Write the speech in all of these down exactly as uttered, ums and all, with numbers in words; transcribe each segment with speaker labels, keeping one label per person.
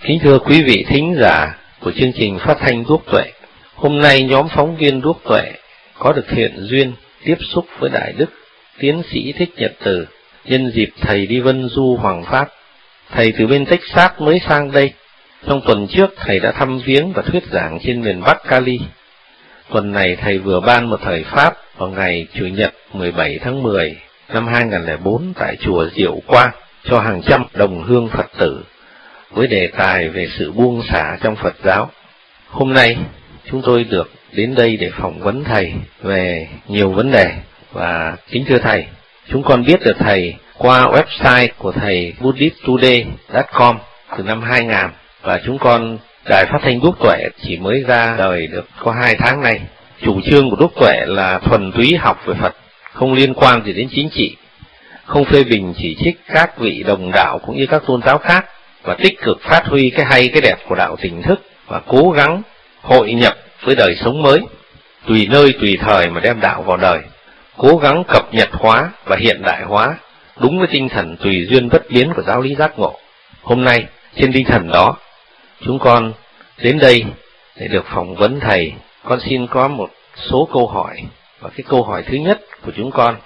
Speaker 1: Kính thưa quý vị thính giả của chương trình phát thanh Đuốc Tuệ, hôm nay nhóm phóng viên Đuốc Tuệ có được thiện duyên tiếp xúc với Đại Đức Tiến sĩ Thích Nhật Từ nhân dịp thầy đi Vân Du Hoàng Pháp. Thầy từ bên Texas mới sang đây. Trong tuần trước thầy đã thăm viếng và thuyết giảng trên miền Bắc Cali. Tuần này thầy vừa ban một thời Pháp vào ngày Chủ nhật mười bảy tháng mười năm hai nghìn không trăm lẻ bốn tại chùa Diệu Quang cho hàng trăm đồng hương Phật tử với đề tài về sự buông xả trong Phật giáo. Hôm nay chúng tôi được đến đây để phỏng vấn thầy về nhiều vấn đề. Và kính thưa thầy, chúng con biết được thầy qua website của thầy buddhist today chấm com từ năm hai nghìn, và chúng con đài phát thanh Đuốc Tuệ chỉ mới ra đời được có hai tháng nay. Chủ trương của Đuốc Tuệ là thuần túy học về Phật, không liên quan gì đến chính trị, không phê bình chỉ trích các vị đồng đạo cũng như các tôn giáo khác, và tích cực phát huy cái hay cái đẹp của đạo tỉnh thức và cố gắng hội nhập với đời sống mới, tùy nơi tùy thời mà đem đạo vào đời, cố gắng cập nhật hóa và hiện đại hóa đúng với tinh thần tùy duyên bất biến của giáo lý giác ngộ. Hôm nay trên tinh thần đó, chúng con đến đây để được phỏng vấn thầy. Con xin có một số câu hỏi, và cái câu hỏi thứ nhất của chúng con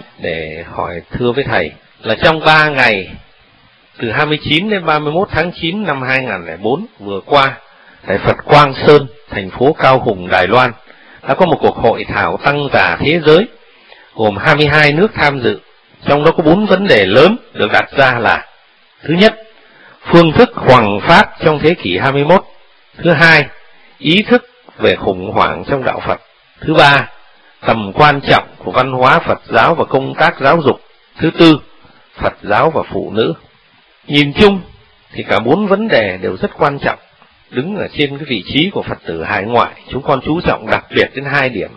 Speaker 1: để hỏi thưa với thầy là trong ba ngày từ hai mươi chín đến ba mươi mốt tháng chín năm hai nghìn không trăm lẻ bốn vừa qua, tại Phật Quang Sơn, thành phố Cao Hùng, Đài Loan, đã có một cuộc hội thảo tăng già thế giới gồm hai mươi hai nước tham dự. Trong đó có bốn vấn đề lớn được đặt ra là: thứ nhất, phương thức hoằng pháp trong thế kỷ hai mươi mốt; thứ hai, ý thức về khủng hoảng trong đạo Phật; thứ ba, tầm quan trọng của văn hóa Phật giáo và công tác giáo dục; thứ tư, Phật giáo và phụ nữ. Nhìn chung thì cả bốn vấn đề đều rất quan trọng. Đứng ở trên cái vị trí của Phật tử hải ngoại, chúng con chú trọng đặc biệt đến hai điểm,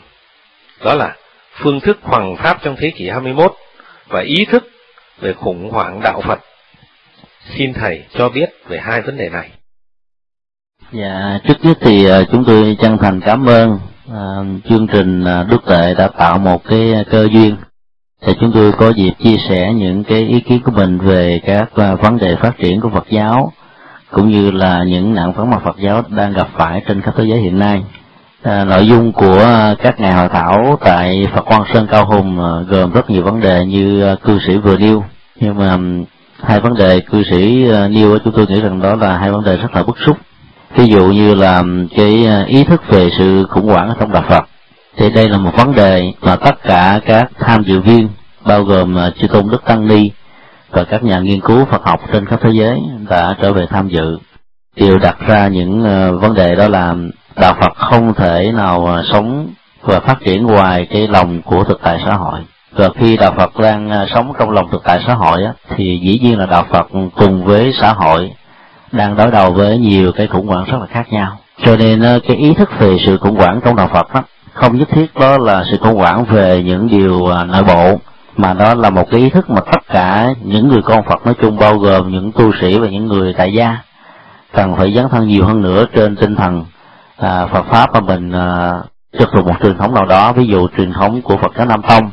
Speaker 1: đó là phương thức hoằng pháp trong thế kỷ hai mươi mốt và ý thức về khủng hoảng đạo Phật. Xin thầy cho biết về hai vấn đề này.
Speaker 2: Dạ, trước nhất thì chúng tôi chân thành cảm ơn uh, chương trình Đuốc Tuệ đã tạo một cái cơ duyên để chúng tôi có dịp chia sẻ những cái ý kiến của mình về các uh, vấn đề phát triển của Phật giáo, cũng như là những nạn vấn mà Phật giáo đang gặp phải trên khắp thế giới hiện nay. À, nội dung của các ngày hội thảo tại Phật Quang Sơn Cao Hùng uh, gồm rất nhiều vấn đề như uh, cư sĩ vừa nêu, nhưng mà um, hai vấn đề cư sĩ uh, nêu chúng tôi nghĩ rằng đó là hai vấn đề rất là bức xúc. Ví dụ như là cái ý thức về sự khủng hoảng trong đạo Phật, thì đây là một vấn đề mà tất cả các tham dự viên, bao gồm chư tôn Đức Tăng Ni và các nhà nghiên cứu Phật học trên khắp thế giới đã trở về tham dự, đều đặt ra những vấn đề đó là đạo Phật không thể nào sống và phát triển ngoài cái lòng của thực tại xã hội. Và khi đạo Phật đang sống trong lòng thực tại xã hội thì dĩ nhiên là đạo Phật cùng với xã hội đang đối đầu với nhiều cái khủng hoảng rất là khác nhau. Cho nên cái ý thức về sự khủng hoảng trong đạo Phật đó, không nhất thiết đó là sự khủng hoảng về những điều nội bộ, mà đó là một cái ý thức mà tất cả những người con Phật nói chung, bao gồm những tu sĩ và những người tại gia, cần phải dấn thân nhiều hơn nữa trên tinh thần à, Phật Pháp mà mình à, trực thuộc một truyền thống nào đó. Ví dụ truyền thống của Phật giáo Nam Tông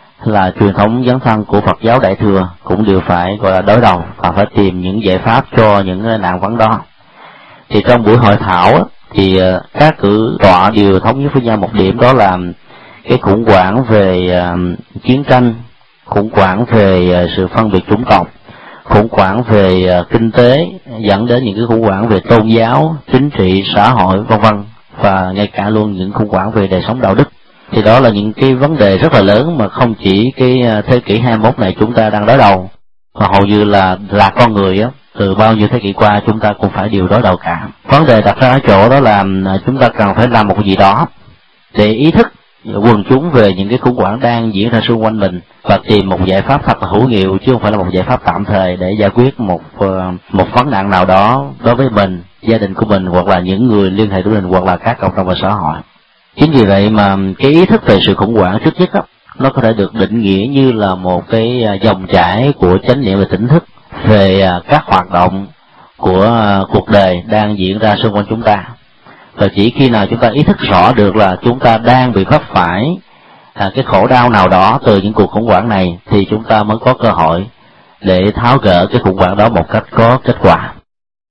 Speaker 2: là truyền thống dấn thân của Phật giáo Đại Thừa cũng đều phải gọi là đối đầu và phải tìm những giải pháp cho những nạn vấn đó. Thì trong buổi hội thảo thì các cử tọa đều thống nhất với nhau một điểm, đó là cái khủng hoảng về chiến tranh, khủng hoảng về sự phân biệt chủng tộc, khủng hoảng về kinh tế dẫn đến những cái khủng hoảng về tôn giáo, chính trị, xã hội vân vân, và ngay cả luôn những khủng hoảng về đời sống đạo đức. Thì đó là những cái vấn đề rất là lớn mà không chỉ cái thế kỷ hai mươi mốt này chúng ta đang đối đầu, mà hầu như là là con người á, từ bao nhiêu thế kỷ qua chúng ta cũng phải đều đối đầu cả. Vấn đề đặt ra ở chỗ đó là chúng ta cần phải làm một cái gì đó để ý thức quần chúng về những cái khủng hoảng đang diễn ra xung quanh mình và tìm một giải pháp thật là hữu hiệu, chứ không phải là một giải pháp tạm thời để giải quyết một một vấn nạn nào đó đối với mình, gia đình của mình, hoặc là những người liên hệ của mình, hoặc là các cộng đồng và xã hội. Chính vì vậy mà cái ý thức về sự khủng hoảng trước nhất đó, nó có thể được định nghĩa như là một cái dòng chảy của chánh niệm và tỉnh thức về các hoạt động của cuộc đời đang diễn ra xung quanh chúng ta. Và chỉ khi nào chúng ta ý thức rõ được là chúng ta đang bị vấp phải à, cái khổ đau nào đó từ những cuộc khủng hoảng này, thì chúng ta mới có cơ hội để tháo gỡ cái khủng hoảng đó một cách có kết quả.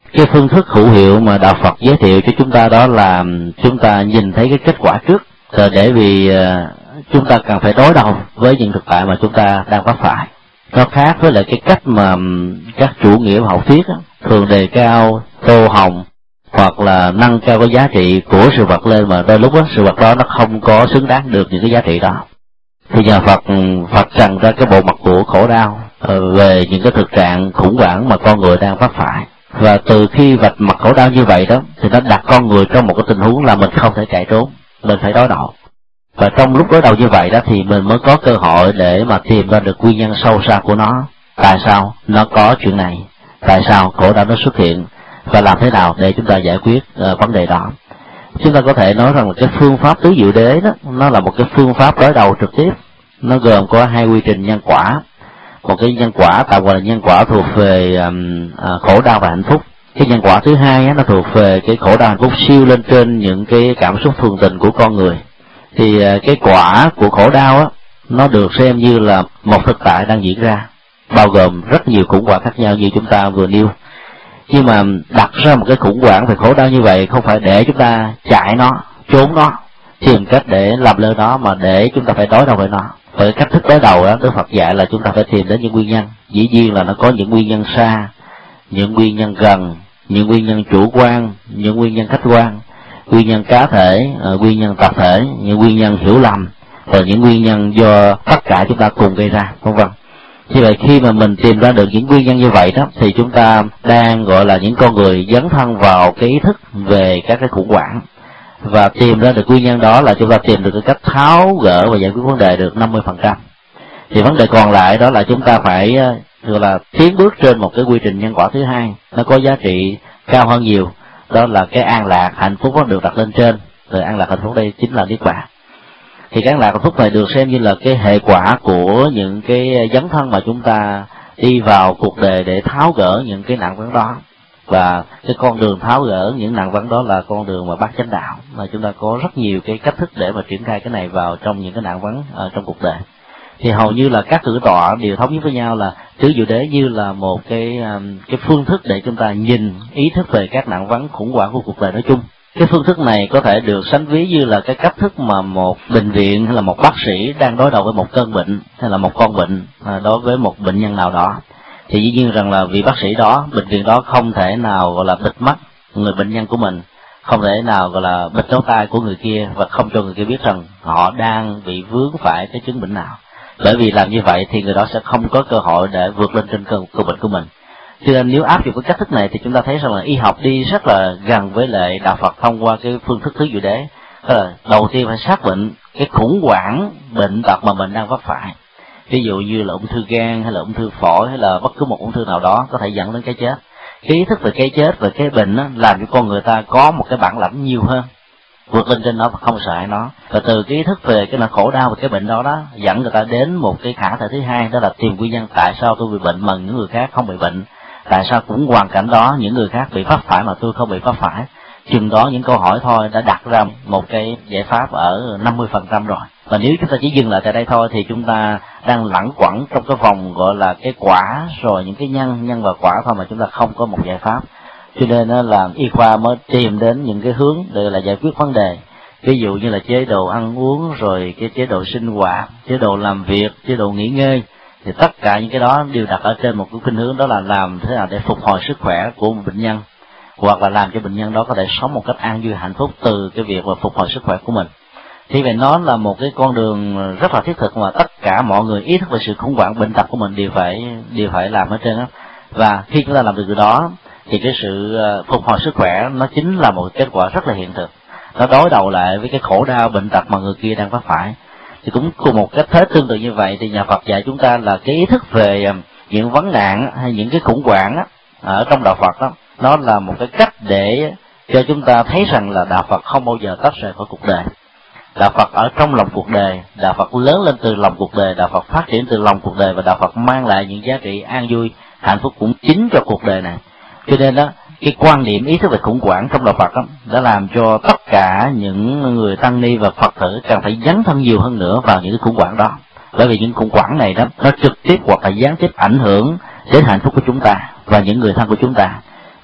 Speaker 2: Cái phương thức hữu hiệu mà Đạo Phật giới thiệu cho chúng ta đó là chúng ta nhìn thấy cái kết quả trước, rồi để vì chúng ta cần phải đối đầu với những thực tại mà chúng ta đang vấp phải. Nó khác với lại cái cách mà các chủ nghĩa học thuyết á, thường đề cao tô hồng hoặc là nâng cao cái giá trị của sự vật lên, mà đôi lúc đó, sự vật đó nó không có xứng đáng được những cái giá trị đó. Thì nhà Phật Phật trần ra cái bộ mặt của khổ đau về những cái thực trạng khủng hoảng mà con người đang vấp phải, và từ khi vạch mặt khổ đau như vậy đó thì nó đặt con người trong một cái tình huống là mình không thể chạy trốn, mình phải đối đầu. Và trong lúc đối đầu như vậy đó thì mình mới có cơ hội để mà tìm ra được nguyên nhân sâu xa của nó. Tại sao nó có chuyện này, tại sao khổ đau nó xuất hiện, và làm thế nào để chúng ta giải quyết uh, vấn đề đó. Chúng ta có thể nói rằng là cái phương pháp tứ diệu đế đó, nó là một cái phương pháp đối đầu trực tiếp. Nó gồm có hai quy trình nhân quả. Một cái nhân quả tạm gọi là nhân quả thuộc về um, uh, khổ đau và hạnh phúc. Cái nhân quả thứ hai á, nó thuộc về cái khổ đau hạnh phúc siêu lên trên những cái cảm xúc thuần tình của con người. Thì uh, cái quả của khổ đau á, nó được xem như là một thực tại đang diễn ra, bao gồm rất nhiều khủng hoảng khác nhau như chúng ta vừa nêu. Nhưng mà đặt ra một cái khủng hoảng về khổ đau như vậy không phải để chúng ta chạy nó, trốn nó, tìm cách để làm lơ nó, mà để chúng ta phải đối đầu với nó. Với cách thức đối đầu đó, Đức Phật dạy là chúng ta phải tìm đến những nguyên nhân. Dĩ nhiên là nó có những nguyên nhân xa, những nguyên nhân gần, những nguyên nhân chủ quan, những nguyên nhân khách quan, nguyên nhân cá thể, nguyên nhân tập thể, những nguyên nhân hiểu lầm, và những nguyên nhân do tất cả chúng ta cùng gây ra, vân vân. Như vậy khi mà mình tìm ra được những nguyên nhân như vậy đó, thì chúng ta đang gọi là những con người dấn thân vào cái ý thức về các cái khủng hoảng, và tìm ra được nguyên nhân đó là chúng ta tìm được cái cách tháo gỡ và giải quyết vấn đề được năm mươi phần trăm. Thì vấn đề còn lại đó là chúng ta phải gọi là tiến bước trên một cái quy trình nhân quả thứ hai, nó có giá trị cao hơn nhiều, đó là cái an lạc hạnh phúc nó được đặt lên trên. Rồi an lạc hạnh phúc đây chính là niết bàn. Thì cái an lạc hạnh phúc này được xem như là cái hệ quả của những cái dấn thân mà chúng ta đi vào cuộc đời để tháo gỡ những cái nạn vấn đó. Và cái con đường tháo gỡ những nạn vấn đó là con đường mà bát chánh đạo, mà chúng ta có rất nhiều cái cách thức để mà triển khai cái này vào trong những cái nạn vấn ở trong cuộc đời. Thì hầu như là các cử tọa đều thống nhất với nhau là tứ diệu đế như là một cái cái phương thức để chúng ta nhìn ý thức về các nạn vấn khủng hoảng của cuộc đời nói chung. Cái phương thức này có thể được sánh ví như là cái cách thức mà một bệnh viện hay là một bác sĩ đang đối đầu với một cơn bệnh hay là một con bệnh đối với một bệnh nhân nào đó. Thì dĩ nhiên rằng là vị bác sĩ đó, bệnh viện đó không thể nào gọi là bịt mắt người bệnh nhân của mình, không thể nào gọi là bịt lỗ tai của người kia và không cho người kia biết rằng họ đang bị vướng phải cái chứng bệnh nào. Bởi vì làm như vậy thì người đó sẽ không có cơ hội để vượt lên trên cơn bệnh của mình. Cho nên nếu áp dụng cái cách thức này thì chúng ta thấy rằng là y học đi rất là gần với lại đạo Phật thông qua cái phương thức tứ diệu đế. Tức là đầu tiên phải xác định cái khủng hoảng bệnh tật mà mình đang vấp phải. Ví dụ như là ung thư gan hay là ung thư phổi hay là bất cứ một ung thư nào đó có thể dẫn đến cái chết. Cái ý thức về cái chết, về cái bệnh đó, làm cho con người ta có một cái bản lãnh nhiều hơn, vượt lên trên nó và không sợ nó. Và từ cái ý thức về cái nỗi khổ đau và cái bệnh đó đó dẫn người ta đến một cái khả thể thứ hai, đó là tìm nguyên nhân tại sao tôi bị bệnh mà những người khác không bị bệnh. Tại sao cũng hoàn cảnh đó những người khác bị pháp phải mà tôi không bị pháp phải. Chừng đó những câu hỏi thôi đã đặt ra một cái giải pháp ở năm mươi phần trăm rồi. Và nếu chúng ta chỉ dừng lại tại đây thôi thì chúng ta đang lẳng quẩn trong cái vòng gọi là cái quả rồi những cái nhân, nhân và quả thôi mà chúng ta không có một giải pháp. Cho nên là y khoa mới tìm đến những cái hướng để là giải quyết vấn đề. Ví dụ như là chế độ ăn uống, rồi cái chế độ sinh hoạt, chế độ làm việc, chế độ nghỉ ngơi. Thì tất cả những cái đó đều đặt ở trên một cái khuynh hướng, đó là làm thế nào để phục hồi sức khỏe của một bệnh nhân, hoặc là làm cho bệnh nhân đó có thể sống một cách an vui hạnh phúc từ cái việc mà phục hồi sức khỏe của mình. Thì vậy nó là một cái con đường rất là thiết thực mà tất cả mọi người ý thức về sự khủng hoảng bệnh tật của mình đều phải đều phải làm ở trên đó. Và khi chúng ta làm được điều đó thì cái sự phục hồi sức khỏe nó chính là một kết quả rất là hiện thực. Nó đối đầu lại với cái khổ đau bệnh tật mà người kia đang vấp phải. Thì cũng cùng một cách thế tương tự như vậy thì nhà Phật dạy chúng ta là cái ý thức về những vấn nạn hay những cái khủng hoảng á, ở trong đạo Phật đó, nó là một cái cách để cho chúng ta thấy rằng là đạo Phật không bao giờ tách rời khỏi cuộc đời. Đạo Phật ở trong lòng cuộc đời, đạo Phật lớn lên từ lòng cuộc đời, đạo Phật phát triển từ lòng cuộc đời, và đạo Phật mang lại những giá trị an vui, hạnh phúc cũng chính cho cuộc đời này. Cho nên đó, cái quan niệm ý thức về khủng hoảng trong đạo Phật đó, đã làm cho tất cả những người tăng ni và Phật tử cần phải dấn thân nhiều hơn nữa vào những cái khủng hoảng đó. Bởi vì những khủng hoảng này đó, nó trực tiếp hoặc là gián tiếp ảnh hưởng đến hạnh phúc của chúng ta và những người thân của chúng ta.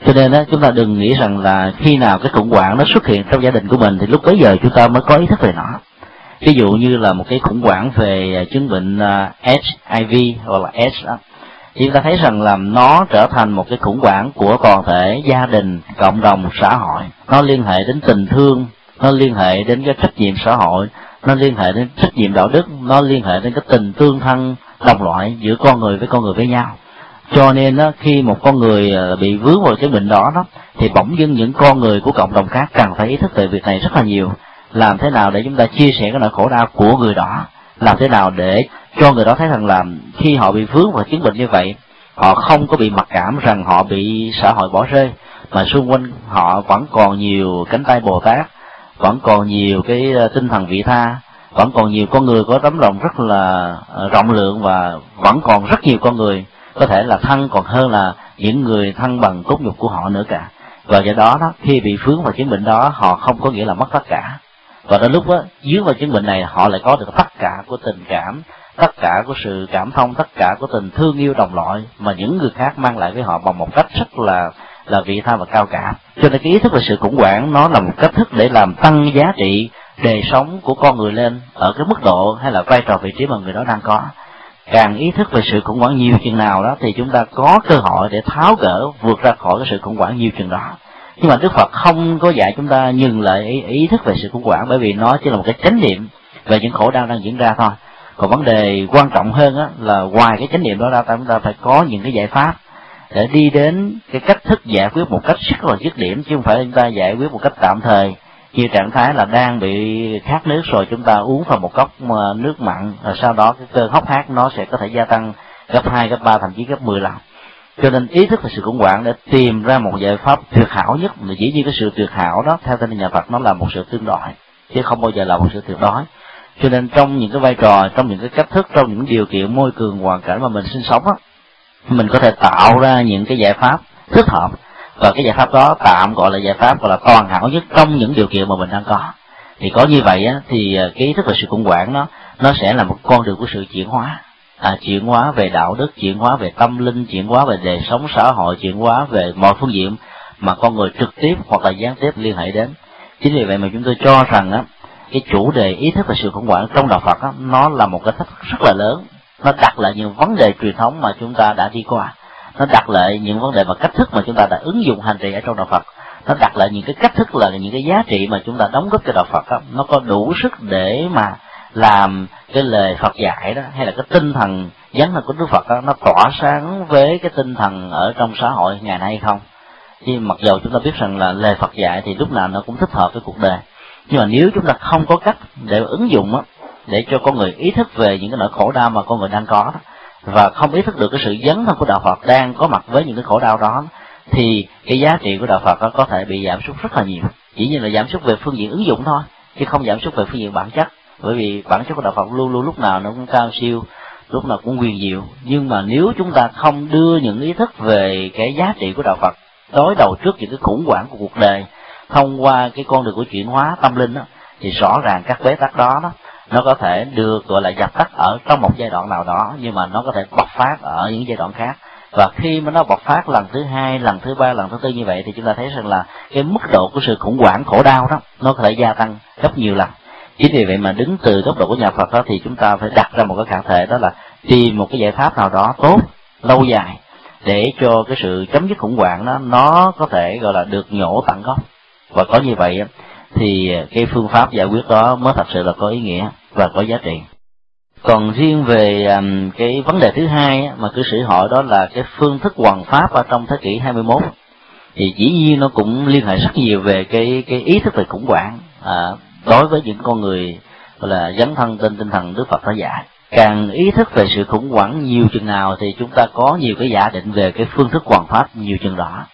Speaker 2: Cho nên đó, chúng ta đừng nghĩ rằng là khi nào cái khủng hoảng nó xuất hiện trong gia đình của mình thì lúc bấy giờ chúng ta mới có ý thức về nó. Ví dụ như là một cái khủng hoảng về chứng bệnh H I V hoặc là AIDS đó, thì chúng ta thấy rằng là nó trở thành một cái khủng hoảng của toàn thể gia đình, cộng đồng, xã hội. Nó liên hệ đến tình thương, nó liên hệ đến cái trách nhiệm xã hội, nó liên hệ đến trách nhiệm đạo đức, nó liên hệ đến cái tình tương thân đồng loại giữa con người với con người với nhau. Cho nên đó, khi một con người bị vướng vào chứng bệnh đó, đó thì bỗng dưng những con người của cộng đồng khác cần phải ý thức về việc này rất là nhiều. Làm thế nào để chúng ta chia sẻ cái nỗi khổ đau của người đó, làm thế nào để cho người đó thấy rằng là khi họ bị vướng vào chứng bệnh như vậy, họ không có bị mặc cảm rằng họ bị xã hội bỏ rơi, mà xung quanh họ vẫn còn nhiều cánh tay Bồ Tát, vẫn còn nhiều cái tinh thần vị tha, vẫn còn nhiều con người có tấm lòng rất là rộng lượng, và vẫn còn rất nhiều con người có thể là thân còn hơn là những người thân bằng cốt nhục của họ nữa cả. Và do đó đó, khi bị vướng vào chứng bệnh đó, họ không có nghĩa là mất tất cả. Và đến lúc đó, dướng vào chứng bệnh này, họ lại có được tất cả của tình cảm, tất cả của sự cảm thông, tất cả của tình thương yêu đồng loại mà những người khác mang lại với họ bằng một cách rất là là vị tha và cao cả. Cho nên cái ý thức về sự khủng hoảng nó là một cách thức để làm tăng giá trị đời sống của con người lên ở cái mức độ hay là vai trò vị trí mà người đó đang có. Càng ý thức về sự khủng hoảng nhiều chừng nào đó thì chúng ta có cơ hội để tháo gỡ, vượt ra khỏi cái sự khủng hoảng nhiều chừng đó. Nhưng mà Đức Phật không có dạy chúng ta ngừng lại ý, ý thức về sự khủng hoảng, bởi vì nó chỉ là một cái chánh niệm về những khổ đau đang diễn ra thôi. Còn vấn đề quan trọng hơn á, là ngoài cái chánh niệm đó ra, chúng ta phải có những cái giải pháp để đi đến cái cách thức giải quyết một cách rất là dứt điểm, chứ không phải là chúng ta giải quyết một cách tạm thời, như trạng thái là đang bị khát nước rồi chúng ta uống vào một cốc nước mặn, rồi sau đó cái cơn hốc hác nó sẽ có thể gia tăng gấp hai, gấp ba, thậm chí gấp mười lần. Cho nên ý thức về sự khủng hoảng để tìm ra một giải pháp tuyệt hảo nhất, mà chỉ như cái sự tuyệt hảo đó theo tên nhà Phật nó là một sự tương đối, chứ không bao giờ là một sự tuyệt đối. Cho nên trong những cái vai trò, trong những cái cách thức, trong những điều kiện môi trường hoàn cảnh mà mình sinh sống á, mình có thể tạo ra những cái giải pháp thích hợp, và cái giải pháp đó tạm gọi là giải pháp gọi là toàn hảo nhất trong những điều kiện mà mình đang có. Thì có như vậy á, thì cái ý thức về sự khủng hoảng nó nó sẽ là một con đường của sự chuyển hóa, à, chuyển hóa về đạo đức, chuyển hóa về tâm linh, chuyển hóa về đời sống xã hội, chuyển hóa về mọi phương diện mà con người trực tiếp hoặc là gián tiếp liên hệ đến. Chính vì vậy mà chúng tôi cho rằng á, cái chủ đề ý thức về sự khủng hoảng trong đạo Phật á, nó là một cái thách thức rất là lớn. Nó đặt lại những vấn đề truyền thống mà chúng ta đã đi qua, nó đặt lại những vấn đề và cách thức mà chúng ta đã ứng dụng hành trì ở trong đạo Phật, nó đặt lại những cái cách thức là những cái giá trị mà chúng ta đóng góp cho đạo Phật đó, nó có đủ sức để mà làm cái lời Phật dạy đó, hay là cái tinh thần dấn thân của Đức Phật đó, nó tỏa sáng với cái tinh thần ở trong xã hội ngày nay hay không. Chứ mặc dầu chúng ta biết rằng là lời Phật dạy thì lúc nào nó cũng thích hợp với cuộc đời, nhưng mà nếu chúng ta không có cách để ứng dụng á, để cho con người ý thức về những cái nỗi khổ đau mà con người đang có đó, và không ý thức được cái sự dấn thân của đạo Phật đang có mặt với những cái khổ đau đó, thì cái giá trị của đạo Phật đó có thể bị giảm sút rất là nhiều. Chỉ như là giảm sút về phương diện ứng dụng thôi, chứ không giảm sút về phương diện bản chất. Bởi vì bản chất của đạo Phật luôn luôn lúc nào nó cũng cao siêu, lúc nào cũng huyền diệu. Nhưng mà nếu chúng ta không đưa những ý thức về cái giá trị của đạo Phật đối đầu trước những cái khủng hoảng của cuộc đời thông qua cái con đường của chuyển hóa tâm linh đó, thì rõ ràng các bế tắc đó, đó nó có thể được gọi là dập tắt ở trong một giai đoạn nào đó, nhưng mà nó có thể bộc phát ở những giai đoạn khác. Và khi mà nó bộc phát lần thứ hai, lần thứ ba, lần thứ tư như vậy, thì chúng ta thấy rằng là cái mức độ của sự khủng hoảng khổ đau đó nó có thể gia tăng gấp nhiều lần. Chính vì vậy mà đứng từ góc độ của nhà Phật đó, thì chúng ta phải đặt ra một cái khả thể, đó là tìm một cái giải pháp nào đó tốt, lâu dài, để cho cái sự chấm dứt khủng hoảng đó nó có thể gọi là được nhổ tận gốc. Và có như vậy thì cái phương pháp giải quyết đó mới thật sự là có ý nghĩa và có giá trị. Còn riêng về um, cái vấn đề thứ hai mà cư sĩ hỏi, đó là cái phương thức hoằng pháp ở trong thế kỷ hai mươi mốt, thì dĩ nhiên nó cũng liên hệ rất nhiều về cái cái ý thức về khủng hoảng à, đối với những con người gọi là dấn thân trên tinh thần Đức Phật đã dạy. Càng ý thức về sự khủng hoảng nhiều chừng nào thì chúng ta có nhiều cái giả định về cái phương thức hoằng pháp nhiều chừng đó.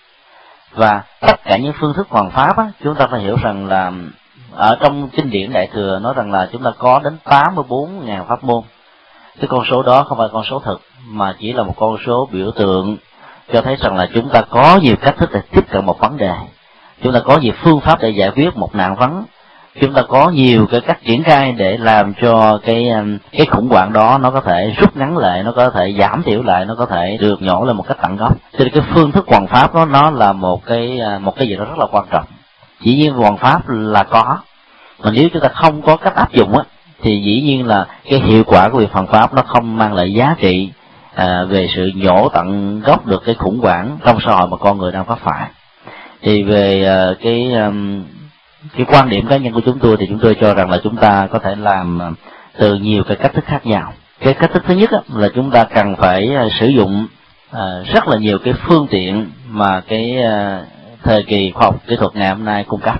Speaker 2: Và tất cả những phương thức hoằng pháp á, chúng ta phải hiểu rằng là ở trong kinh điển Đại Thừa nói rằng là chúng ta có đến tám mươi bốn nghìn pháp môn. Cái con số đó không phải con số thực, mà chỉ là một con số biểu tượng cho thấy rằng là chúng ta có nhiều cách thức để tiếp cận một vấn đề, chúng ta có nhiều phương pháp để giải quyết một nạn vấn, chúng ta có nhiều cái cách triển khai để làm cho cái cái khủng hoảng đó nó có thể rút ngắn lại, nó có thể giảm thiểu lại, nó có thể được nhổ lên một cách tận gốc. Cho nên cái phương thức hoằng pháp đó nó là một cái một cái gì đó rất là quan trọng. Dĩ nhiên hoằng pháp là có, mà nếu chúng ta không có cách áp dụng á, thì dĩ nhiên là cái hiệu quả của việc hoằng pháp nó không mang lại giá trị à, về sự nhổ tận gốc được cái khủng hoảng trong xã hội mà con người đang phát phải. Thì về à, cái um, cái quan điểm cá nhân của chúng tôi thì chúng tôi cho rằng là chúng ta có thể làm từ nhiều cái cách thức khác nhau. Cái cách thức thứ nhất á, là chúng ta cần phải sử dụng à, rất là nhiều cái phương tiện mà cái à, thời kỳ khoa học kỹ thuật ngày hôm nay cung cấp.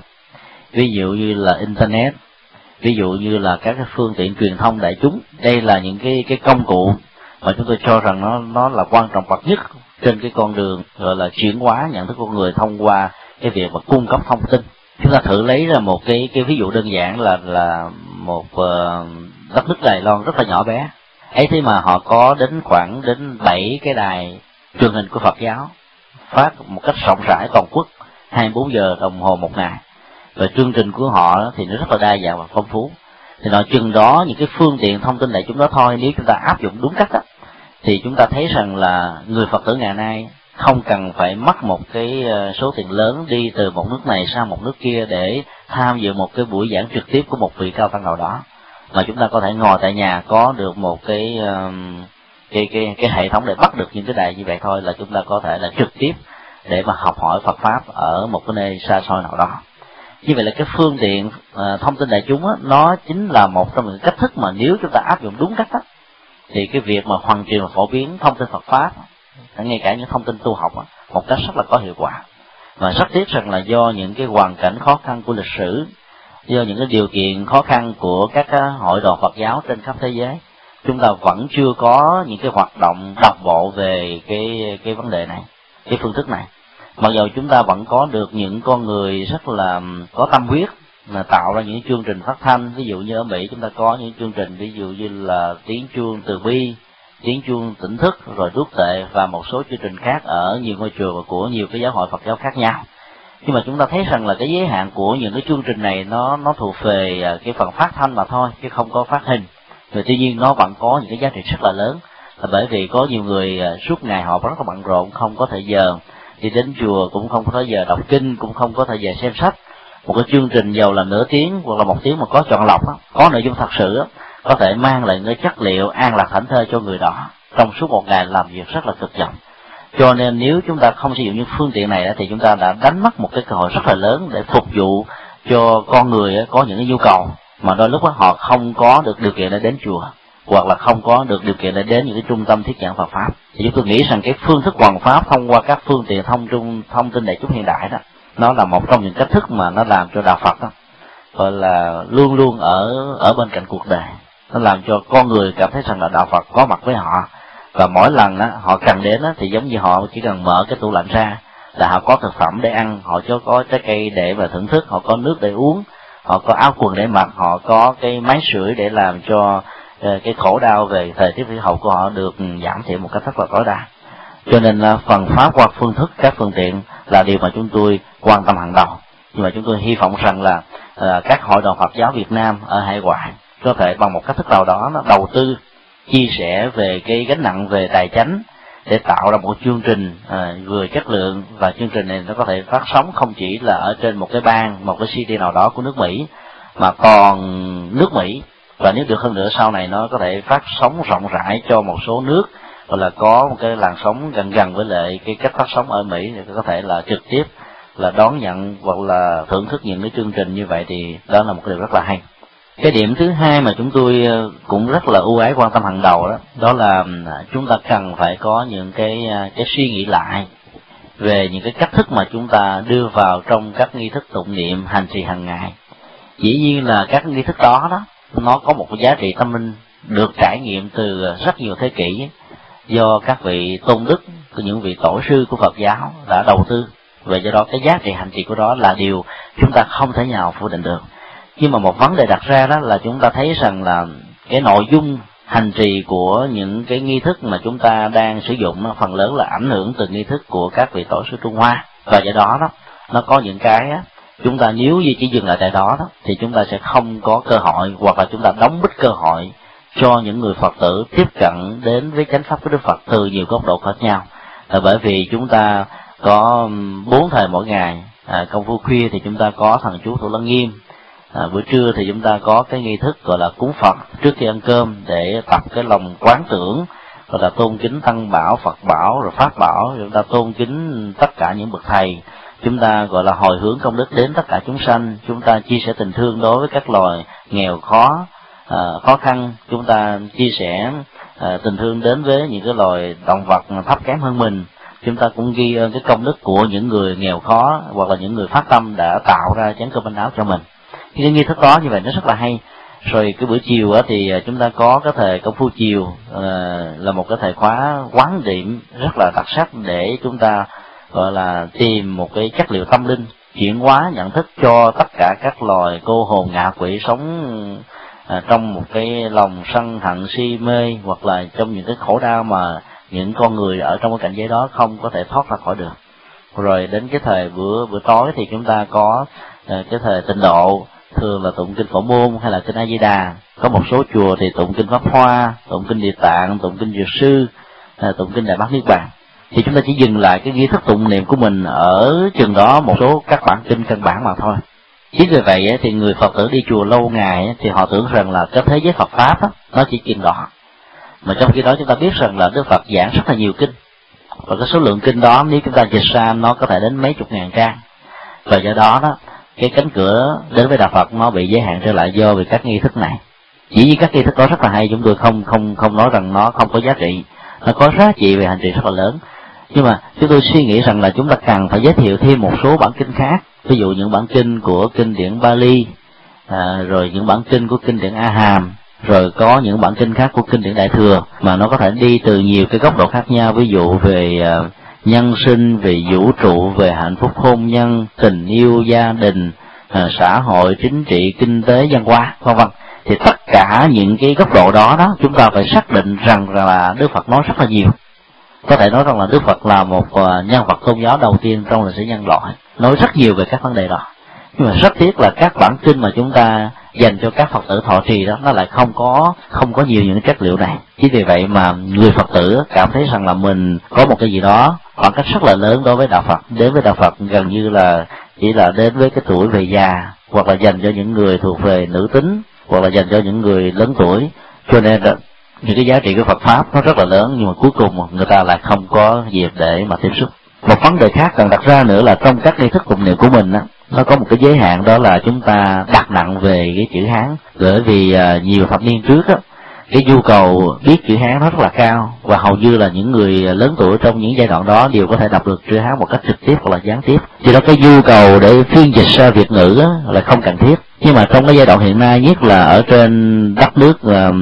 Speaker 2: Ví dụ như là internet, ví dụ như là các cái phương tiện truyền thông đại chúng. Đây là những cái cái công cụ mà chúng tôi cho rằng nó nó là quan trọng bậc nhất trên cái con đường gọi là chuyển hóa nhận thức con người thông qua cái việc mà cung cấp thông tin. Chúng ta thử lấy ra một cái cái ví dụ đơn giản là là một uh, đất nước Đài Loan rất là nhỏ bé. Ấy thế mà họ có đến khoảng đến bảy cái đài truyền hình của Phật giáo phát một cách rộng rãi toàn quốc hai mươi bốn giờ đồng hồ một ngày. Và chương trình của họ thì nó rất là đa dạng và phong phú. Thì nói chừng đó những cái phương tiện thông tin đại chúng đó thôi, nếu chúng ta áp dụng đúng cách đó, thì chúng ta thấy rằng là người Phật tử ngày nay không cần phải mất một cái số tiền lớn đi từ một nước này sang một nước kia để tham dự một cái buổi giảng trực tiếp của một vị cao tăng nào đó, mà chúng ta có thể ngồi tại nhà có được một cái cái cái cái hệ thống để bắt được những cái đài như vậy thôi, là chúng ta có thể là trực tiếp để mà học hỏi Phật pháp ở một cái nơi xa xôi nào đó. Như vậy là cái phương tiện uh, thông tin đại chúng á, nó chính là một trong những cách thức mà nếu chúng ta áp dụng đúng cách á, thì cái việc mà hoàn truyền và phổ biến thông tin Phật pháp, ngay cả những thông tin tu học á, một cách rất là có hiệu quả. Và rất tiếc rằng là do những cái hoàn cảnh khó khăn của lịch sử, do những cái điều kiện khó khăn của các hội đoàn Phật giáo trên khắp thế giới, chúng ta vẫn chưa có những cái hoạt động đồng bộ về cái cái vấn đề này, cái phương thức này. Mặc dù chúng ta vẫn có được những con người rất là có tâm huyết là tạo ra những chương trình phát thanh. Ví dụ như ở Mỹ chúng ta có những chương trình ví dụ như là tiếng chuông từ bi, tiếng chuông tỉnh thức, rồi rút tệ và một số chương trình khác ở nhiều ngôi chùa và của nhiều cái giáo hội Phật giáo khác nhau. Nhưng mà chúng ta thấy rằng là cái giới hạn của những cái chương trình này nó nó thuộc về cái phần phát thanh mà thôi, chứ không có phát hình. Rồi tuy nhiên nó vẫn có những cái giá trị rất là lớn, là bởi vì có nhiều người suốt ngày họ rất là bận rộn, không có thời giờ đi đến chùa, cũng không có thời giờ đọc kinh, cũng không có thời giờ xem sách. Một cái chương trình giàu là nửa tiếng hoặc là một tiếng mà có chọn lọc đó, có nội dung thật sự đó, có thể mang lại cái chất liệu an lạc thảnh thơi cho người đó trong suốt một ngày làm việc rất là cực nhọc. Cho nên nếu chúng ta không sử dụng những phương tiện này thì chúng ta đã đánh mất một cái cơ hội rất là lớn để phục vụ cho con người có những cái nhu cầu mà đôi lúc họ không có được điều kiện để đến chùa, hoặc là không có được điều kiện để đến những cái trung tâm thuyết giảng Phật pháp. Thì chúng tôi nghĩ rằng cái phương thức hoằng pháp thông qua các phương tiện thông trung thông tin đại chúng hiện đại đó, nó là một trong những cách thức mà nó làm cho đạo Phật đó gọi là luôn luôn ở ở bên cạnh cuộc đời. Nó làm cho con người cảm thấy rằng là đạo Phật có mặt với họ, và mỗi lần đó họ cần đến đó, thì giống như họ chỉ cần mở cái tủ lạnh ra là họ có thực phẩm để ăn, họ cho có trái cây để mà thưởng thức, họ có nước để uống, họ có áo quần để mặc, họ có cái máy sưởi để làm cho cái khổ đau về thời tiết khí hậu của họ được giảm thiểu một cách rất là tối đa. Cho nên là phần pháp qua phương thức các phương tiện là điều mà chúng tôi quan tâm hàng đầu. Nhưng mà chúng tôi hy vọng rằng là uh, các hội đoàn Phật giáo Việt Nam ở hải ngoại có thể bằng một cách thức nào đó nó đầu tư chia sẻ về cái gánh nặng về tài chánh để tạo ra một chương trình uh, vừa chất lượng, và chương trình này nó có thể phát sóng không chỉ là ở trên một cái bang, một cái city nào đó của nước Mỹ, mà còn nước Mỹ. Và nếu được hơn nữa sau này nó có thể phát sóng rộng rãi cho một số nước, hoặc là có một cái làn sóng gần gần với lại cái cách phát sóng ở Mỹ, thì có thể là trực tiếp là đón nhận hoặc là thưởng thức những cái chương trình như vậy, thì đó là một điều rất là hay. Cái điểm thứ hai mà chúng tôi cũng rất là ưu ái quan tâm hàng đầu đó, đó là chúng ta cần phải có những cái cái suy nghĩ lại về những cái cách thức mà chúng ta đưa vào trong các nghi thức tụng niệm hành trì hàng ngày. Dĩ nhiên là các nghi thức đó đó nó có một cái giá trị tâm linh được trải nghiệm từ rất nhiều thế kỷ do các vị tôn đức, những vị tổ sư của Phật giáo đã đầu tư. Và do đó cái giá trị hành trì của đó là điều chúng ta không thể nào phủ định được. Nhưng mà một vấn đề đặt ra đó là chúng ta thấy rằng là cái nội dung hành trì của những cái nghi thức mà chúng ta đang sử dụng nó phần lớn là ảnh hưởng từ nghi thức của các vị tổ sư Trung Hoa. Và do đó đó nó có những cái chúng ta nếu như chỉ dừng lại tại đó, đó thì chúng ta sẽ không có cơ hội, hoặc là chúng ta đóng bít cơ hội cho những người Phật tử tiếp cận đến với chánh pháp của Đức Phật từ nhiều góc độ khác nhau. Là bởi vì chúng ta có bốn thời mỗi ngày, à, công phu khuya thì chúng ta có thần chú Thủ Lăng Nghiêm, à, buổi trưa thì chúng ta có cái nghi thức gọi là cúng Phật trước khi ăn cơm để tập cái lòng quán tưởng, gọi là tôn kính Tăng Bảo, Phật Bảo, rồi Pháp Bảo, chúng ta tôn kính tất cả những bậc thầy, chúng ta gọi là hồi hướng công đức đến tất cả chúng sanh, chúng ta chia sẻ tình thương đối với các loài nghèo khó, à, khó khăn, chúng ta chia sẻ à, tình thương đến với những cái loài động vật thấp kém hơn mình, chúng ta cũng ghi ơn cái công đức của những người nghèo khó hoặc là những người phát tâm đã tạo ra chén cơm manh áo cho mình. Cái nghi thức đó như vậy nó rất là hay. Rồi cái buổi chiều á, thì chúng ta có cái thời công phu chiều, à, là một cái thời khóa quán niệm rất là đặc sắc để chúng ta gọi là tìm một cái chất liệu tâm linh, chuyển hóa nhận thức cho tất cả các loài cô hồn ngạ quỷ sống à, trong một cái lòng sân hận si mê, hoặc là trong những cái khổ đau mà những con người ở trong cái cảnh giới đó không có thể thoát ra khỏi được. Rồi đến cái thời bữa bữa tối thì chúng ta có à, cái thời tịnh độ, thường là tụng kinh Phổ Môn hay là kinh A Di Đà. Có một số chùa thì tụng kinh Pháp Hoa, tụng kinh Địa Tạng, tụng kinh Dược Sư, à, tụng kinh Đại Bát Niết Bàn. Thì chúng ta chỉ dừng lại cái nghi thức tụng niệm của mình ở chừng đó một số các bản kinh căn bản mà thôi. Chính vì vậy thì người Phật tử đi chùa lâu ngày thì họ tưởng rằng là cái thế giới Phật pháp đó, nó chỉ chừng đó. Mà trong khi đó chúng ta biết rằng là Đức Phật giảng rất là nhiều kinh, và cái số lượng kinh đó nếu chúng ta dịch ra nó có thể đến mấy chục ngàn trang. Và do đó đó cái cánh cửa đến với đạo Phật nó bị giới hạn trở lại do vì các nghi thức này. Chỉ vì các nghi thức đó rất là hay, chúng tôi không không không nói rằng nó không có giá trị, nó có giá trị về hành trì rất là lớn. Nhưng mà chúng tôi suy nghĩ rằng là chúng ta cần phải giới thiệu thêm một số bản kinh khác, ví dụ những bản kinh của kinh điển Bali, à, rồi những bản kinh của kinh điển A Hàm, rồi có những bản kinh khác của kinh điển Đại Thừa mà nó có thể đi từ nhiều cái góc độ khác nhau, ví dụ về uh, nhân sinh, về vũ trụ, về hạnh phúc hôn nhân, tình yêu gia đình, uh, xã hội, chính trị, kinh tế, văn hóa, vân vân. Thì tất cả những cái góc độ đó đó chúng ta phải xác định rằng là Đức Phật nói rất là nhiều. Có thể nói rằng là Đức Phật là một nhân vật tôn giáo đầu tiên trong lịch sử nhân loại, nói rất nhiều về các vấn đề đó. Nhưng mà rất tiếc là các bản kinh mà chúng ta dành cho các Phật tử thọ trì đó, nó lại không có không có nhiều những chất liệu này. Chính vì vậy mà người Phật tử cảm thấy rằng là mình có một cái gì đó khoảng cách rất là lớn đối với đạo Phật. Đến với đạo Phật gần như là chỉ là đến với cái tuổi về già, hoặc là dành cho những người thuộc về nữ tính, hoặc là dành cho những người lớn tuổi. Cho nên là những cái giá trị của Phật pháp nó rất là lớn, nhưng mà cuối cùng người ta lại không có dịp để mà tiếp xúc. Một vấn đề khác cần đặt ra nữa là trong các nghi thức tụng niệm của mình á, nó có một cái giới hạn, đó là chúng ta đặt nặng về cái chữ Hán. Bởi vì uh, nhiều thập niên trước á, cái nhu cầu biết chữ Hán nó rất là cao, và hầu như là những người lớn tuổi trong những giai đoạn đó đều có thể đọc được chữ Hán một cách trực tiếp hoặc là gián tiếp. Thì đó cái nhu cầu để phiên dịch ra Việt ngữ á, là không cần thiết. Nhưng mà trong cái giai đoạn hiện nay, nhất là ở trên đất nước uh,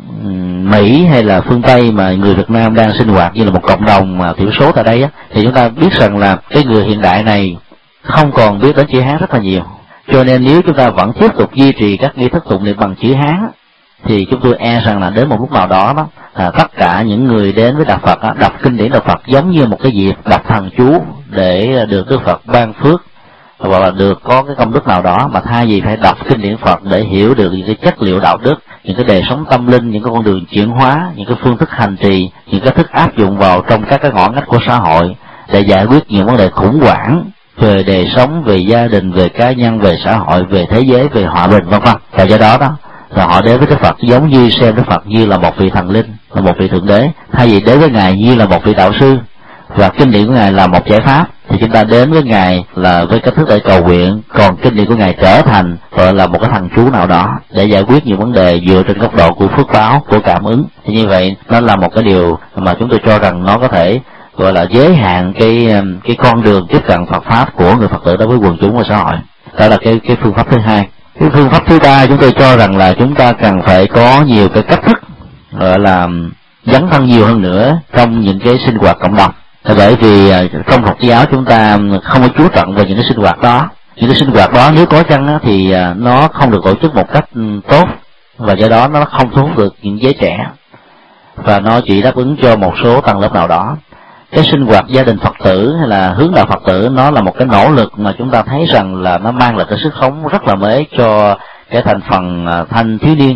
Speaker 2: Mỹ hay là phương Tây mà người Việt Nam đang sinh hoạt như là một cộng đồng mà thiểu số tại đây á, thì chúng ta biết rằng là cái người hiện đại này không còn biết đến chữ Hán rất là nhiều. Cho nên nếu chúng ta vẫn tiếp tục duy trì các nghi thức tụng niệm bằng chữ Hán thì chúng tôi e rằng là đến một lúc nào đó đó à, tất cả những người đến với đạo Phật á, đọc kinh điển đạo Phật giống như một cái dịp đọc thần chú để được Đức Phật ban phước, hoặc là được có cái công đức nào đó, mà thay vì phải đọc kinh điển Phật để hiểu được những cái chất liệu đạo đức, những cái đời sống tâm linh, những cái con đường chuyển hóa, những cái phương thức hành trì, những cái thức áp dụng vào trong các cái ngõ ngách của xã hội để giải quyết những vấn đề khủng hoảng về đời sống, về gia đình, về cá nhân, về xã hội, về thế giới, về hòa bình, vân vân. Và do đó đó là họ đến với Đức Phật giống như xem Đức Phật như là một vị thần linh, là một vị thượng đế, thay vì đến với Ngài như là một vị đạo sư và kinh điển của Ngài là một giải pháp, thì chúng ta đến với Ngài là với cách thức để cầu nguyện, còn kinh điển của Ngài trở thành gọi là một cái thần chú nào đó để giải quyết những vấn đề dựa trên góc độ của phước báo, của cảm ứng. Thì như vậy nó là một cái điều mà chúng tôi cho rằng nó có thể gọi là giới hạn cái cái con đường tiếp cận Phật pháp của người Phật tử đối với quần chúng và xã hội. Đó là cái cái phương pháp thứ hai. Cái phương pháp thứ ba chúng tôi cho rằng là chúng ta cần phải có nhiều cái cách thức gọi là dấn thân nhiều hơn nữa trong những cái sinh hoạt cộng đồng. Bởi vì trong Phật giáo chúng ta không có chú trọng về những cái sinh hoạt đó. Những cái sinh hoạt đó nếu có chăng thì nó không được tổ chức một cách tốt, và do đó nó không thu hút được những giới trẻ, và nó chỉ đáp ứng cho một số tầng lớp nào đó. cái sinh hoạt gia đình Phật tử hay là hướng đạo Phật tử nó là một cái nỗ lực mà chúng ta thấy rằng là nó mang lại cái sức sống rất là mới cho cái thành phần thanh thiếu niên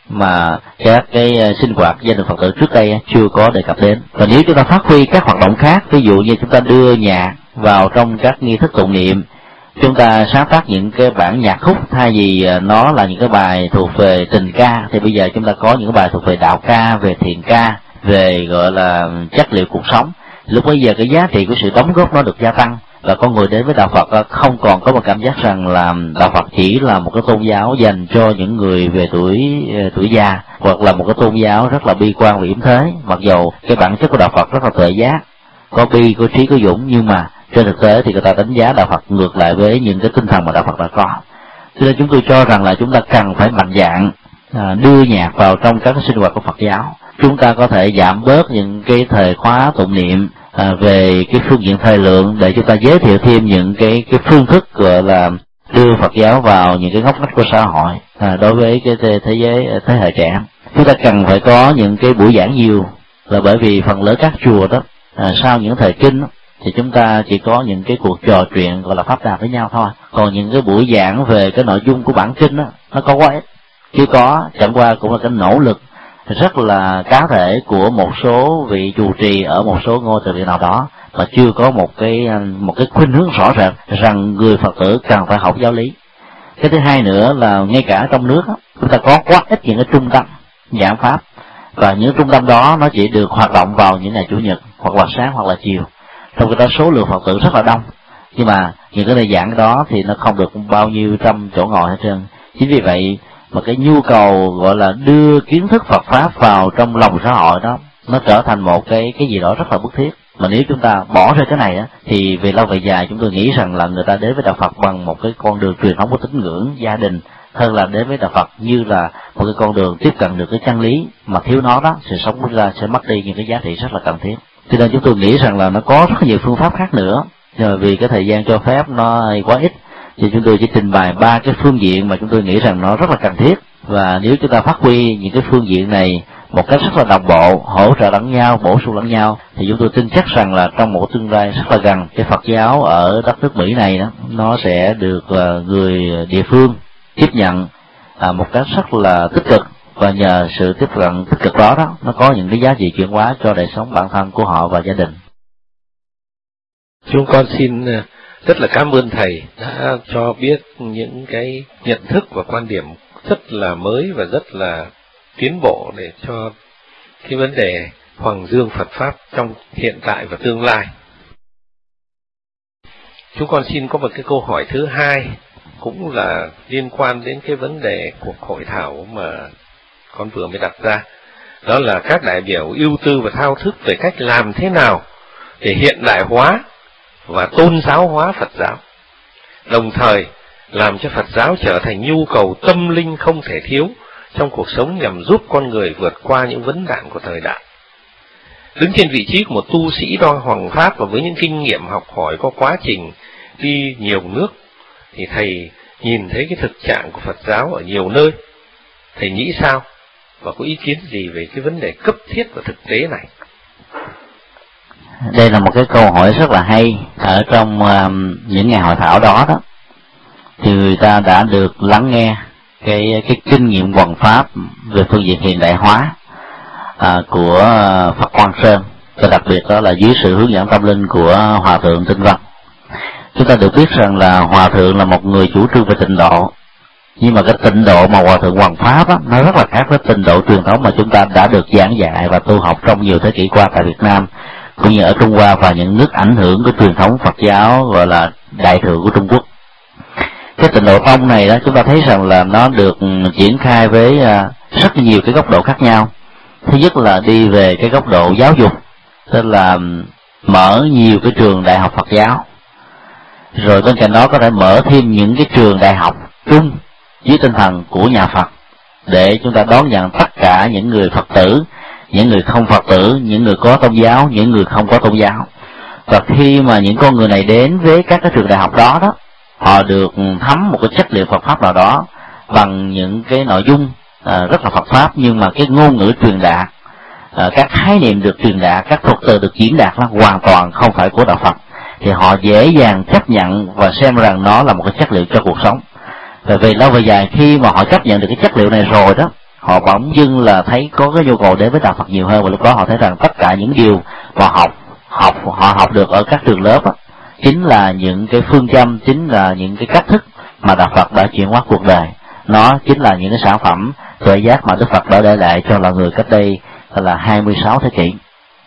Speaker 2: mà các cái sinh hoạt gia đình Phật tử trước đây chưa có đề cập đến. Và nếu chúng ta phát huy các hoạt động khác, ví dụ như chúng ta đưa nhạc vào trong các nghi thức tụng niệm, chúng ta sáng tác những cái bản nhạc khúc thay vì nó là những cái bài thuộc về tình ca, thì bây giờ chúng ta có những cái bài thuộc về đạo ca, về thiền ca, về gọi là chất liệu cuộc sống. Lúc bây giờ cái giá trị của sự đóng góp nó được gia tăng, và con người đến với đạo Phật không còn có một cảm giác rằng là đạo Phật chỉ là một cái tôn giáo dành cho những người về tuổi tuổi già, hoặc là một cái tôn giáo rất là bi quan và yếm thế. Mặc dù cái bản chất của đạo Phật rất là tuệ giác, có bi, có trí, có dũng, nhưng mà trên thực tế thì người ta đánh giá đạo Phật ngược lại với những cái tinh thần mà đạo Phật đã có. Cho nên chúng tôi cho rằng là chúng ta cần phải mạnh dạn à, đưa nhạc vào trong các cái sinh hoạt của Phật giáo. Chúng ta có thể giảm bớt những cái thời khóa tụng niệm à, về cái phương diện thời lượng, để chúng ta giới thiệu thêm những cái cái phương thức gọi là đưa Phật giáo vào những cái ngóc ngách của xã hội à, đối với cái thế, thế giới thế hệ trẻ. Chúng ta cần phải có những cái buổi giảng nhiều, là bởi vì phần lớn các chùa đó à, sau những thời kinh đó, thì chúng ta chỉ có những cái cuộc trò chuyện gọi là pháp đàm với nhau thôi. Còn những cái buổi giảng về cái nội dung của bản kinh đó, nó có quá ít, chứ có chẳng qua cũng là cái nỗ lực rất là cá thể của một số vị trụ trì ở một số ngôi từ viện nào đó, mà chưa có một cái một cái khuynh hướng rõ ràng rằng người Phật tử cần phải học giáo lý. Cái thứ hai nữa là ngay cả trong nước đó, chúng ta có quá ít những cái trung tâm giảng pháp, và những trung tâm đó nó chỉ được hoạt động vào những ngày chủ nhật hoặc là sáng hoặc là chiều, trong khi đó số lượng Phật tử rất là đông, nhưng mà những cái nơi giảng đó thì nó không được bao nhiêu trăm chỗ ngồi hết trơn. Chính vì vậy mà cái nhu cầu gọi là đưa kiến thức Phật pháp vào trong lòng xã hội đó, nó trở thành một cái cái gì đó rất là bức thiết. Mà nếu chúng ta bỏ ra cái này á, thì về lâu về dài chúng tôi nghĩ rằng là người ta đến với đạo Phật bằng một cái con đường truyền thống của tín ngưỡng gia đình, hơn là đến với đạo Phật như là một cái con đường tiếp cận được cái chân lý, mà thiếu nó đó sự sống của chúng ta sẽ mất đi những cái giá trị rất là cần thiết. Cho nên chúng tôi nghĩ rằng là nó có rất nhiều phương pháp khác nữa, nhưng mà vì cái thời gian cho phép nó quá ít thì chúng tôi chỉ trình bày ba cái phương diện mà chúng tôi nghĩ rằng nó rất là cần thiết. Và nếu chúng ta phát huy những cái phương diện này một cách rất là đồng bộ, hỗ trợ lẫn nhau, bổ sung lẫn nhau, thì chúng tôi tin chắc rằng là trong một tương lai rất là gần, cái Phật giáo ở đất nước Mỹ này đó, nó sẽ được người địa phương tiếp nhận à, một cách rất là tích cực, và nhờ sự tiếp cận tích cực đó đó, nó có những cái giá trị chuyển hóa cho đời sống bản thân của họ và gia đình.
Speaker 1: Chúng con xin rất là cảm ơn thầy đã cho biết những cái nhận thức và quan điểm rất là mới và rất là tiến bộ để cho cái vấn đề hoàng dương Phật pháp trong hiện tại và tương lai. Chúng con xin có một cái câu hỏi thứ hai, cũng là liên quan đến cái vấn đề cuộc hội thảo mà con vừa mới đặt ra. Đó là các đại biểu ưu tư và thao thức về cách làm thế nào để hiện đại hóa và tôn giáo hóa Phật giáo, đồng thời làm cho Phật giáo trở thành nhu cầu tâm linh không thể thiếu trong cuộc sống, nhằm giúp con người vượt qua những vấn nạn của thời đại. Đứng trên vị trí của một tu sĩ đo hoàng pháp và với những kinh nghiệm học hỏi có quá trình đi nhiều nước, thì thầy nhìn thấy cái thực trạng của Phật giáo ở nhiều nơi. Thầy nghĩ sao và có ý kiến gì về cái vấn đề cấp thiết và thực tế này?
Speaker 2: Đây là một cái câu hỏi rất là hay. Ở trong um, những ngày hội thảo đó đó, thì người ta đã được lắng nghe cái cái kinh nghiệm hoằng pháp về phương diện hiện đại hóa à, của Phật Quang Sơn, và đặc biệt đó là dưới sự hướng dẫn tâm linh của Hòa thượng Tinh Văn. Chúng ta được biết rằng là Hòa thượng là một người chủ trương về tịnh độ, nhưng mà cái tịnh độ mà Hòa thượng hoằng pháp á, nó rất là khác với tịnh độ truyền thống mà chúng ta đã được giảng dạy và tu học trong nhiều thế kỷ qua tại Việt Nam cũng như ở Trung Hoa và những nước ảnh hưởng của truyền thống Phật giáo gọi là đại thừa của Trung Quốc. Cái tịnh độ tông này đó, chúng ta thấy rằng là nó được triển khai với rất nhiều cái góc độ khác nhau. Thứ nhất là đi về cái góc độ giáo dục, tức là mở nhiều cái trường đại học Phật giáo, rồi bên cạnh đó có thể mở thêm những cái trường đại học chung dưới tinh thần của nhà Phật, để chúng ta đón nhận tất cả những người Phật tử, những người không Phật tử, những người có tôn giáo, những người không có tôn giáo. Và khi mà những con người này đến với các cái trường đại học đó đó, họ được thấm một cái chất liệu Phật pháp nào đó bằng những cái nội dung à, rất là Phật pháp, nhưng mà cái ngôn ngữ truyền đạt à, các khái niệm được truyền đạt, các thuật từ được diễn đạt nó hoàn toàn không phải của đạo Phật, thì họ dễ dàng chấp nhận và xem rằng nó là một cái chất liệu cho cuộc sống. Và về lâu về dài, khi mà họ chấp nhận được cái chất liệu này rồi đó, họ bỗng dưng là thấy có cái nhu cầu đến với đạo Phật nhiều hơn, và lúc đó họ thấy rằng tất cả những điều mà học học họ học được ở các trường lớp đó, chính là những cái phương châm, chính là những cái cách thức mà đạo Phật đã chuyển hóa cuộc đời. Nó chính là những cái sản phẩm tuệ giác mà Đức Phật đã để lại cho loài người cách đây là hai mươi sáu thế kỷ.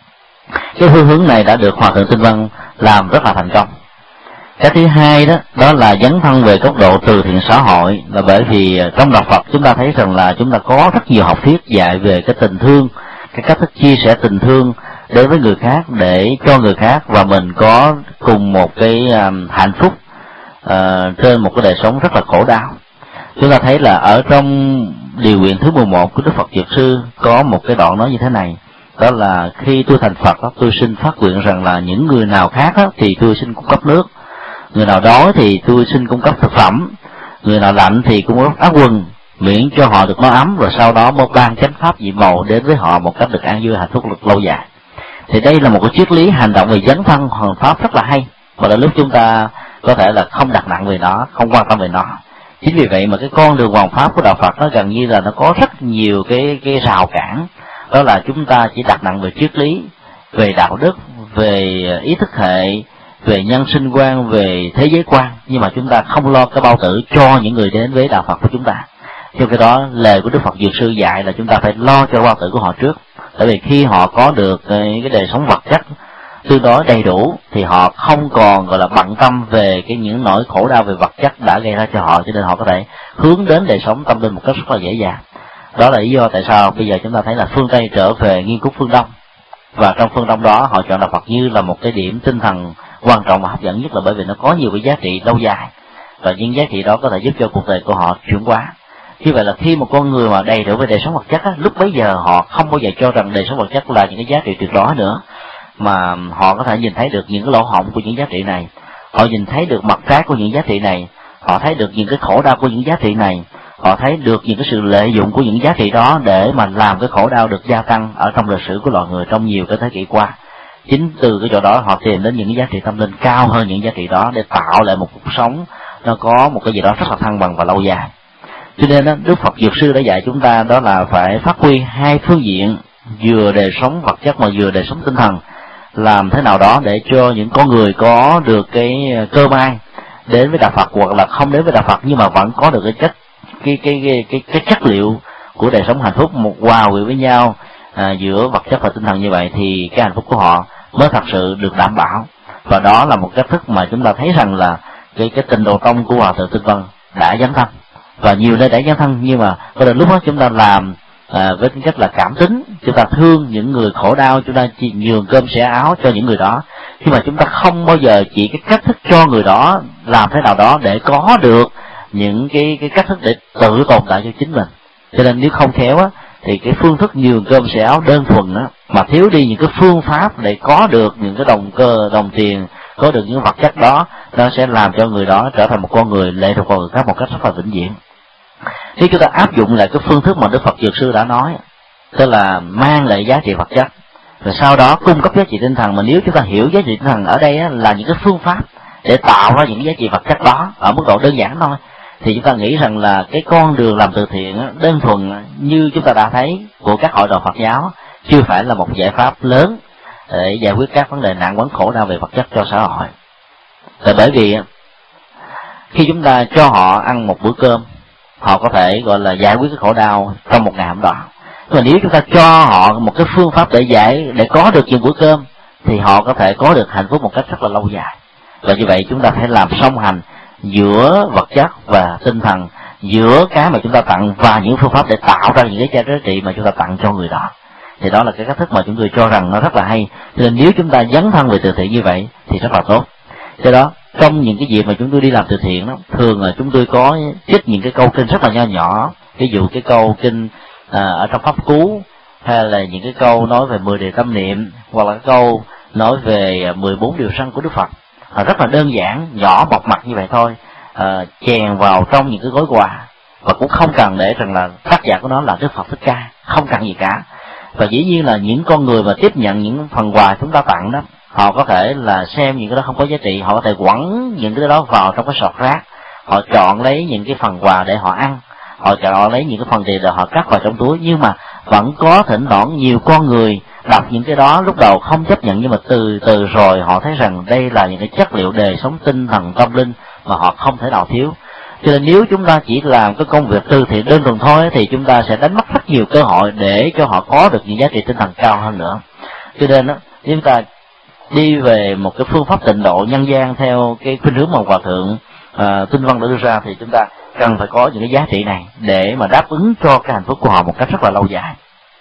Speaker 2: Cái phương hướng này đã được Hòa Thượng Tinh Văn làm rất là thành công. Cái thứ hai đó, đó là dấn thân về góc độ từ thiện xã hội, là bởi vì trong đạo Phật chúng ta thấy rằng là chúng ta có rất nhiều học thuyết dạy về cái tình thương, cái cách thức chia sẻ tình thương đến với người khác để cho người khác và mình có cùng một cái um, hạnh phúc uh, trên một cái đời sống rất là khổ đau. Chúng ta thấy là ở trong điều nguyện thứ mười một của Đức Phật Dược Sư có một cái đoạn nói như thế này, đó là khi tôi thành Phật đó, tôi xin phát nguyện rằng là những người nào khác đó, thì tôi xin cung cấp nước, người nào đói thì tôi xin cung cấp thực phẩm, người nào lạnh thì cung cấp áo quần, miễn cho họ được no ấm, rồi sau đó mới ban chánh pháp nhiệm màu đến với họ một cách được an vui hạnh phúc được lâu dài. Thì đây là một cái triết lý hành động về dấn thân hoàn pháp rất là hay, và là lúc chúng ta có thể là không đặt nặng về nó, không quan tâm về nó. Chính vì vậy mà cái con đường hoàn pháp của đạo Phật nó gần như là nó có rất nhiều cái cái rào cản, đó là chúng ta chỉ đặt nặng về triết lý, về đạo đức, về ý thức hệ, về nhân sinh quan, về thế giới quan, nhưng mà chúng ta không lo cái bao tử cho những người đến với đạo Phật của chúng ta. Trong cái đó lời của Đức Phật Dược Sư dạy là chúng ta phải lo cho bao tử của họ trước, tại vì khi họ có được cái, cái đời sống vật chất tương đối đầy đủ thì họ không còn gọi là bận tâm về cái những nỗi khổ đau về vật chất đã gây ra cho họ, cho nên họ có thể hướng đến đời sống tâm linh một cách rất là dễ dàng. Đó là lý do tại sao bây giờ chúng ta thấy là phương Tây trở về nghiên cứu phương Đông, và trong phương Đông đó họ chọn đạo Phật như là một cái điểm tinh thần quan trọng và hấp dẫn nhất, là bởi vì nó có nhiều cái giá trị lâu dài, và những giá trị đó có thể giúp cho cuộc đời của họ chuyển hóa. Như vậy là khi một con người mà đầy đủ về đời sống vật chất á, lúc bấy giờ họ không bao giờ cho rằng đời sống vật chất là những cái giá trị tuyệt đối nữa, mà họ có thể nhìn thấy được những cái lỗ hổng của những giá trị này, họ nhìn thấy được mặt trái của những giá trị này, họ thấy được những cái khổ đau của những giá trị này, họ thấy được những cái sự lợi dụng của những giá trị đó để mà làm cái khổ đau được gia tăng ở trong lịch sử của loài người trong nhiều cái thế kỷ qua. Chính từ cái chỗ đó họ tìm đến những cái giá trị tâm linh cao hơn những giá trị đó để tạo lại một cuộc sống nó có một cái gì đó rất là thăng bằng và lâu dài. Cho nên đó, Đức Phật Dược Sư đã dạy chúng ta đó là phải phát huy hai phương diện, vừa đời sống vật chất mà vừa đời sống tinh thần, làm thế nào đó để cho những con người có được cái cơ may đến với đạo Phật, hoặc là không đến với đạo Phật nhưng mà vẫn có được cái chất cái cái cái cái, cái chất liệu của đời sống hạnh phúc, một hòa quyện với nhau à, giữa vật chất và tinh thần. Như vậy thì cái hạnh phúc của họ mới thật sự được đảm bảo. Và đó là một cách thức mà chúng ta thấy rằng là cái cái Tịnh Độ Tông của Hòa Thượng Tinh Văn đã dấn thân, và nhiều nơi đã dấn thân, nhưng mà có đến lúc đó chúng ta làm à, với tính cách là cảm tính, chúng ta thương những người khổ đau, chúng ta chỉ nhường cơm sẻ áo cho những người đó, nhưng mà chúng ta không bao giờ chỉ cái cách thức cho người đó làm thế nào đó để có được những cái cái cách thức để tự tồn tại cho chính mình. Cho nên nếu không khéo á, thì cái phương thức nhường cơm sẻ áo đơn thuần á, mà thiếu đi những cái phương pháp để có được những cái đồng cơ đồng tiền, có được những vật chất đó, nó sẽ làm cho người đó trở thành một con người lệ thuộc vào người khác một cách rất là vĩnh viễn. Khi chúng ta áp dụng lại cái phương thức mà Đức Phật Dược Sư đã nói, tức là mang lại giá trị vật chất, rồi sau đó cung cấp giá trị tinh thần, mà nếu chúng ta hiểu giá trị tinh thần ở đây á, là những cái phương pháp để tạo ra những giá trị vật chất đó ở mức độ đơn giản thôi, thì chúng ta nghĩ rằng là cái con đường làm từ thiện á, đơn thuần như chúng ta đã thấy của các hội đoàn Phật giáo chưa phải là một giải pháp lớn để giải quyết các vấn đề nạn quấn khổ đau về vật chất cho xã hội. Là bởi vì khi chúng ta cho họ ăn một bữa cơm, họ có thể gọi là giải quyết cái khổ đau trong một ngày hôm đó. Nhưng mà nếu chúng ta cho họ một cái phương pháp để giải, để có được những bữa cơm, thì họ có thể có được hạnh phúc một cách rất là lâu dài. Và như vậy chúng ta phải làm song hành giữa vật chất và tinh thần, giữa cái mà chúng ta tặng và những phương pháp để tạo ra những cái giá trị mà chúng ta tặng cho người đó. Thì đó là cái cách thức mà chúng tôi cho rằng nó rất là hay. Cho nên nếu chúng ta dấn thân về từ thiện như vậy thì rất là tốt. Cho đó trong những cái dịp mà chúng tôi đi làm từ thiện đó, thường là chúng tôi có trích những cái câu kinh rất là nho nhỏ, ví dụ cái câu kinh à, ở trong pháp cú, hay là những cái câu nói về mười đề tâm niệm, hoặc là cái câu nói về mười bốn điều răn của Đức Phật, à, rất là đơn giản, nhỏ bọc mặt như vậy thôi, à, chèn vào trong những cái gói quà, và cũng không cần để rằng là tác giả của nó là Đức Phật Thích Ca, không cần gì cả. Và dĩ nhiên là những con người mà tiếp nhận những phần quà chúng ta tặng đó, họ có thể là xem những cái đó không có giá trị, họ có thể quẳng những cái đó vào trong cái sọt rác, họ chọn lấy những cái phần quà để họ ăn, họ chọn lấy những cái phần tiền để họ cắt vào trong túi. Nhưng mà vẫn có thỉnh thoảng nhiều con người đọc những cái đó lúc đầu không chấp nhận, nhưng mà từ từ rồi họ thấy rằng đây là những cái chất liệu đời sống tinh thần tâm linh mà họ không thể nào thiếu. Cho nên nếu chúng ta chỉ làm cái công việc từ thiện đơn thuần thôi thì chúng ta sẽ đánh mất rất nhiều cơ hội để cho họ có được những giá trị tinh thần cao hơn nữa. Cho nên đó, chúng ta đi về một cái phương pháp tịnh độ nhân gian theo cái khuynh hướng mà Hòa thượng à, Tinh Văn đã đưa ra, thì chúng ta cần phải có những cái giá trị này để mà đáp ứng cho cái hạnh phúc của họ một cách rất là lâu dài.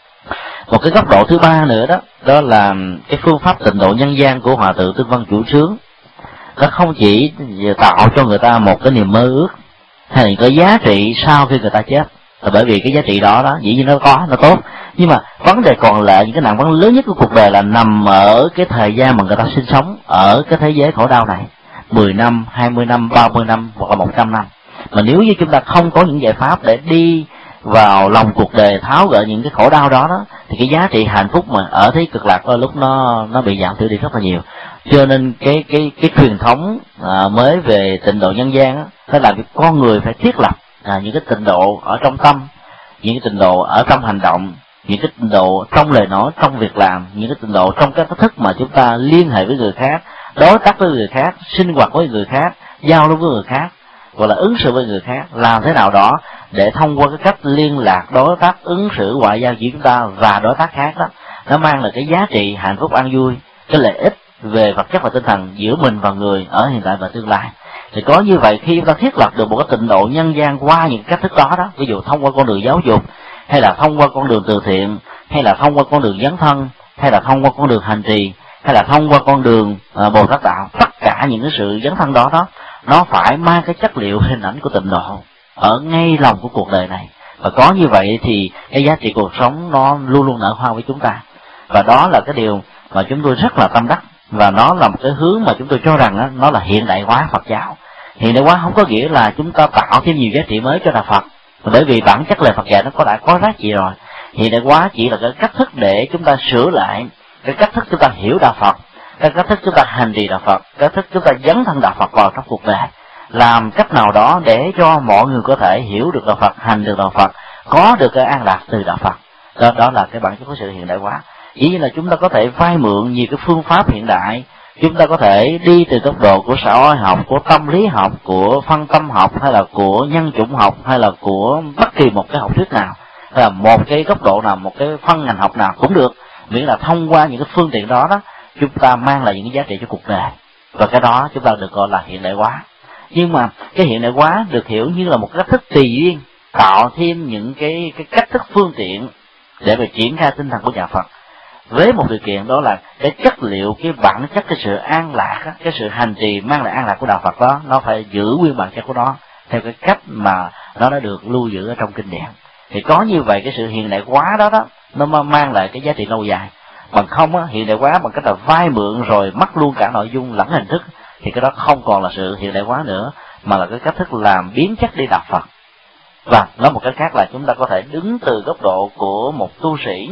Speaker 2: Một cái góc độ thứ ba nữa đó, đó là cái phương pháp tịnh độ nhân gian của Hòa thượng Tinh Văn chủ trướng. Nó không chỉ tạo cho người ta một cái niềm mơ ước hay là cái giá trị sau khi người ta chết, là bởi vì cái giá trị đó đó dĩ nhiên nó có, nó tốt, nhưng mà vấn đề còn lại, những cái nạn vấn lớn nhất của cuộc đời là nằm ở cái thời gian mà người ta sinh sống ở cái thế giới khổ đau này, mười năm, hai mươi năm, ba mươi năm hoặc là một trăm năm. Mà nếu như chúng ta không có những giải pháp để đi vào lòng cuộc đời, tháo gỡ những cái khổ đau đó đó, thì cái giá trị hạnh phúc mà ở thế cực lạc đôi lúc nó nó bị giảm thiểu đi rất là nhiều. Cho nên cái cái cái truyền thống à, mới về tịnh độ nhân gian á, phải làm cho con người phải thiết lập à, những cái tịnh độ ở trong tâm, những cái tịnh độ ở trong hành động, những cái tịnh độ trong lời nói, trong việc làm, những cái tịnh độ trong cái cách thức mà chúng ta liên hệ với người khác, đối tác với người khác, sinh hoạt với người khác, giao lưu với người khác, gọi là ứng xử với người khác, làm thế nào đó để thông qua cái cách liên lạc, đối tác, ứng xử, ngoại giao giữa chúng ta và đối tác khác đó, nó mang lại cái giá trị hạnh phúc an vui, cái lợi ích về vật chất và tinh thần giữa mình và người ở hiện tại và tương lai. Thì có như vậy, khi chúng ta thiết lập được một cái tịnh độ nhân gian qua những cách thức đó đó, ví dụ thông qua con đường giáo dục, hay là thông qua con đường từ thiện, hay là thông qua con đường dấn thân, hay là thông qua con đường hành trì, hay là thông qua con đường uh, Bồ Tát đạo, tất cả những cái sự dấn thân đó đó, nó phải mang cái chất liệu hình ảnh của tịnh độ ở ngay lòng của cuộc đời này. Và có như vậy thì cái giá trị cuộc sống nó luôn luôn nở hoa với chúng ta. Và đó là cái điều mà chúng tôi rất là tâm đắc, và nó là một cái hướng mà chúng tôi cho rằng đó, nó là hiện đại hóa Phật giáo. Hiện đại hóa không có nghĩa là chúng ta tạo thêm nhiều giá trị mới cho đạo Phật, bởi vì bản chất lời Phật dạy nó có đã có giá trị rồi. Hiện đại hóa chỉ là cái cách thức để chúng ta sửa lại cái cách thức chúng ta hiểu đạo Phật, cái cách thức chúng ta hành trì đạo Phật, cái cách thức chúng ta dấn thân đạo Phật vào trong cuộc đời, làm cách nào đó để cho mọi người có thể hiểu được đạo Phật, hành được đạo Phật, có được cái an lạc từ đạo Phật. Đó, đó là cái bản chất của sự hiện đại hóa. Dĩ nhiên là chúng ta có thể vay mượn nhiều cái phương pháp hiện đại, chúng ta có thể đi từ góc độ của xã hội học, của tâm lý học, của phân tâm học, hay là của nhân chủng học, hay là của bất kỳ một cái học thuyết nào, hay là một cái góc độ nào, một cái phân ngành học nào cũng được, miễn là thông qua những cái phương tiện đó đó, chúng ta mang lại những cái giá trị cho cuộc đời, và cái đó chúng ta được gọi là hiện đại hóa. Nhưng mà cái hiện đại hóa được hiểu như là một cách thức tùy duyên, tạo thêm những cái cái cách thức phương tiện để mà triển khai tinh thần của nhà Phật, với một điều kiện đó là cái chất liệu, cái bản chất, cái sự an lạc, cái sự hành trì mang lại an lạc của đạo Phật đó, nó phải giữ nguyên bản chất của nó theo cái cách mà nó đã được lưu giữ ở trong kinh điển. Thì có như vậy cái sự hiện đại hóa đó đó, nó mang lại cái giá trị lâu dài. Bằng không á, hiện đại hóa bằng cách là vay mượn rồi mất luôn cả nội dung lẫn hình thức, thì cái đó không còn là sự hiện đại hóa nữa, mà là cái cách thức làm biến chất đi đạo Phật. Và nói một cách khác là chúng ta có thể đứng từ góc độ của một tu sĩ,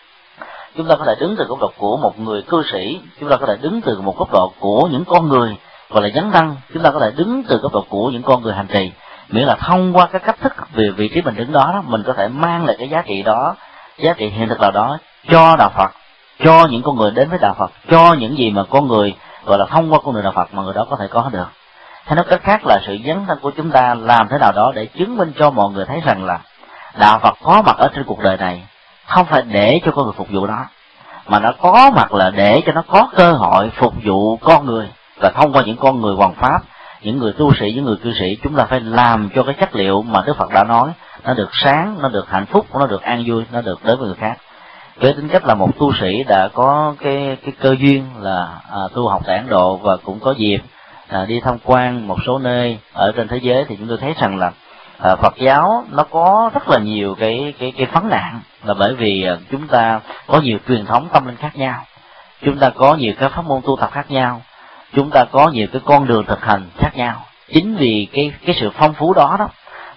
Speaker 2: chúng ta có thể đứng từ góc độ của một người cư sĩ, chúng ta có thể đứng từ một góc độ của những con người gọi là dấn thân, chúng ta có thể đứng từ góc độ của những con người hành trì. Miễn là thông qua cái cách thức về vị trí mình đứng đó, đó, mình có thể mang lại cái giá trị đó, giá trị hiện thực nào đó cho đạo Phật, cho những con người đến với đạo Phật, cho những gì mà con người gọi là thông qua con đường đạo Phật mà người đó có thể có được. Hay nói cách khác là sự dấn thân của chúng ta làm thế nào đó để chứng minh cho mọi người thấy rằng là đạo Phật có mặt ở trên cuộc đời này không phải để cho con người phục vụ nó, mà nó có mặt là để cho nó có cơ hội phục vụ con người. Và thông qua những con người hoằng pháp, những người tu sĩ, những người cư sĩ, chúng ta phải làm cho cái chất liệu mà Đức Phật đã nói nó được sáng, nó được hạnh phúc, nó được an vui, nó được đến với người khác. Với tính cách là một tu sĩ đã có cái cái cơ duyên là à, tu học tại Ấn Độ, và cũng có dịp à, đi tham quan một số nơi ở trên thế giới, thì chúng tôi thấy rằng là à, Phật giáo nó có rất là nhiều cái cái cái vấn nạn, là bởi vì à, chúng ta có nhiều truyền thống tâm linh khác nhau, chúng ta có nhiều cái pháp môn tu tập khác nhau, chúng ta có nhiều cái con đường thực hành khác nhau. Chính vì cái cái sự phong phú đó đó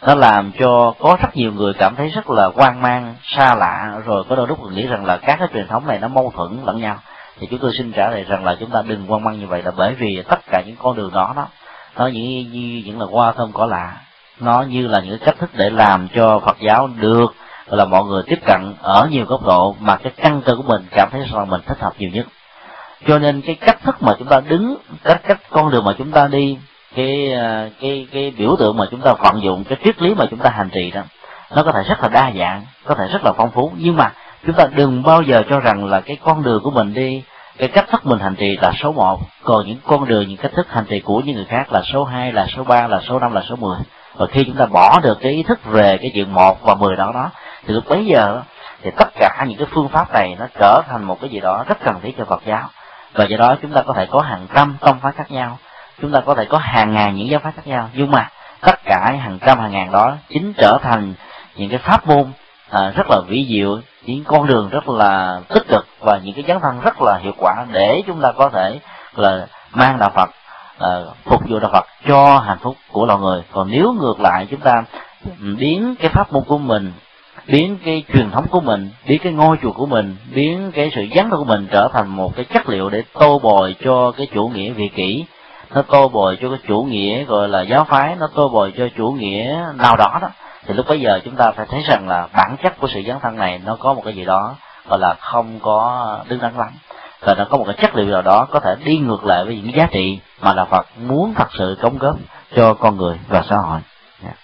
Speaker 2: nó làm cho có rất nhiều người cảm thấy rất là hoang mang, xa lạ, rồi có đôi lúc nghĩ rằng là các cái truyền thống này nó mâu thuẫn lẫn nhau. Thì chúng tôi xin trả lời rằng là chúng ta đừng hoang mang như vậy, là bởi vì tất cả những con đường đó đó nó như, như những là hoa thơm cỏ lạ, nó như là những cách thức để làm cho Phật giáo được gọi là mọi người tiếp cận ở nhiều góc độ mà cái căn cơ của mình cảm thấy rằng mình thích hợp nhiều nhất. Cho nên cái cách thức mà chúng ta đứng, cách cách con đường mà chúng ta đi, cái cái cái biểu tượng mà chúng ta vận dụng, cái triết lý mà chúng ta hành trì đó, nó có thể rất là đa dạng, có thể rất là phong phú, nhưng mà chúng ta đừng bao giờ cho rằng là cái con đường của mình đi, cái cách thức mình hành trì là số một, còn những con đường, những cách thức hành trì của những người khác là số hai, là số ba, là số năm, là số mười. Và khi chúng ta bỏ được cái ý thức về cái chuyện một và mười đó đó, thì lúc bấy giờ thì tất cả những cái phương pháp này nó trở thành một cái gì đó rất cần thiết cho Phật giáo. Và do đó chúng ta có thể có hàng trăm tông phái khác nhau, chúng ta có thể có hàng ngàn những giáo phái khác nhau, nhưng mà tất cả hàng trăm hàng ngàn đó chính trở thành những cái pháp môn à, rất là vĩ diệu, những con đường rất là tích cực và những cái dấn thân rất là hiệu quả để chúng ta có thể là mang đạo Phật, à, phục vụ đạo Phật cho hạnh phúc của loài người. Còn nếu ngược lại chúng ta biến cái pháp môn của mình, biến cái truyền thống của mình, biến cái ngôi chùa của mình, biến cái sự dấn thân của mình trở thành một cái chất liệu để tô bồi cho cái chủ nghĩa vị kỷ, nó tô bồi cho cái chủ nghĩa gọi là giáo phái, nó tô bồi cho chủ nghĩa nào đó đó, thì lúc bấy giờ chúng ta phải thấy rằng là bản chất của sự dấn thân này nó có một cái gì đó gọi là không có đứng đắn lắm, và nó có một cái chất liệu nào đó có thể đi ngược lại với những giá trị mà Đạo Phật muốn thật sự cống góp cho con người và xã hội. Yeah.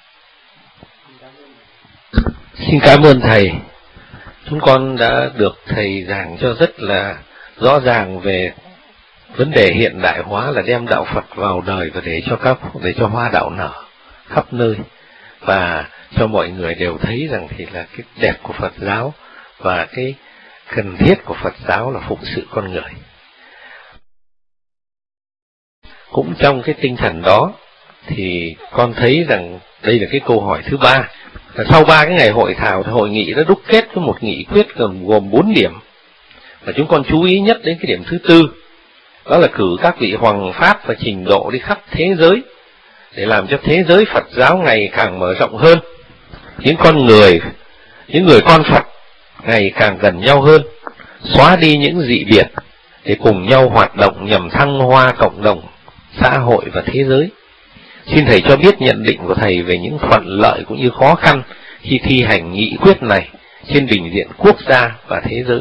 Speaker 1: Xin cảm ơn thầy. Chúng con đã được thầy giảng cho rất là rõ ràng về vấn đề hiện đại hóa, là đem đạo Phật vào đời và để cho các để cho hoa đạo nở khắp nơi, và cho mọi người đều thấy rằng thì là cái đẹp của Phật giáo và cái cần thiết của Phật giáo là phụng sự con người. Cũng trong cái tinh thần đó thì con thấy rằng đây là cái câu hỏi thứ ba. Và sau ba cái ngày hội thảo thì hội nghị đã đúc kết với một nghị quyết gồm gồm bốn điểm, và chúng con chú ý nhất đến cái điểm thứ tư, đó là cử các vị hoằng pháp và trình độ đi khắp thế giới để làm cho thế giới Phật giáo ngày càng mở rộng hơn, những con người, những người con Phật ngày càng gần nhau hơn, xóa đi những dị biệt để cùng nhau hoạt động nhằm thăng hoa cộng đồng, xã hội và thế giới. Xin thầy cho biết nhận định của thầy về những thuận lợi cũng như khó khăn khi thi hành nghị quyết này trên bình diện quốc gia và thế giới.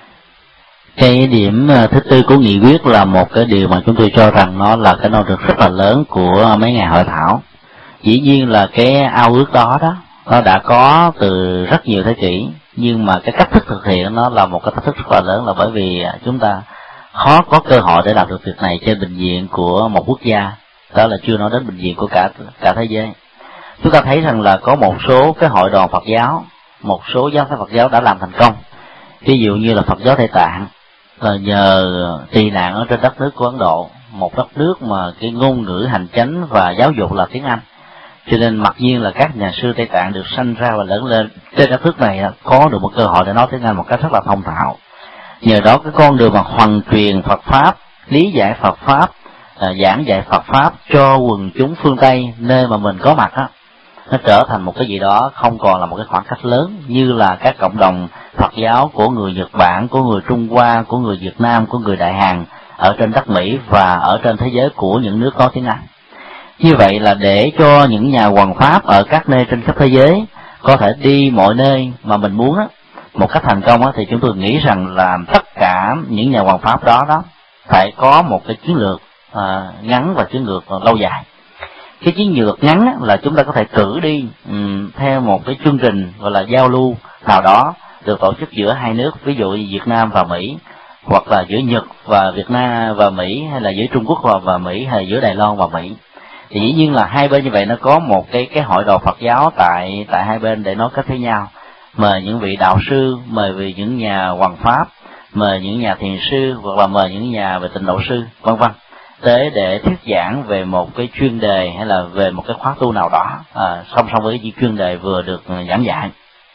Speaker 2: Cái điểm thứ tư của nghị quyết là một cái điều mà chúng tôi cho rằng nó là cái nỗ lực rất là lớn của mấy ngày hội thảo. Dĩ nhiên là cái ao ước đó đó nó đã có từ rất nhiều thế kỷ, nhưng mà cái cách thức thực hiện nó là một cái thách thức rất là lớn, là bởi vì chúng ta khó có cơ hội để làm được việc này trên bình diện của một quốc gia, đó là chưa nói đến bình diện của cả cả thế giới. Chúng ta thấy rằng là có một số cái hội đoàn Phật giáo, một số giáo phái Phật giáo đã làm thành công. Ví dụ như là Phật giáo Tây Tạng là nhờ tị nạn ở trên đất nước của Ấn Độ, một đất nước mà cái ngôn ngữ hành chánh và giáo dục là tiếng Anh, cho nên mặc nhiên là các nhà sư Tây Tạng được sanh ra và lớn lên trên đất nước này có được một cơ hội để nói tiếng Anh một cách rất là thông thạo. Nhờ đó cái con đường mà hoàn truyền Phật pháp, lý giải Phật pháp, à, giảng dạy Phật pháp cho quần chúng phương Tây nơi mà mình có mặt á, nó trở thành một cái gì đó không còn là một cái khoảng cách lớn như là các cộng đồng Phật giáo của người Nhật Bản, của người Trung Hoa, của người Việt Nam, của người Đại Hàn ở trên đất Mỹ và ở trên thế giới của những nước có tiếng Anh. Như vậy là để cho những nhà hoằng pháp ở các nơi trên khắp thế giới có thể đi mọi nơi mà mình muốn á, một cách thành công á, thì chúng tôi nghĩ rằng là tất cả những nhà hoằng pháp đó đó phải có một cái chiến lược à, ngắn và chiến lược lâu dài. Cái chiến lược ngắn á, là chúng ta có thể cử đi um, theo một cái chương trình gọi là giao lưu nào đó được tổ chức giữa hai nước, ví dụ như Việt Nam và Mỹ, hoặc là giữa Nhật và Việt Nam và Mỹ, hay là giữa Trung Quốc và, và Mỹ, hay là giữa Đài Loan và Mỹ. Thì dĩ nhiên là hai bên như vậy nó có một cái cái hội đoàn Phật giáo tại tại hai bên để nối kết với nhau, mời những vị đạo sư, mời vì những nhà hoằng pháp, mời những nhà thiền sư, hoặc là mời những nhà về tịnh độ sư, vân vân, tới để thuyết giảng về một cái chuyên đề hay là về một cái khóa tu nào đó, à, song song với cái chuyên đề vừa được giảng dạy.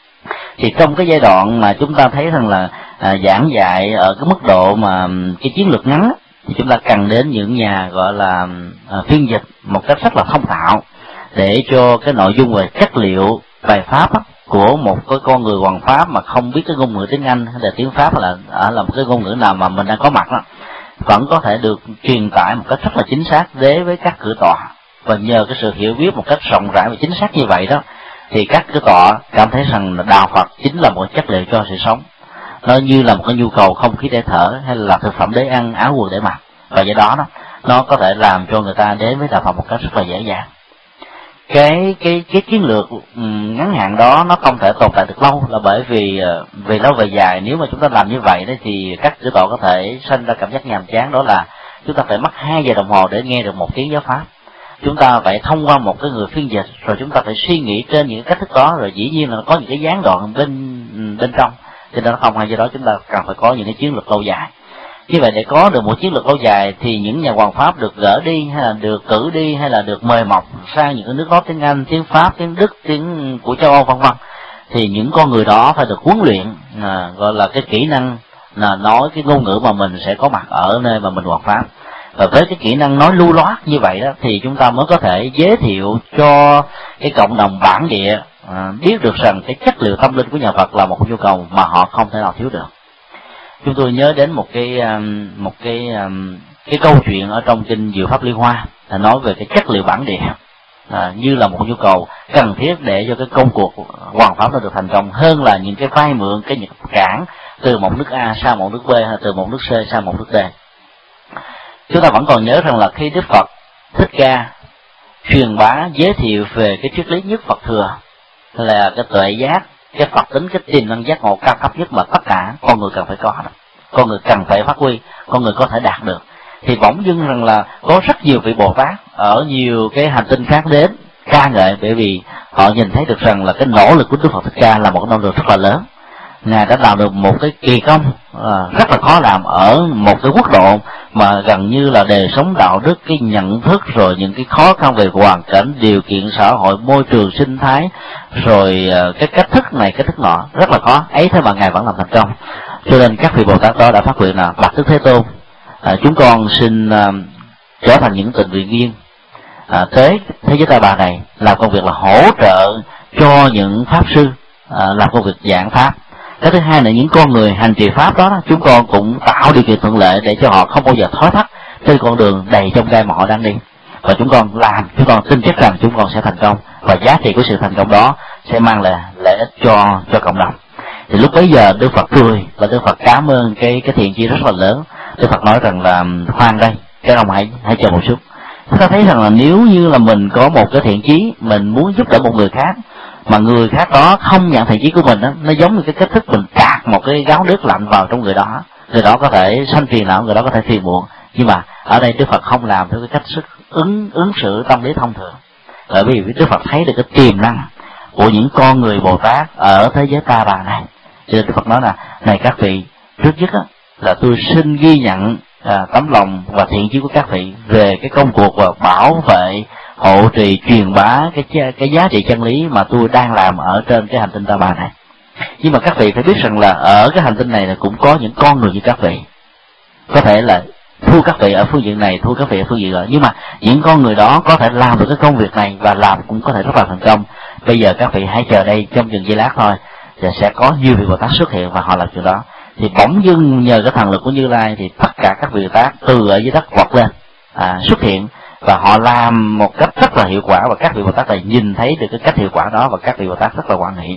Speaker 2: Thì trong cái giai đoạn mà chúng ta thấy rằng là à, giảng dạy ở cái mức độ mà cái chiến lược ngắn á, thì chúng ta cần đến những nhà gọi là à, phiên dịch một cách rất là thông thạo để cho cái nội dung về chất liệu bài pháp á, của một cái con người hoàng pháp mà không biết cái ngôn ngữ tiếng Anh hay là tiếng Pháp, hay là ở là một cái ngôn ngữ nào mà mình đang có mặt đó, vẫn có thể được truyền tải một cách rất là chính xác đến với các cử tọa. Và nhờ cái sự hiểu biết một cách rộng rãi và chính xác như vậy đó, thì các cử tọa cảm thấy rằng đạo Phật chính là một chất liệu cho sự sống. Nó như là một cái nhu cầu không khí để thở, hay là thực phẩm để ăn, áo quần để mặc. Và do đó đó, nó có thể làm cho người ta đến với đạo Phật một cách rất là dễ dàng. Cái cái cái chiến lược um, ngắn hạn đó nó không thể tồn tại được lâu, là bởi vì uh, về lâu về dài nếu mà chúng ta làm như vậy đó thì các cử tọa có thể sinh ra cảm giác nhàm chán. Đó là chúng ta phải mất hai giờ đồng hồ để nghe được một tiếng giáo pháp. Chúng ta phải thông qua một cái người phiên dịch, rồi chúng ta phải suy nghĩ trên những cách thức đó, rồi dĩ nhiên là có những cái gián đoạn bên bên trong, cho nên nó không hay. Do đó chúng ta cần phải có những cái chiến lược lâu dài. Như vậy để có được một chiến lược lâu dài thì những nhà hoàng pháp được gỡ đi, hay là được cử đi, hay là được mời mọc sang những cái nước nói tiếng Anh, tiếng Pháp, tiếng Đức, tiếng của châu Âu vân vân, thì những con người đó phải được huấn luyện, à, gọi là cái kỹ năng là nói cái ngôn ngữ mà mình sẽ có mặt ở nơi mà mình hoàng pháp. Và với cái kỹ năng nói lưu loát như vậy đó thì chúng ta mới có thể giới thiệu cho cái cộng đồng bản địa à, biết được rằng cái chất liệu tâm linh của nhà Phật là một nhu cầu mà họ không thể nào thiếu được. Chúng tôi nhớ đến một cái một cái cái câu chuyện ở trong kinh Diệu Pháp Liên Hoa là nói về cái chất liệu bản địa à, như là một nhu cầu cần thiết để cho cái công cuộc hoàng pháp nó được thành công, hơn là những cái vay mượn, cái nhập cảng từ một nước A sang một nước B, hay từ một nước C sang một nước D. Chúng ta vẫn còn nhớ rằng là khi Đức Phật Thích Ca truyền bá giới thiệu về cái triết lý nhất Phật thừa là cái tuệ giác, cái Phật tính, cái tiềm năng giác ngộ cao cấp nhất mà tất cả con người cần phải có đó, con người cần phải phát huy, con người có thể đạt được, thì bỗng dưng rằng là có rất nhiều vị Bồ Tát ở nhiều cái hành tinh khác đến ca ngợi, bởi vì họ nhìn thấy được rằng là cái nỗ lực của Đức Phật Thích Ca là một cái nỗ lực rất là lớn. Ngài đã làm được một cái kỳ công à, rất là khó làm ở một cái quốc độ mà gần như là đời sống đạo đức, cái nhận thức, rồi những cái khó khăn về hoàn cảnh, điều kiện xã hội, môi trường sinh thái, rồi à, cái cách thức này cách thức nọ rất là khó ấy, thế mà Ngài vẫn làm thành công. Cho nên các vị Bồ Tát đó đã phát nguyện là bạch Đức Thế Tôn, à, chúng con xin à, trở thành những tình nguyện viên à, tới thế giới Ta Bà này, làm công việc là hỗ trợ cho những pháp sư à, làm công việc giảng pháp. Cái thứ hai là những con người hành trì pháp đó, chúng con cũng tạo điều kiện thuận lợi để cho họ không bao giờ thói thắt trên con đường đầy trong gai mà họ đang đi. Và chúng con làm, chúng con tin chắc rằng chúng con sẽ thành công, và giá trị của sự thành công đó sẽ mang lại lợi ích cho cho cộng đồng. Thì lúc bấy giờ Đức Phật cười và Đức Phật cảm ơn cái cái thiện chí rất là lớn. Đức Phật nói rằng là khoan đây, các ông hãy hãy chờ một chút. Chúng ta thấy rằng là nếu như là mình có một cái thiện chí, mình muốn giúp đỡ một người khác, mà người khác đó không nhận thiện chí của mình đó, nó giống như cái cách thức mình tạt một cái gáo nước lạnh vào trong người đó, người đó có thể sanh phiền não, người đó có thể phiền muộn. Nhưng mà ở đây Đức Phật không làm theo cái cách sức ứng ứng xử tâm lý thông thường, bởi vì Đức Phật thấy được cái tiềm năng của những con người Bồ Tát ở thế giới Ta Bà này. Cho nên Đức Phật nói là này các vị, trước nhất á, là tôi xin ghi nhận à, tấm lòng và thiện chí của các vị về cái công cuộc và bảo vệ, hộ trì, truyền bá cái cái giá trị chân lý mà tôi đang làm ở trên cái hành tinh Ta Bà này. Nhưng mà các vị phải biết rằng là ở cái hành tinh này là cũng có những con người như các vị, có thể là thua các vị ở phương diện này, thua các vị ở phương diện đó, nhưng mà những con người đó có thể làm được cái công việc này và làm cũng có thể rất là thành công. Bây giờ các vị hãy chờ đây trong chừng giây lát thôi, và sẽ có nhiều vị Bồ Tát xuất hiện và họ làm chuyện đó. Thì bỗng dưng nhờ cái thần lực của Như Lai thì tất cả các vị Bồ Tát từ ở dưới đất vọt lên à, xuất hiện, và họ làm một cách rất là hiệu quả, và các vị Bồ Tát này nhìn thấy được cái cách hiệu quả đó, và các vị Bồ Tát rất là hoan hỷ.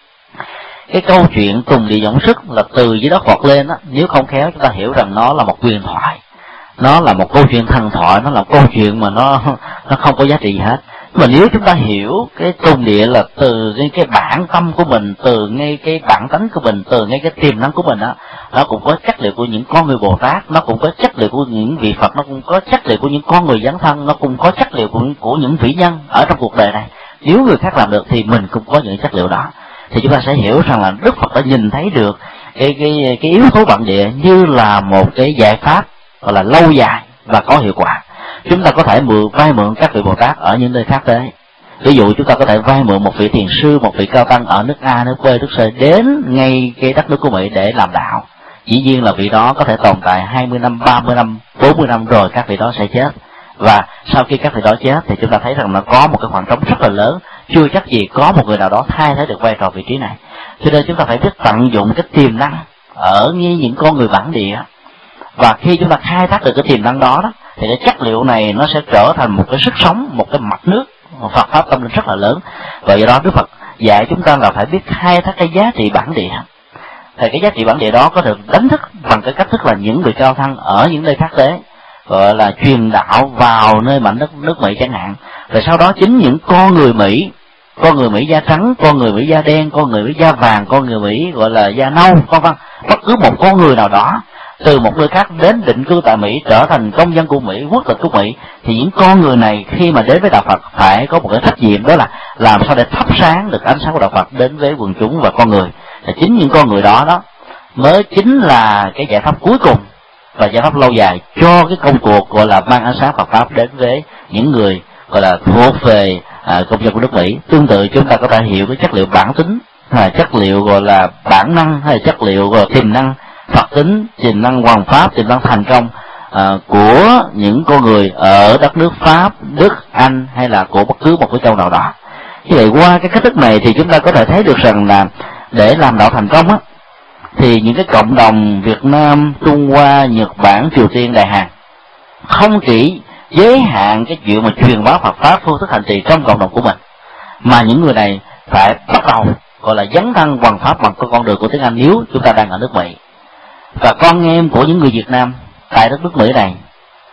Speaker 2: Cái câu chuyện tùng địa dõng sức là từ dưới đất vọt lên đó, nếu không khéo chúng ta hiểu rằng nó là một huyền thoại, nó là một câu chuyện thần thoại, nó là một câu chuyện mà nó nó không có giá trị gì hết. Mà nếu chúng ta hiểu cái tùng địa là từ ngay cái bản tâm của mình, từ ngay cái bản tánh của mình, từ ngay cái tiềm năng của mình đó, nó cũng có chất liệu của những con người Bồ Tát, nó cũng có chất liệu của những vị Phật, nó cũng có chất liệu của những con người dấn thân, nó cũng có chất liệu của, của những vĩ nhân ở trong cuộc đời này. Nếu người khác làm được thì mình cũng có những chất liệu đó. Thì chúng ta sẽ hiểu rằng là Đức Phật đã nhìn thấy được cái cái cái yếu tố bản địa như là một cái giải pháp gọi là lâu dài và có hiệu quả. Chúng ta có thể mượn vay mượn các vị Bồ Tát ở những nơi khác tới. Ví dụ chúng ta có thể vay mượn một vị thiền sư, một vị cao tăng ở nước A, nước B, nước C đến ngay cái đất nước của Mỹ để làm đạo. Dĩ nhiên là vị đó có thể tồn tại hai mươi năm, ba mươi năm, bốn mươi năm rồi các vị đó sẽ chết. Và sau khi các thầy đó chết thì chúng ta thấy rằng nó có một cái khoảng trống rất là lớn, chưa chắc gì có một người nào đó thay thế được vai trò vị trí này. Cho nên chúng ta phải biết tận dụng cái tiềm năng ở như những con người bản địa. Và khi chúng ta khai thác được cái tiềm năng đó, đó thì cái chất liệu này nó sẽ trở thành một cái sức sống, một cái mặt nước Phật pháp tâm linh rất là lớn. Và do đó Đức Phật dạy chúng ta là phải biết khai thác cái giá trị bản địa. Thì cái giá trị bản địa đó có được đánh thức bằng cái cách thức là những người cao thăng ở những nơi khác tế, gọi là truyền đạo vào nơi mảnh đất nước Mỹ chẳng hạn. Rồi sau đó chính những con người Mỹ, con người Mỹ da trắng, con người Mỹ da đen, con người Mỹ da vàng, con người Mỹ gọi là da nâu, vân vân, bất cứ một con người nào đó từ một nơi khác đến định cư tại Mỹ, trở thành công dân của Mỹ, quốc tịch của Mỹ, thì những con người này khi mà đến với đạo Phật phải có một cái trách nhiệm, đó là làm sao để thắp sáng được ánh sáng của đạo Phật đến với quần chúng và con người. Và chính những con người đó đó mới chính là cái giải pháp cuối cùng và giải pháp lâu dài cho cái công cuộc gọi là mang ánh sáng Phật pháp đến với những người gọi là thuộc về à, công dân của nước Mỹ. Tương tự chúng ta có thể hiểu cái chất liệu bản tính, à, chất liệu gọi là bản năng, hay là chất liệu gọi là tiềm năng Phật tính, tiềm năng hoàn pháp, tiềm năng thành công à, của những con người ở đất nước Pháp, Đức, Anh hay là của bất cứ một cái châu nào đó. Như vậy qua cái cách thức này thì chúng ta có thể thấy được rằng là để làm đạo thành công á, thì những cái cộng đồng Việt Nam, Trung Hoa, Nhật Bản, Triều Tiên, Đại Hàn không chỉ giới hạn cái chuyện mà truyền bá Phật pháp, phương thức hành trì trong cộng đồng của mình, mà những người này phải bắt đầu gọi là dấn thân hoàn pháp bằng con đường của tiếng Anh nếu chúng ta đang ở nước Mỹ. Và con em của những người Việt Nam tại đất nước Mỹ này,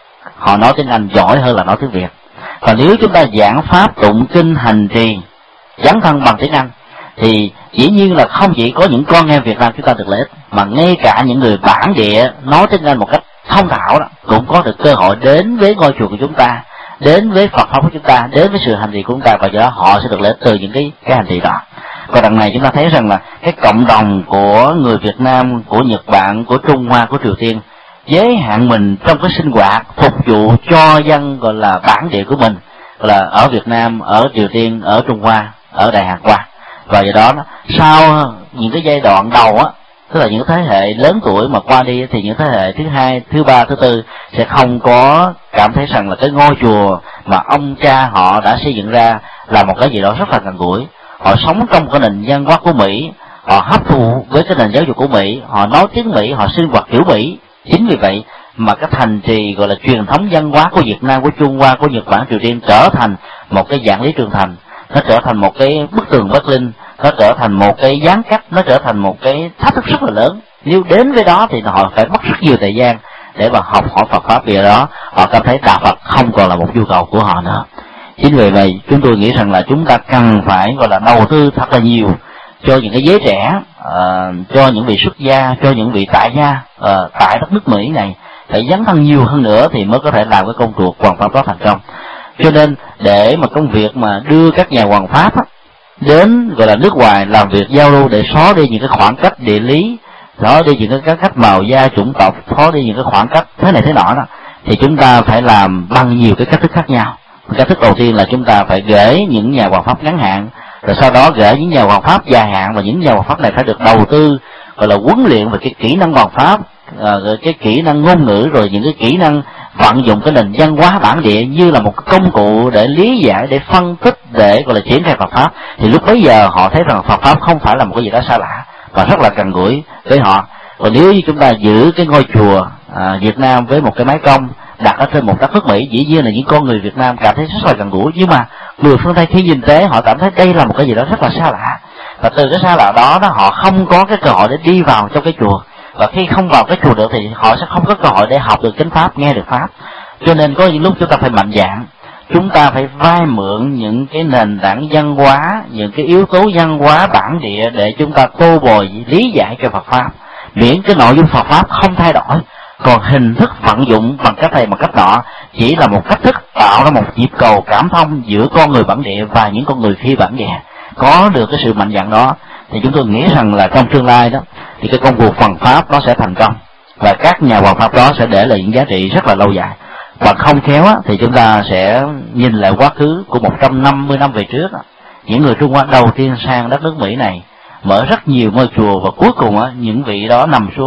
Speaker 2: họ nói tiếng Anh giỏi hơn là nói tiếng Việt. Và nếu chúng ta giảng pháp, tụng kinh, hành trì, dấn thân bằng tiếng Anh, thì dĩ nhiên là không chỉ có những con em Việt Nam chúng ta được lợi ích, mà ngay cả những người bản địa nói tiếng Anh một cách thông thạo đó cũng có được cơ hội đến với ngôi chùa của chúng ta, đến với Phật pháp của chúng ta, đến với sự hành trì của chúng ta, và do đó họ sẽ được lợi ích từ những cái cái hành trì đó. Và đằng này chúng ta thấy rằng là cái cộng đồng của người Việt Nam, của Nhật Bản, của Trung Hoa, của Triều Tiên giới hạn mình trong cái sinh hoạt phục vụ cho dân gọi là bản địa của mình, gọi là ở Việt Nam, ở Triều Tiên, ở Trung Hoa, ở Đại Hàn qua. Và do đó sau những cái giai đoạn đầu á, tức là những thế hệ lớn tuổi mà qua đi, thì những thế hệ thứ hai, thứ ba, thứ tư sẽ không có cảm thấy rằng là cái ngôi chùa mà ông cha họ đã xây dựng ra là một cái gì đó rất là gần gũi. Họ sống trong cái nền văn hóa của Mỹ, họ hấp thụ với cái nền giáo dục của Mỹ, họ nói tiếng Mỹ, họ sinh hoạt kiểu Mỹ. Chính vì vậy mà cái thành trì gọi là truyền thống văn hóa của Việt Nam, của Trung Hoa, của Nhật Bản, Triều Tiên trở thành một cái dạng lý trường thành, nó trở thành một cái bức tường Berlin, nó trở thành một cái gián cách, nó trở thành một cái thách thức rất là lớn. Nếu đến với đó thì họ phải mất rất nhiều thời gian để mà học hỏi Phật pháp, vì đó họ cảm thấy đạo Phật không còn là một nhu cầu của họ nữa. Chính vì vậy chúng tôi nghĩ rằng là chúng ta cần phải gọi là đầu tư thật là nhiều cho những cái giới trẻ, uh, cho những vị xuất gia, cho những vị tại gia uh, tại đất nước Mỹ này, phải dấn thân nhiều hơn nữa thì mới có thể làm cái công cuộc hoàn pháp đó thành công. Cho nên để mà công việc mà đưa các nhà hoàn pháp á, đến gọi là nước ngoài làm việc giao lưu để xóa đi những cái khoảng cách địa lý, xóa đi những cái cách màu da, chủng tộc, xóa đi những cái khoảng cách thế này thế nọ đó, thì chúng ta phải làm bằng nhiều cái cách thức khác nhau. Cách thức đầu tiên là chúng ta phải gửi những nhà hoàn pháp ngắn hạn, rồi sau đó gửi những nhà hoàn pháp dài hạn, và những nhà hoàn pháp này phải được đầu tư gọi là huấn luyện về cái kỹ năng hoàn pháp, rồi cái kỹ năng ngôn ngữ, rồi những cái kỹ năng vận dụng cái nền văn hóa bản địa như là một công cụ để lý giải, để phân tích, để gọi là triển khai Phật pháp. Thì lúc bấy giờ họ thấy rằng Phật pháp không phải là một cái gì đó xa lạ và rất là gần gũi với họ. Còn nếu như chúng ta giữ cái ngôi chùa à, Việt Nam với một cái mái cong đặt ở trên một đất nước Mỹ, dĩ nhiên là những con người Việt Nam cảm thấy rất là gần gũi, nhưng mà người phương Tây khi nhìn tế họ cảm thấy đây là một cái gì đó rất là xa lạ, và từ cái xa lạ đó, đó họ không có cái cơ hội để đi vào trong cái chùa, và khi không vào cái chùa được thì họ sẽ không có cơ hội để học được chánh pháp, nghe được pháp. Cho nên có những lúc chúng ta phải mạnh dạn, chúng ta phải vay mượn những cái nền tảng văn hóa, những cái yếu tố văn hóa bản địa để chúng ta tô bồi lý giải cho Phật pháp, miễn cái nội dung Phật pháp không thay đổi. Còn hình thức vận dụng bằng cách này bằng cách nọ chỉ là một cách thức tạo ra một nhịp cầu cảm thông giữa con người bản địa và những con người phi bản địa. Có được cái sự mạnh dạn đó thì chúng tôi nghĩ rằng là trong tương lai đó thì cái công cuộc hoàn pháp nó sẽ thành công, và các nhà hoàn pháp đó sẽ để lại những giá trị rất là lâu dài. Và không khéo á, thì chúng ta sẽ nhìn lại quá khứ của một trăm năm mươi năm về trước á, những người Trung Hoa đầu tiên sang đất nước Mỹ này mở rất nhiều ngôi chùa, và cuối cùng á, những vị đó nằm xuống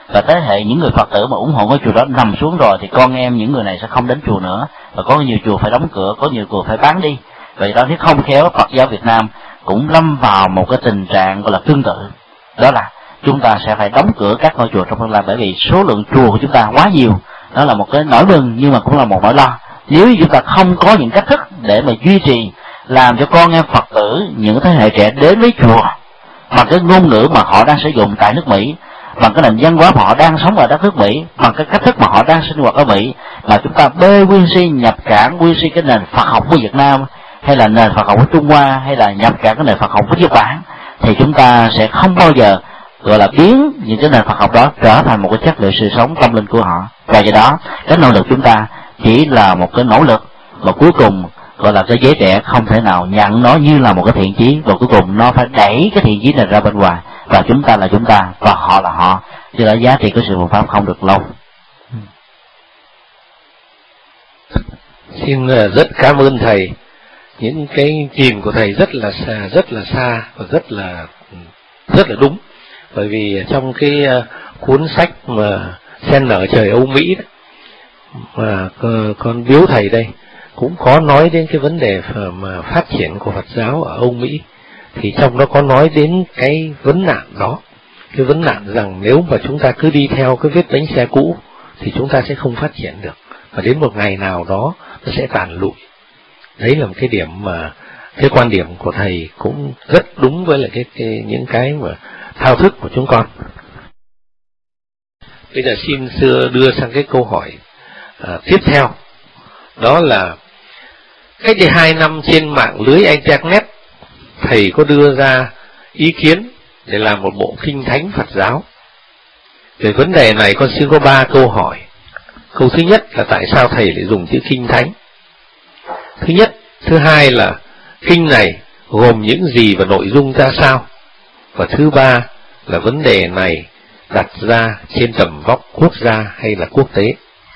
Speaker 2: và thế hệ những người Phật tử mà ủng hộ ngôi chùa đó nằm xuống rồi thì con em những người này sẽ không đến chùa nữa, và có nhiều chùa phải đóng cửa, có nhiều chùa phải bán đi. Vậy đó, nếu không khéo Phật giáo Việt Nam cũng lâm vào một cái tình trạng gọi là tương tự, đó là chúng ta sẽ phải đóng cửa các ngôi chùa trong tương lai, bởi vì số lượng chùa của chúng ta quá nhiều. Đó là một cái nỗi mừng nhưng mà cũng là một nỗi lo. Nếu chúng ta không có những cách thức để mà duy trì làm cho con em Phật tử, những thế hệ trẻ đến với chùa bằng cái ngôn ngữ mà họ đang sử dụng tại nước Mỹ, bằng cái nền văn hóa mà họ đang sống ở đất nước Mỹ, bằng cái cách thức mà họ đang sinh hoạt ở Mỹ, mà chúng ta bê nguyên si nhập cảng nguyên si cái nền Phật học của Việt Nam, hay là nền Phật học của Trung Hoa, hay là nhập cảng cái nền Phật học của Nhật Bản, thì chúng ta sẽ không bao giờ gọi là biến những cái nền Phật học đó trở thành một cái chất liệu sự sống tâm linh của họ. Và do đó cái nỗ lực chúng ta chỉ là một cái nỗ lực, và cuối cùng gọi là cái giới trẻ không thể nào nhận nó như là một cái thiện chí, và cuối cùng nó phải đẩy cái thiện chí này ra bên ngoài, và chúng ta là chúng ta và họ là họ, cho đó giá trị của sự Phật pháp không được lâu.
Speaker 1: Xin rất cảm ơn thầy. Những cái nhìn của thầy rất là xa, rất là xa và rất là rất là đúng. Bởi vì trong cái cuốn sách mà Sen nở trời Âu Mỹ đó, mà con biếu thầy đây cũng có nói đến cái vấn đề mà phát triển của Phật giáo ở Âu Mỹ, thì trong đó có nói đến cái vấn nạn đó, cái vấn nạn rằng nếu mà chúng ta cứ đi theo cái vết bánh xe cũ thì chúng ta sẽ không phát triển được, và đến một ngày nào đó nó sẽ tàn lụi. Đấy là một cái điểm mà cái quan điểm của thầy cũng rất đúng với lại cái, cái những cái mà thao thức của chúng con. Bây giờ xin xưa đưa sang cái câu hỏi à, tiếp theo, đó là cách đây hai năm trên mạng lưới internet, thầy có đưa ra ý kiến để làm một bộ kinh thánh Phật giáo. Về vấn đề này con xin có ba câu hỏi. Câu thứ nhất là tại sao thầy lại dùng chữ kinh thánh? Thứ nhất, thứ hai là kinh này gồm những gì và nội dung ra sao? Và thứ ba là vấn đề này đặt ra trên tầm vóc quốc gia hay là quốc tế?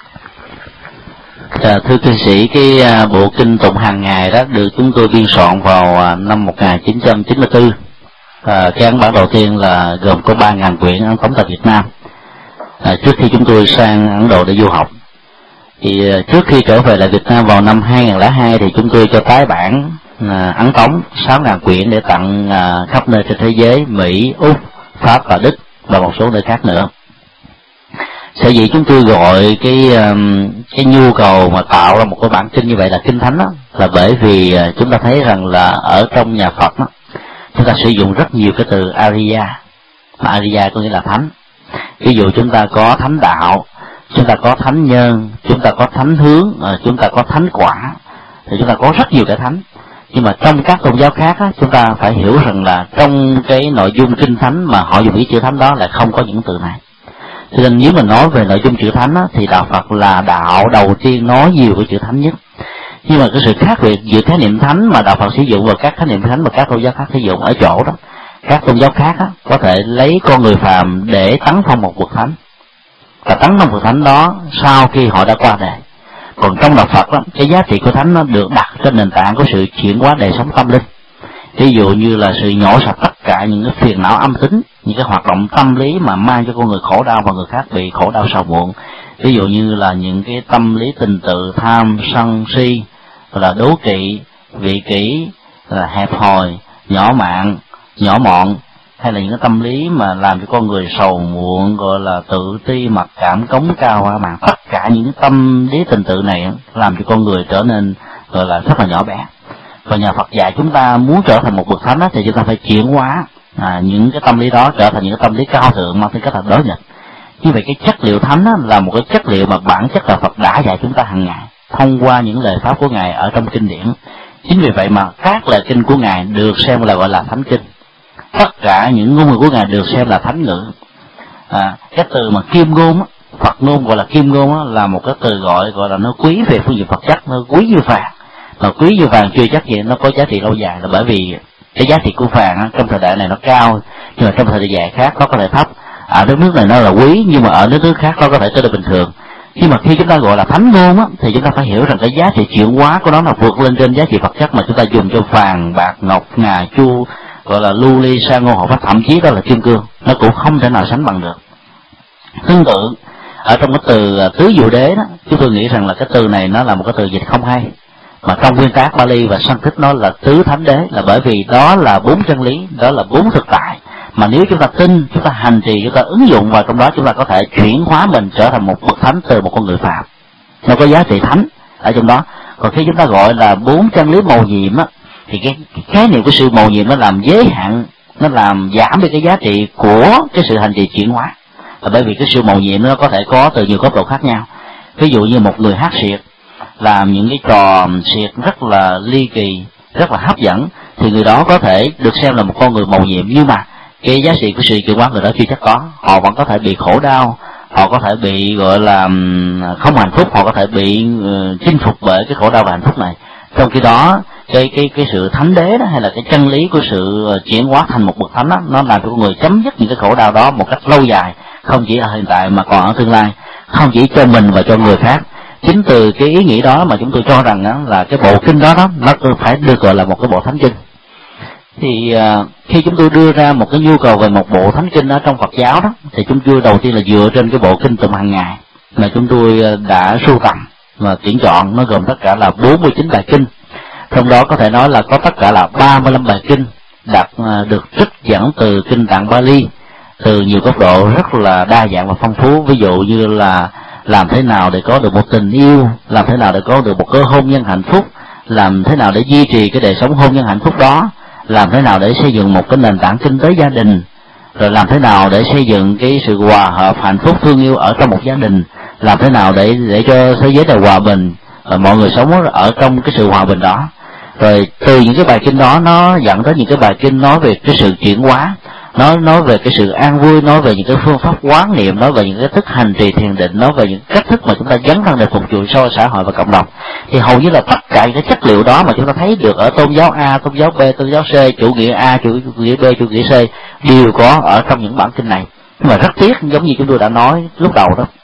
Speaker 2: À, thưa cư sĩ, cái à, bộ kinh tụng hàng ngày đó được chúng tôi biên soạn vào à, năm một nghìn chín trăm chín mươi tư. À, cái ấn bản đầu tiên là gồm có ba ngàn quyển ấn tống tại Việt Nam. À, trước khi chúng tôi sang Ấn Độ để du học, thì à, trước khi trở về lại Việt Nam vào năm hai nghìn lẻ hai thì chúng tôi cho tái bản à, ấn tống sáu ngàn quyển để tặng à, khắp nơi trên thế giới, Mỹ, Úc, Pháp và Đức và một số nơi khác nữa. Sở dĩ chúng tôi gọi cái cái nhu cầu mà tạo ra một cái bản kinh như vậy là kinh thánh đó, là bởi vì chúng ta thấy rằng là ở trong nhà Phật đó, chúng ta sử dụng rất nhiều cái từ Ariya, mà Ariya có nghĩa là thánh. Ví dụ chúng ta có thánh đạo, chúng ta có thánh nhân, chúng ta có thánh hướng, chúng ta có thánh quả, thì chúng ta có rất nhiều cái thánh. Nhưng mà trong các tôn giáo khác á, chúng ta phải hiểu rằng là trong cái nội dung kinh thánh mà họ dùng ý chữ thánh đó là không có những từ này. Cho nên nếu mình nói về nội dung chữ thánh á, thì đạo Phật là đạo đầu tiên nói nhiều cái chữ thánh nhất. Nhưng mà cái sự khác biệt giữa khái niệm thánh mà đạo Phật sử dụng và các khái niệm thánh mà các tôn giáo khác sử dụng ở chỗ đó, các tôn giáo khác á, có thể lấy con người phàm để tấn phong một bậc thánh, và tấn phong bậc thánh đó sau khi họ đã qua đời. Còn trong đạo Phật đó, cái giá trị của thánh nó được đặt trên nền tảng của sự chuyển hóa đời sống tâm linh. Ví dụ như là sự nhổ sạch tất cả những cái phiền não âm tính, những cái hoạt động tâm lý mà mang cho con người khổ đau và người khác bị khổ đau sầu muộn. Ví dụ như là những cái tâm lý tình tự, tham, sân, si, là đố kỵ, vị kỷ, là hẹp hòi, nhỏ mạn, nhỏ mọn, hay là những cái tâm lý mà làm cho con người sầu muộn, gọi là tự ti, mặc cảm, cống cao, hoa mạn. Tất cả những tâm lý tình tự này làm cho con người trở nên gọi là rất là nhỏ bé. Và nhà Phật dạy chúng ta muốn trở thành một bậc thánh đó, thì chúng ta phải chuyển hóa à, những cái tâm lý đó trở thành những cái tâm lý cao thượng mang tính cách là đối nghịch. Như vậy cái chất liệu thánh đó là một cái chất liệu mà bản chất là Phật đã dạy chúng ta hàng ngày thông qua những lời pháp của Ngài ở trong kinh điển. Chính vì vậy mà các lời kinh của Ngài được xem là gọi là thánh kinh. Tất cả những ngôn ngữ của Ngài được xem là thánh ngữ. À, cái từ mà kim ngôn á, Phật ngôn gọi là kim ngôn á, là một cái từ gọi gọi là nó quý về phương diện vật chất, nó quý như vàng. Mà quý như vàng chưa chắc gì nó có giá trị lâu dài, là bởi vì cái giá trị của vàng á, trong thời đại này nó cao, nhưng mà trong thời đại khác nó có thể thấp. Ở đất nước này nó là quý, nhưng mà ở nước nước khác nó có thể tới được bình thường. Nhưng mà khi chúng ta gọi là thánh ngôn á, thì chúng ta phải hiểu rằng cái giá trị chuyển hóa của nó là vượt lên trên giá trị vật chất mà chúng ta dùng cho vàng, bạc, ngọc, ngà, chu, gọi là lưu ly, sa ngô, hộ pháp, thậm chí đó là kim cương, nó cũng không thể nào sánh bằng được. Tương tự ở trong cái từ tứ diệu đế đó, chúng tôi nghĩ rằng là cái từ này nó là một cái từ dịch không hay, mà trong nguyên tác Bali và Sanskrit nó là tứ thánh đế, là bởi vì đó là bốn chân lý, đó là bốn thực tại mà nếu chúng ta tin, chúng ta hành trì, chúng ta ứng dụng vào trong đó, chúng ta có thể chuyển hóa mình trở thành một bậc thánh từ một con người phạm. Nó có giá trị thánh ở trong đó. Còn khi chúng ta gọi là bốn chân lý mầu nhiệm á, thì cái, cái khái niệm của sự mầu nhiệm nó làm giới hạn, nó làm giảm đi cái giá trị của cái sự hành trì chuyển hóa. Là bởi vì cái sự mầu nhiệm nó có thể có từ nhiều góc độ khác nhau. Ví dụ như một người hát xiệt, làm những cái trò xiệt rất là ly kỳ, rất là hấp dẫn, thì người đó có thể được xem là một con người mầu nhiệm, nhưng mà cái giá trị của sự chuyển hóa người đó chưa chắc có. Họ vẫn có thể bị khổ đau, họ có thể bị gọi là không hạnh phúc, họ có thể bị uh, chinh phục bởi cái khổ đau và hạnh phúc này. Trong khi đó cái cái cái sự thánh đế đó, hay là cái chân lý của sự chuyển hóa thành một bậc thánh đó, nó làm cho con người chấm dứt những cái khổ đau đó một cách lâu dài, không chỉ ở hiện tại mà còn ở tương lai, không chỉ cho mình và cho người khác. Chính từ cái ý nghĩ đó mà chúng tôi cho rằng đó, là cái bộ kinh đó đó nó phải được gọi là một cái bộ thánh kinh. Thì uh, khi chúng tôi đưa ra một cái nhu cầu về một bộ thánh kinh ở trong Phật giáo đó, thì chúng tôi đầu tiên là dựa trên cái bộ kinh tụng hàng ngày mà chúng tôi đã sưu tầm và tuyển chọn. Nó gồm tất cả là bốn mươi chín bài kinh, trong đó có thể nói là có tất cả là ba mươi lăm bài kinh đặt uh, được trích dẫn từ kinh tạng Bali từ nhiều góc độ rất là đa dạng và phong phú. Ví dụ như là làm thế nào để có được một tình yêu, làm thế nào để có được một cái hôn nhân hạnh phúc, làm thế nào để duy trì cái đời sống hôn nhân hạnh phúc đó, làm thế nào để xây dựng một cái nền tảng kinh tế gia đình, rồi làm thế nào để xây dựng cái sự hòa hợp hạnh phúc thương yêu ở trong một gia đình, làm thế nào để để cho thế giới này hòa bình, và mọi người sống ở trong cái sự hòa bình đó. Rồi từ những cái bài kinh đó nó dẫn tới những cái bài kinh nói về cái sự chuyển hóa, nói nói về cái sự an vui, nói về những cái phương pháp quán niệm, nói về những cái thức hành trì thiền định, nói về những cách thức mà chúng ta dấn thân để phục vụ cho xã hội và cộng đồng. Thì hầu như là tất cả những cái chất liệu đó mà chúng ta thấy được ở tôn giáo A, tôn giáo B, tôn giáo C, chủ nghĩa A, chủ nghĩa B, chủ nghĩa C đều có ở trong những bản kinh này. Nhưng mà rất tiếc, giống như chúng tôi đã nói lúc đầu đó,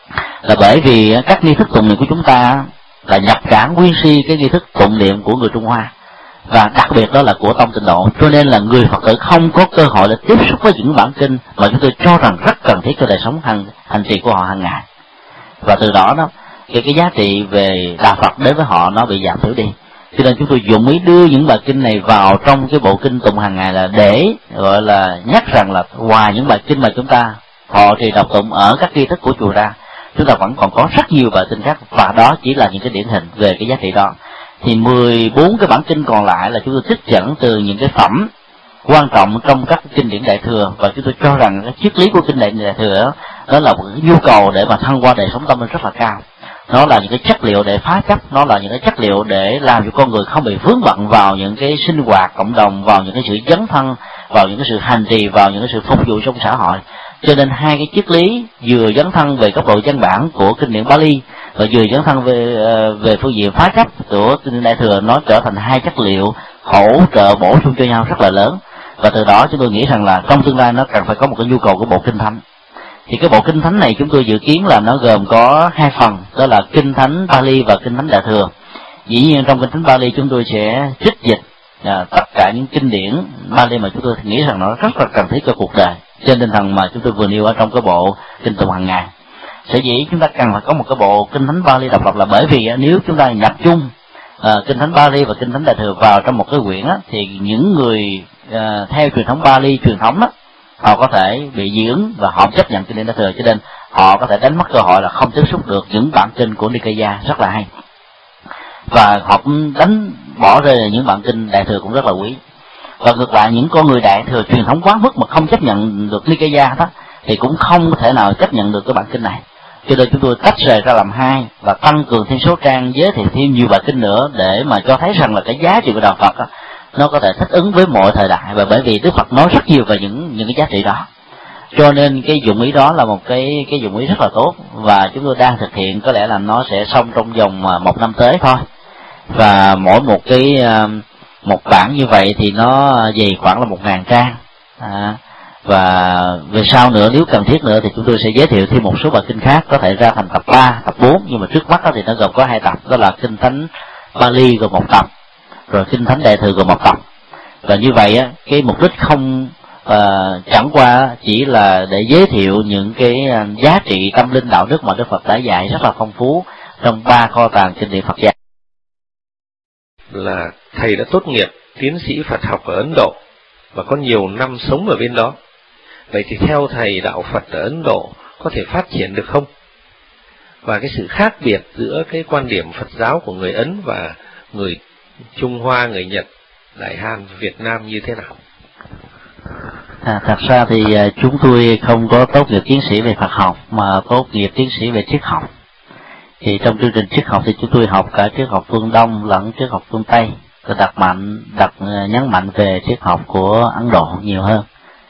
Speaker 2: là bởi vì các nghi thức tụng niệm của chúng ta là nhập cản nguyên si cái nghi thức tụng niệm của người Trung Hoa, và đặc biệt đó là của tông Tịnh Độ, cho nên là người Phật tử không có cơ hội để tiếp xúc với những bản kinh mà chúng tôi cho rằng rất cần thiết cho đời sống hành hành trì của họ hàng ngày. Và từ đó đó cái cái giá trị về đạo Phật đến với họ nó bị giảm thiểu đi. Cho nên chúng tôi dụng ý đưa những bài kinh này vào trong cái bộ kinh tụng hàng ngày là để gọi là nhắc rằng là ngoài những bài kinh mà chúng ta họ trì đọc tụng ở các nghi thức của chùa ra, chúng ta vẫn còn có rất nhiều bài kinh khác, và đó chỉ là những cái điển hình về cái giá trị đó. Thì mười bốn cái bản kinh còn lại là chúng tôi trích dẫn từ những cái phẩm quan trọng trong các kinh điển Đại Thừa, và chúng tôi cho rằng cái triết lý của kinh điển Đại Thừa đó, đó là một cái nhu cầu để mà thăng qua đời sống tâm linh rất là cao. Nó là những cái chất liệu để phá chấp, nó là những cái chất liệu để làm cho con người không bị vướng bận vào những cái sinh hoạt cộng đồng, vào những cái sự dấn thân, vào những cái sự hành trì, vào những cái sự phục vụ trong xã hội. Cho nên hai cái triết lý vừa dấn thân về góc độ văn bản của kinh điển Bali và vừa dấn thân về về phương diện phá chấp của kinh điển Đại Thừa, nó trở thành hai chất liệu hỗ trợ bổ sung cho nhau rất là lớn. Và từ đó chúng tôi nghĩ rằng là trong tương lai nó cần phải có một cái nhu cầu của bộ kinh thánh. Thì cái bộ kinh thánh này chúng tôi dự kiến là nó gồm có hai phần, đó là kinh thánh Bali và kinh thánh Đại Thừa. Dĩ nhiên trong kinh thánh Bali chúng tôi sẽ trích dịch à, tất cả những kinh điển Bali mà chúng tôi nghĩ rằng nó rất là cần thiết cho cuộc đời, trên tinh thần mà chúng tôi vừa nêu ở trong cái bộ kinh tụng hàng ngày. Sở dĩ chúng ta cần phải có một cái bộ kinh thánh Bali độc lập là bởi vì nếu chúng ta nhập chung à, kinh thánh Bali và kinh thánh Đại Thừa vào trong một cái quyển á, thì những người à, theo truyền thống Bali truyền thống á, họ có thể bị dị ứng và họ chấp nhận kinh điển Đại Thừa, cho nên họ có thể đánh mất cơ hội là không tiếp xúc được những bản kinh của Nikaya rất là hay, và họ cũng đánh bỏ rơi những bản kinh Đại Thừa cũng rất là quý. Và ngược lại, những con người Đại Thừa truyền thống quá mức mà không chấp nhận được Nikaya đó thì cũng không thể nào chấp nhận được cái bản kinh này. Cho nên chúng tôi tách rời ra làm hai và tăng cường thêm số trang, giới thiệu thêm nhiều bài kinh nữa để mà cho thấy rằng là cái giá trị của đạo Phật đó, nó có thể thích ứng với mọi thời đại, và bởi vì Đức Phật nói rất nhiều về những những cái giá trị đó. Cho nên cái dụng ý đó là một cái cái dụng ý rất là tốt, và chúng tôi đang thực hiện, có lẽ là nó sẽ xong trong vòng một năm tới thôi. Và mỗi một cái một bản như vậy thì nó dày khoảng là một ngàn trang. À, và về sau nữa nếu cần thiết nữa thì chúng tôi sẽ giới thiệu thêm một số bài kinh khác, có thể ra thành tập ba, tập bốn, nhưng mà trước mắt đó thì nó gồm có hai tập, đó là kinh thánh Bali gồm một tập, rồi kinh thánh Đại Thừa gồm một tập. Và như vậy á, cái mục đích không và chẳng qua chỉ là để giới thiệu những cái giá trị tâm linh đạo đức mà Đức Phật đã dạy rất là phong phú trong ba kho tàng kinh điển Phật giáo.
Speaker 1: Là thầy đã tốt nghiệp tiến sĩ Phật học ở Ấn Độ và có nhiều năm sống ở bên đó. Vậy thì theo thầy, đạo Phật ở Ấn Độ có thể phát triển được không? Và cái sự khác biệt giữa cái quan điểm Phật giáo của người Ấn và người Trung Hoa, người Nhật, Đại Hàn, Việt Nam như thế nào?
Speaker 2: À, thật ra thì chúng tôi không có tốt nghiệp tiến sĩ về Phật học mà tốt nghiệp tiến sĩ về triết học. Thì trong chương trình triết học thì chúng tôi học cả triết học phương Đông lẫn triết học phương Tây, tôi đặt mạnh đặt nhấn mạnh về triết học của Ấn Độ nhiều hơn.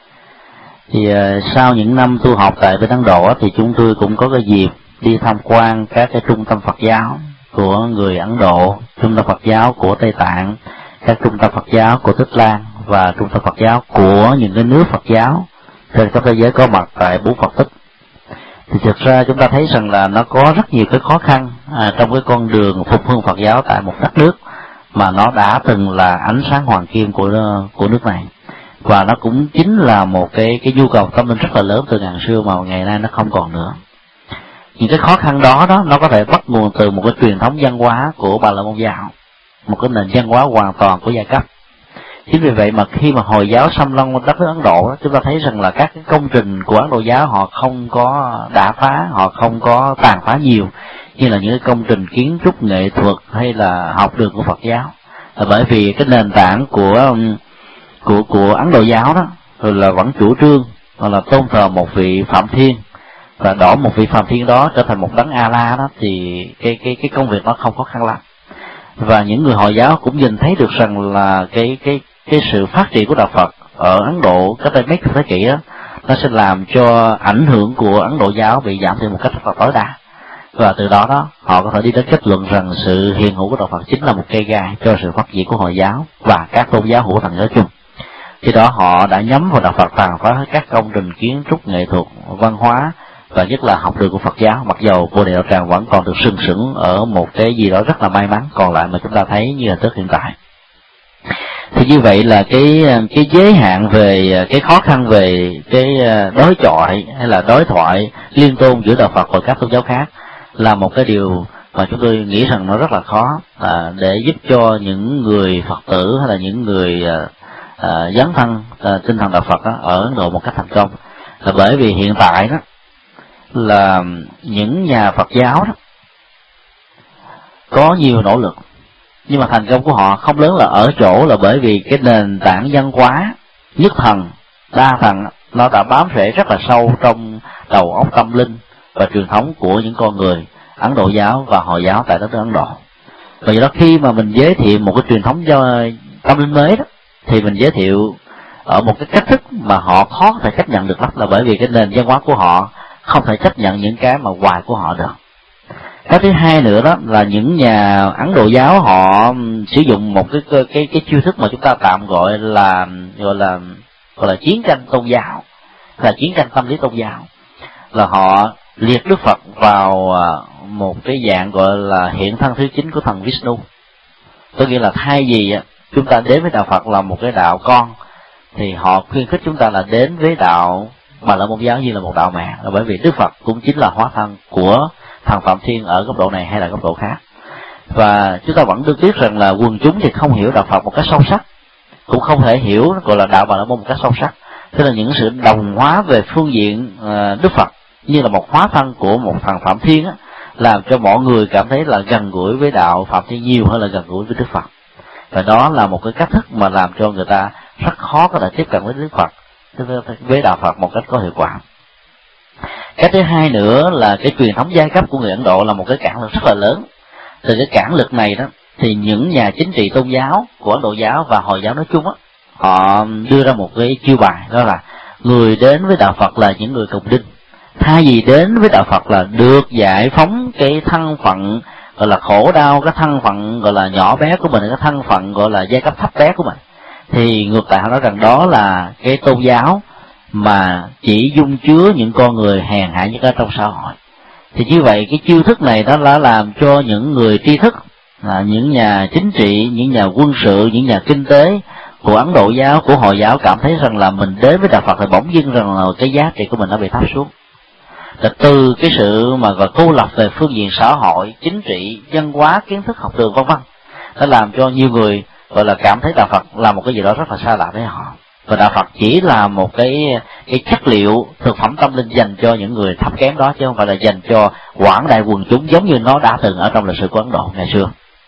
Speaker 2: Thì uh, sau những năm tu học tại bên Ấn Độ thì chúng tôi cũng có cái dịp đi tham quan các cái trung tâm Phật giáo của người Ấn Độ, trung tâm Phật giáo của Tây Tạng, các trung tâm Phật giáo của Tích Lan và trung tâm Phật giáo của những cái nước Phật giáo trên khắp thế giới có mặt tại bốn Phật tích. Thì thực ra chúng ta thấy rằng là nó có rất nhiều cái khó khăn à, trong cái con đường phục hưng Phật giáo tại một đất nước mà nó đã từng là ánh sáng hoàng kim của của nước này, và nó cũng chính là một cái cái nhu cầu tâm linh rất là lớn từ ngàn xưa mà ngày nay nó không còn nữa. Những cái khó khăn đó đó nó có thể bắt nguồn từ một cái truyền thống văn hóa của Bà La Môn giáo, một cái nền văn hóa hoàn toàn của giai cấp. Chính vì vậy mà khi mà Hồi giáo xâm lăng đất nước Ấn Độ, chúng ta thấy rằng là các cái công trình của Ấn Độ giáo họ không có đả phá, họ không có tàn phá nhiều như là những cái công trình kiến trúc nghệ thuật hay là học đường của Phật giáo. Là bởi vì cái nền tảng của của của Ấn Độ giáo đó rồi là vẫn chủ trương hoặc là tôn thờ một vị Phạm Thiên, và đổ một vị Phạm Thiên đó trở thành một đấng A La đó, thì cái cái cái công việc nó không khó khăn lắm. Và những người Hồi giáo cũng nhìn thấy được rằng là cái cái cái sự phát triển của đạo Phật ở Ấn Độ cách đây mấy chục thế kỷ đó, nó sẽ làm cho ảnh hưởng của Ấn Độ giáo bị giảm thiểu một cách rất là tối đa, và từ đó đó họ có thể đi đến kết luận rằng sự hiện hữu của đạo Phật chính là một cây gai cho sự phát triển của Hồi giáo và các tôn giáo hữu thần nói chung. Khi đó họ đã nhắm vào đạo Phật tàn phá các công trình kiến trúc nghệ thuật, văn hóa và nhất là học đường của Phật giáo, mặc dầu Bồ Đề Đạo Tràng vẫn còn được sừng sững ở một cái gì đó rất là may mắn còn lại mà chúng ta thấy như là trước hiện tại. Thì như vậy là cái cái giới hạn về cái khó khăn về cái đối chọi hay là đối thoại liên tôn giữa đạo Phật và các tôn giáo khác là một cái điều mà chúng tôi nghĩ rằng nó rất là khó à, để giúp cho những người Phật tử hay là những người à, à, dấn thân à, tinh thần đạo Phật đó, ở Ấn Độ một cách thành công. Là bởi vì hiện tại đó là những nhà Phật giáo đó có nhiều nỗ lực, nhưng mà thành công của họ không lớn là ở chỗ là bởi vì cái nền tảng văn hóa nhất thần đa thần nó đã bám rễ rất là sâu trong đầu óc tâm linh và truyền thống của những con người Ấn Độ giáo và Hồi giáo tại đất nước Ấn Độ. Và do đó khi mà mình giới thiệu một cái truyền thống cho tâm linh mới đó, thì mình giới thiệu ở một cái cách thức mà họ khó có thể chấp nhận được lắm, là bởi vì cái nền văn hóa của họ không thể chấp nhận những cái mà ngoài của họ được. Cái thứ hai nữa đó là những nhà Ấn Độ giáo họ sử dụng một cái cái cái, cái chiêu thức mà chúng ta tạm gọi là gọi là gọi là chiến tranh tôn giáo, là chiến tranh tâm lý tôn giáo, là họ liệt Đức Phật vào một cái dạng gọi là hiện thân thứ chín của thần Vishnu. Có nghĩa là thay vì chúng ta đến với đạo Phật là một cái đạo con, thì họ khuyến khích chúng ta là đến với đạo Bà La Môn giáo như là một đạo mẹ, là bởi vì Đức Phật cũng chính là hóa thân của thần Phạm Thiên ở góc độ này hay là góc độ khác. Và chúng ta vẫn được biết rằng là quần chúng thì không hiểu đạo Phật một cách sâu sắc, cũng không thể hiểu gọi là đạo Bà La Môn một cách sâu sắc. Thế là những sự đồng hóa về phương diện uh, Đức Phật như là một hóa thân của một thần Phạm Thiên á, làm cho mọi người cảm thấy là gần gũi với đạo Phạm Thiên nhiều hơn là gần gũi với Đức Phật. Và đó là một cái cách thức mà làm cho người ta rất khó có thể tiếp cận với Đức Phật, với đạo Phật một cách có hiệu quả. Cái thứ hai nữa là cái truyền thống giai cấp của người Ấn Độ là một cái cản lực rất là lớn. Từ cái cản lực này đó thì những nhà chính trị tôn giáo của Ấn Độ giáo và Hồi giáo nói chung á, họ đưa ra một cái chiêu bài, đó là người đến với đạo Phật là những người cùng đinh, thay vì đến với đạo Phật là được giải phóng cái thân phận gọi là khổ đau, cái thân phận gọi là nhỏ bé của mình, cái thân phận gọi là giai cấp thấp bé của mình, thì ngược lại họ nói rằng đó là cái tôn giáo mà chỉ dung chứa những con người hèn hạ nhất ở trong xã hội. Thì như vậy cái chiêu thức này đó đã làm cho những người tri thức, là những nhà chính trị, những nhà quân sự, những nhà kinh tế của Ấn Độ giáo, của Hồi giáo cảm thấy rằng là mình đến với Đạo Phật thì bỗng dưng rằng là cái giá trị của mình nó bị thấp xuống. Là từ cái sự mà gọi cô lập về phương diện xã hội, chính trị, văn hóa, kiến thức, học đường vân vân, nó làm cho nhiều người gọi là cảm thấy Đạo Phật là một cái gì đó rất là xa lạ với họ, và Đạo Phật chỉ là một cái cái chất liệu thực phẩm tâm linh dành cho những người thấp kém đó, chứ không phải là dành cho quảng đại quần chúng giống như nó đã từng ở trong lịch sử của Ấn Độ ngày xưa.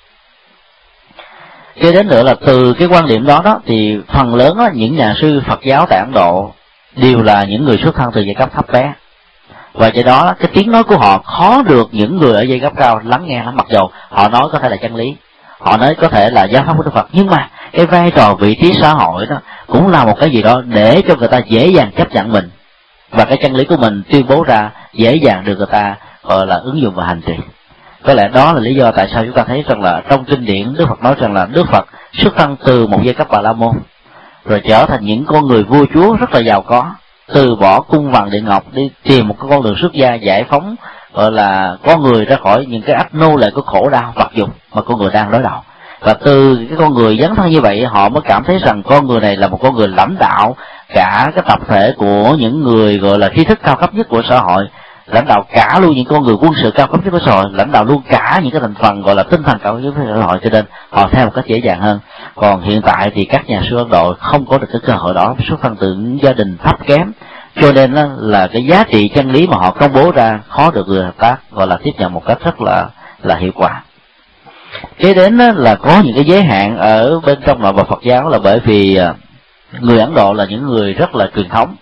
Speaker 2: Kế đến nữa là từ cái quan điểm đó đó thì phần lớn đó, những nhà sư Phật giáo tại Ấn Độ đều là những người xuất thân từ giai cấp thấp bé, và do đó cái tiếng nói của họ khó được những người ở giai cấp cao lắng nghe lắm. Mặc dù họ nói có thể là chân lý, họ nói có thể là giáo pháp của Đức Phật, nhưng mà cái vai trò vị trí xã hội đó cũng là một cái gì đó để cho người ta dễ dàng chấp nhận mình, và cái chân lý của mình tuyên bố ra dễ dàng được người ta gọi là ứng dụng và hành trì. Có lẽ đó là lý do tại sao chúng ta thấy rằng là trong kinh điển Đức Phật nói rằng là Đức Phật xuất thân từ một giai cấp Bà La Môn, rồi trở thành những con người vua chúa rất là giàu có, từ bỏ cung vàng điện ngọc đi tìm một cái con đường xuất gia giải phóng gọi là con người ra khỏi những cái ách nô lệ của khổ đau vật dụng mà con người đang đối đầu. Và từ cái con người dấn thân như vậy, họ mới cảm thấy rằng con người này là một con người lãnh đạo cả cái tập thể của những người gọi là trí thức cao cấp nhất của xã hội, lãnh đạo cả luôn những con người quân sự cao cấp nhất của xã hội, lãnh đạo luôn cả những cái thành phần gọi là tinh thần cao cấp nhất của xã hội, cho nên họ theo một cách dễ dàng hơn. Còn hiện tại thì các nhà sư Ấn Độ không có được cái cơ hội đó, xuất thân từ những gia đình thấp kém, cho nên là, là cái giá trị chân lý mà họ công bố ra khó được người hợp tác gọi là tiếp nhận một cách rất là là hiệu quả. Kế đến là có những cái giới hạn ở bên trong nội bộ Phật giáo, là bởi vì người Ấn Độ là những người rất là truyền thống,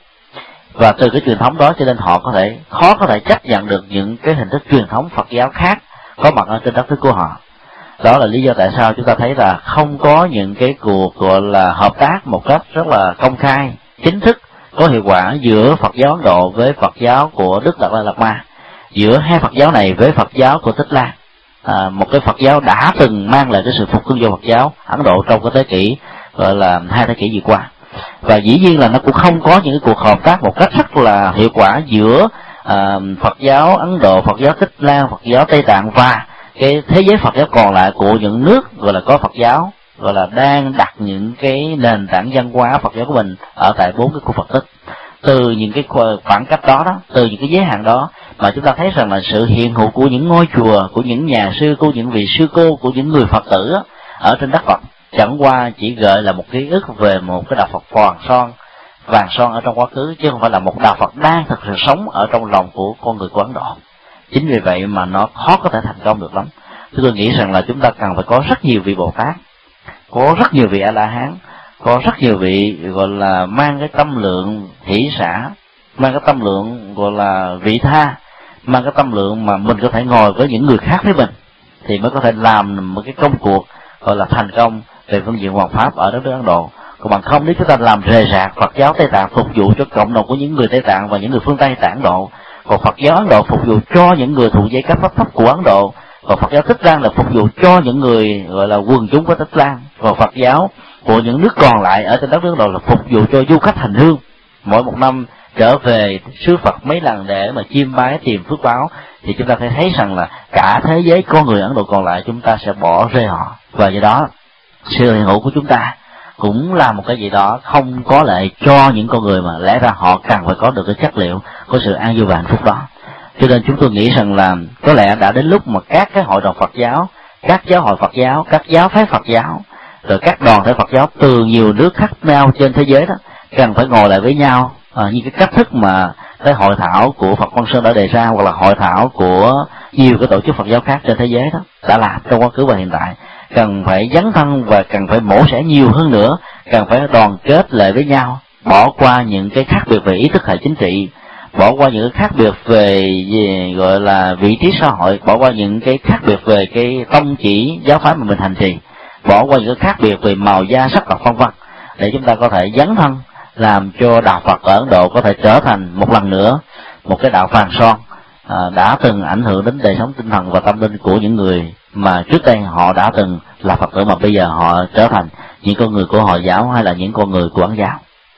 Speaker 2: và từ cái truyền thống đó cho nên họ có thể khó có thể chấp nhận được những cái hình thức truyền thống Phật giáo khác có mặt ở trên đất nước của họ. Đó là lý do tại sao chúng ta thấy là không có những cái cuộc gọi là hợp tác một cách rất là công khai, chính thức, có hiệu quả giữa Phật giáo Ấn Độ với Phật giáo của Đức Đạt Lai Lạt Ma, giữa hai Phật giáo này với Phật giáo của Tích Lan, à, một cái Phật giáo đã từng mang lại cái sự phục hưng cho Phật giáo Ấn Độ trong cái thế kỷ gọi là hai thế kỷ vừa qua. Và dĩ nhiên là nó cũng không có những cái cuộc hợp tác một cách rất là hiệu quả giữa à, Phật giáo Ấn Độ, Phật giáo Tích Lan, Phật giáo Tây Tạng và cái thế giới Phật giáo còn lại của những nước gọi là có Phật giáo gọi là đang đặt những cái nền tảng văn hóa Phật giáo của mình ở tại bốn cái khu Phật tích. Từ những cái khoảng cách đó đó, từ những cái giới hạn đó mà chúng ta thấy rằng là sự hiện hữu của những ngôi chùa, của những nhà sư, của những vị sư cô, của những người Phật tử đó, ở trên đất Phật chẳng qua chỉ gợi là một ký ức về một cái đạo Phật vàng son, vàng son ở trong quá khứ, chứ không phải là một đạo Phật đang thực sự sống ở trong lòng của con người của Ấn Độ. Chính vì vậy mà nó khó có thể thành công được lắm. Tôi nghĩ rằng là chúng ta cần phải có rất nhiều vị Bồ Tát, có rất nhiều vị A La Hán, có rất nhiều vị gọi là mang cái tâm lượng hỷ xả, mang cái tâm lượng gọi là vị tha, mang cái tâm lượng mà mình có thể ngồi với những người khác với mình, thì mới có thể làm một cái công cuộc gọi là thành công về phương diện hoàng pháp ở đất nước Ấn Độ. Còn bằng không, nếu chúng ta làm rề rạc Phật giáo Tây Tạng phục vụ cho cộng đồng của những người Tây Tạng và những người phương Tây tại Ấn Độ, còn Phật giáo Ấn Độ phục vụ cho những người thuộc giai cấp thấp thấp của Ấn Độ, còn Phật giáo Tích Lan là phục vụ cho những người gọi là quần chúng của Tích Lan, còn Phật giáo của những nước còn lại ở trên đất nước Ấn Độ là phục vụ cho du khách hành hương mỗi một năm trở về xứ Phật mấy lần để mà chiêm bái tìm phước báo, thì chúng ta phải thấy rằng là cả thế giới con người Ấn Độ còn lại chúng ta sẽ bỏ rơi họ. Và do đó sự hiện hữu của chúng ta cũng là một cái gì đó không có lợi cho những con người mà lẽ ra họ cần phải có được cái chất liệu của sự an vui và hạnh phúc đó. Cho nên chúng tôi nghĩ rằng là có lẽ đã đến lúc mà các cái hội đồng Phật giáo, các giáo hội Phật giáo, các giáo phái Phật giáo, rồi các đoàn thể Phật giáo từ nhiều nước khác nhau trên thế giới đó cần phải ngồi lại với nhau, à, như cái cách thức mà cái hội thảo của Phật Quang Sơn đã đề ra, hoặc là hội thảo của nhiều cái tổ chức Phật giáo khác trên thế giới đó đã làm trong quá khứ và hiện tại. Cần phải dấn thân và cần phải mổ xẻ nhiều hơn nữa, cần phải đoàn kết lại với nhau, bỏ qua những cái khác biệt về ý thức hệ chính trị, bỏ qua những cái khác biệt về, về gọi là vị trí xã hội, bỏ qua những cái khác biệt về cái tông chỉ giáo phái mà mình hành trì, bỏ qua những cái khác biệt về màu da sắc tộc vân vân, để chúng ta có thể dấn thân làm cho đạo Phật ở Ấn Độ có thể trở thành một lần nữa một cái đạo vàng son, à, đã từng ảnh hưởng đến đời sống tinh thần và tâm linh của những người mà trước đây họ đã từng là Phật tử, mà bây giờ họ trở thành những con người của Hồi giáo hay là những con người của Ấn giáo.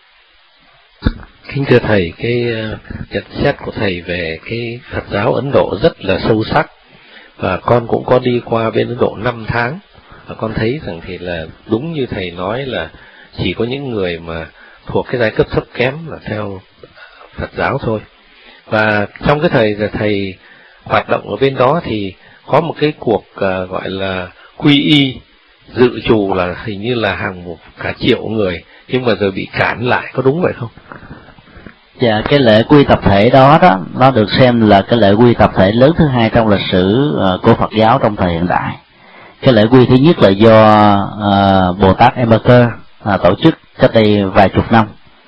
Speaker 1: Kính thưa thầy, cái nhận xét của thầy về cái Phật giáo Ấn Độ rất là sâu sắc, và con cũng có đi qua bên Ấn Độ năm tháng, và con thấy rằng thì là đúng như thầy nói là chỉ có những người mà thuộc cái giai cấp thấp kém là theo Phật giáo thôi. Và trong cái thời thầy hoạt động ở bên đó thì có một cái cuộc uh, gọi là quy y, dự trù là hình như là hàng một cả triệu người, nhưng mà rồi bị cản lại, có đúng vậy không?
Speaker 2: Dạ, cái lễ quy tập thể đó đó, nó được xem là cái lễ quy tập thể lớn thứ hai trong lịch sử uh, của Phật giáo trong thời hiện đại. Cái lễ quy thứ nhất là do uh, Bồ Tát Embarker uh, tổ chức cách đây vài chục năm,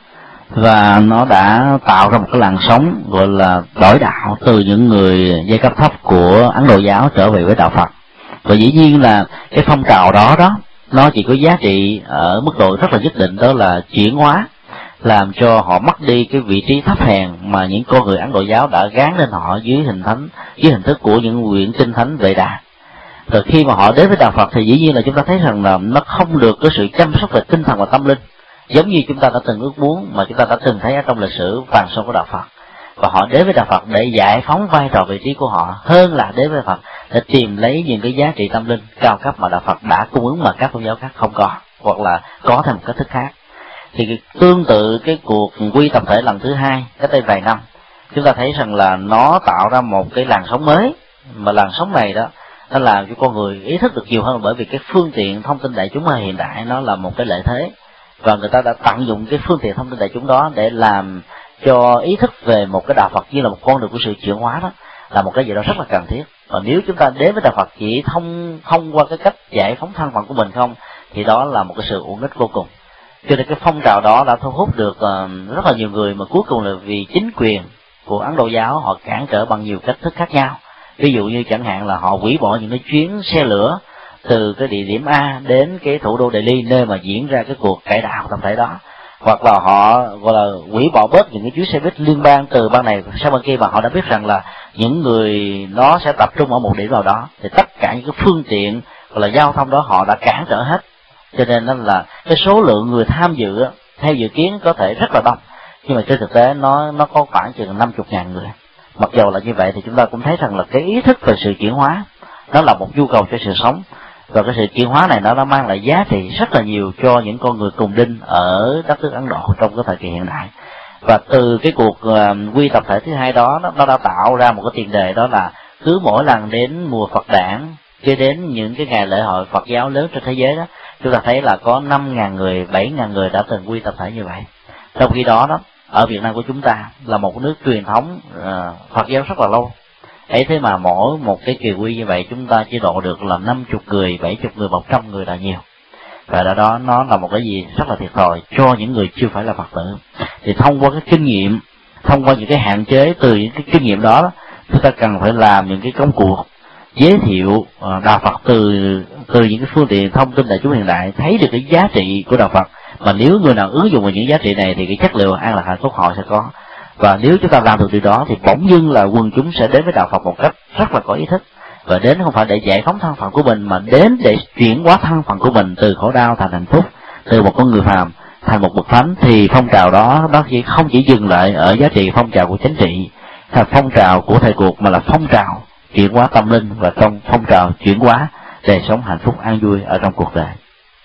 Speaker 2: và nó đã tạo ra một cái làn sóng gọi là đổi đạo từ những người giai cấp thấp của Ấn Độ giáo trở về với đạo Phật. Và dĩ nhiên là cái phong trào đó đó nó chỉ có giá trị ở mức độ rất là nhất định, đó là chuyển hóa, làm cho họ mất đi cái vị trí thấp hèn mà những con người Ấn Độ giáo đã gán lên họ dưới hình thánh, dưới hình thức của những quyển kinh thánh Vệ Đà. Rồi khi mà họ đến với đạo Phật thì dĩ nhiên là chúng ta thấy rằng là nó không được có sự chăm sóc về tinh thần và tâm linh, giống như chúng ta đã từng ước muốn mà chúng ta đã từng thấy ở trong lịch sử vàng son của đạo Phật. Và họ đến với đạo Phật để giải phóng vai trò vị trí của họ, hơn là đến với Phật để tìm lấy những cái giá trị tâm linh cao cấp mà đạo Phật đã cung ứng mà các tôn giáo khác không có, hoặc là có theo một cách thức khác. Thì tương tự cái cuộc quy tập thể lần thứ hai cách đây vài năm, chúng ta thấy rằng là nó tạo ra một cái làn sóng mới, mà làn sóng này đó nó làm cho con người ý thức được nhiều hơn, bởi vì cái phương tiện thông tin đại chúng hiện đại nó là một cái lợi thế, và người ta đã tận dụng cái phương tiện thông tin đại chúng đó để làm cho ý thức về một cái đạo Phật như là một con đường của sự chuyển hóa, đó là một cái gì đó rất là cần thiết. Và nếu chúng ta đến với đạo Phật chỉ thông thông qua cái cách giải phóng thân phận của mình không, thì đó là một cái sự uổng ích vô cùng. Cho nên cái phong trào đó đã thu hút được uh, rất là nhiều người, mà cuối cùng là vì chính quyền của Ấn Độ giáo họ cản trở bằng nhiều cách thức khác nhau. Ví dụ như chẳng hạn là họ hủy bỏ những cái chuyến xe lửa từ cái địa điểm A đến cái thủ đô Delhi, nơi mà diễn ra cái cuộc cải đạo tập thể đó, hoặc là họ gọi là hủy bỏ bớt những cái chuyến xe buýt liên bang từ bang này sang bang kia, mà họ đã biết rằng là những người nó sẽ tập trung ở một điểm nào đó, thì tất cả những cái phương tiện gọi là giao thông đó họ đã cản trở hết. Cho nên nó là cái số lượng người tham dự theo dự kiến có thể rất là đông, nhưng mà trên thực tế nó nó có khoảng chừng năm mươi ngàn người. Mặc dù là như vậy thì chúng ta cũng thấy rằng là cái ý thức về sự chuyển hóa đó là một nhu cầu cho sự sống, và cái sự chuyển hóa này nó đã mang lại giá trị rất là nhiều cho những con người cùng đinh ở đất nước Ấn Độ trong cái thời kỳ hiện đại. Và từ cái cuộc uh, quy tập thể thứ hai đó, nó, nó đã tạo ra một cái tiền đề, đó là cứ mỗi lần đến mùa Phật đản, cho đến những cái ngày lễ hội Phật giáo lớn trên thế giới đó, chúng ta thấy là có năm ngàn người, bảy ngàn người đã từng quy tập thể như vậy. Trong khi đó đó, ở Việt Nam của chúng ta là một nước truyền thống uh, Phật giáo rất là lâu. Ấy thế mà mỗi một cái kỳ quy như vậy chúng ta chỉ độ được là năm mươi người, bảy mươi người, một trăm người là nhiều. Và đó, đó nó là một cái gì rất là thiệt thòi cho những người chưa phải là Phật tử. Thì thông qua cái kinh nghiệm, thông qua những cái hạn chế từ những cái kinh nghiệm đó, chúng ta cần phải làm những cái công cuộc giới thiệu đạo Phật từ từ những cái phương tiện thông tin đại chúng hiện đại, thấy được cái giá trị của đạo Phật. Mà nếu người nào ứng dụng vào những giá trị này thì cái chất liệu an lạc hạnh phúc họ sẽ có. Và nếu chúng ta làm được điều đó thì bỗng dưng là quần chúng sẽ đến với đạo Phật một cách rất là có ý thức, và đến không phải để giải phóng thân phận của mình, mà đến để chuyển hóa thân phận của mình từ khổ đau thành hạnh phúc, từ một con người phàm thành một bậc thánh. Thì phong trào đó nó chỉ không chỉ dừng lại ở giá trị phong trào của chính trị hay phong trào của thời cuộc, mà là phong trào chuyển hóa tâm linh và trong phong trào chuyển hóa đời sống hạnh phúc an vui ở trong cuộc đời.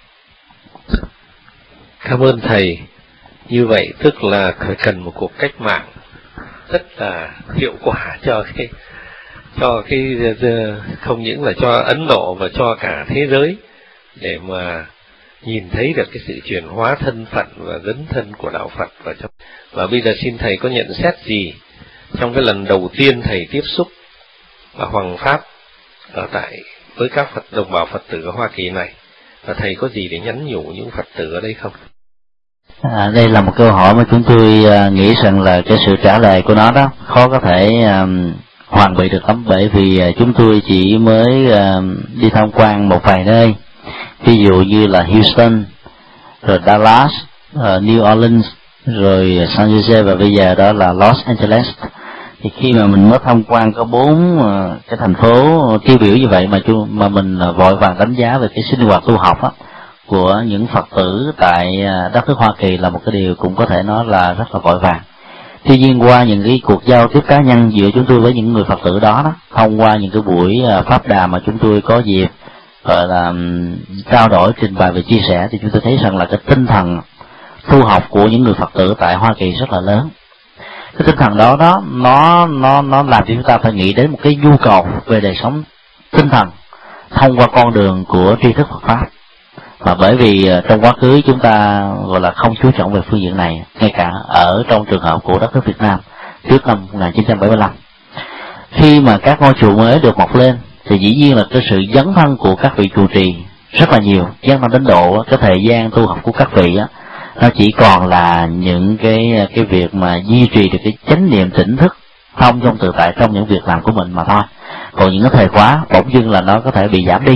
Speaker 1: Cảm ơn thầy. Như vậy tức là cần một cuộc cách mạng rất là hiệu quả cho cái cho cái không những là cho Ấn Độ mà cho cả thế giới, để mà nhìn thấy được cái sự chuyển hóa thân phận và dấn thân của đạo Phật vào trong. Và bây giờ xin thầy có nhận xét gì trong cái lần đầu tiên thầy tiếp xúc ở Hoàng Pháp ở tại với các Phật đồng bào Phật tử ở Hoa Kỳ này, và thầy có gì để nhắn nhủ những Phật tử ở đây không?
Speaker 2: À, đây là một câu hỏi mà chúng tôi uh, nghĩ rằng là cái sự trả lời của nó đó khó có thể um, hoàn bị được lắm, bởi vì uh, chúng tôi chỉ mới uh, đi tham quan một vài nơi, ví dụ như là Houston, rồi Dallas, uh, New Orleans, rồi San Jose, và bây giờ đó là Los Angeles. Thì khi mà mình mới tham quan có bốn uh, cái thành phố tiêu biểu như vậy mà chu, mà mình uh, vội vàng đánh giá về cái sinh hoạt tu học á của những Phật tử tại đất nước Hoa Kỳ là một cái điều cũng có thể nói là rất là vội vàng. Tuy nhiên qua những cái cuộc giao tiếp cá nhân giữa chúng tôi với những người Phật tử đó, đó thông qua những cái buổi pháp đàm mà chúng tôi có dịp gọi là trao đổi, trình bày và chia sẻ, thì chúng tôi thấy rằng là cái tinh thần tu học của những người Phật tử tại Hoa Kỳ rất là lớn. Cái tinh thần đó đó nó nó nó làm cho chúng ta phải nghĩ đến một cái nhu cầu về đời sống tinh thần thông qua con đường của tri thức Phật pháp. Và bởi vì trong quá khứ chúng ta gọi là không chú trọng về phương diện này, ngay cả ở trong trường hợp của đất nước Việt Nam trước năm một nghìn chín trăm bảy mươi lăm, khi mà các ngôi chùa mới được mọc lên thì dĩ nhiên là cái sự dấn thân của các vị trụ trì rất là nhiều, dấn thân đến độ cái thời gian tu học của các vị á, nó chỉ còn là những cái cái việc mà duy trì được cái chánh niệm tỉnh thức thông dong tự tại trong những việc làm của mình mà thôi. Còn những cái thời khóa bỗng dưng là nó có thể bị giảm đi.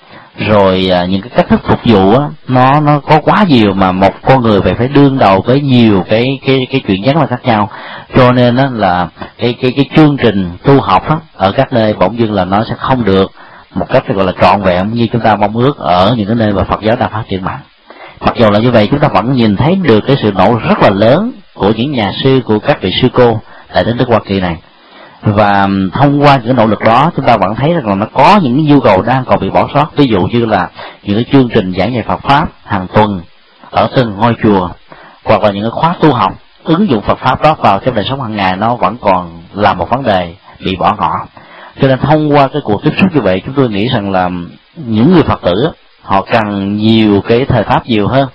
Speaker 2: Rồi những cái cách thức phục vụ á, nó nó có quá nhiều mà một con người phải phải đương đầu với nhiều cái cái cái chuyện dấn là khác nhau, cho nên á là cái cái cái chương trình tu học á ở các nơi bỗng dưng là nó sẽ không được một cách gọi là trọn vẹn như chúng ta mong ước ở những cái nơi mà Phật giáo đang phát triển mạnh. Mặc dù là như vậy, chúng ta vẫn nhìn thấy được cái sự nỗ rất là lớn của những nhà sư, của các vị sư cô tại đến nước Hoa Kỳ này. Và thông qua những nỗ lực đó, chúng ta vẫn thấy rằng là nó có những nhu cầu đang còn bị bỏ sót. Ví dụ như là những cái chương trình giảng dạy Phật pháp hàng tuần ở từng ngôi chùa, hoặc là những cái khóa tu học ứng dụng Phật pháp đó vào trong đời sống hàng ngày, nó vẫn còn là một vấn đề bị bỏ ngỏ. Cho nên thông qua cái cuộc tiếp xúc như vậy, chúng tôi nghĩ rằng là những người Phật tử họ cần nhiều cái thời pháp nhiều hơn,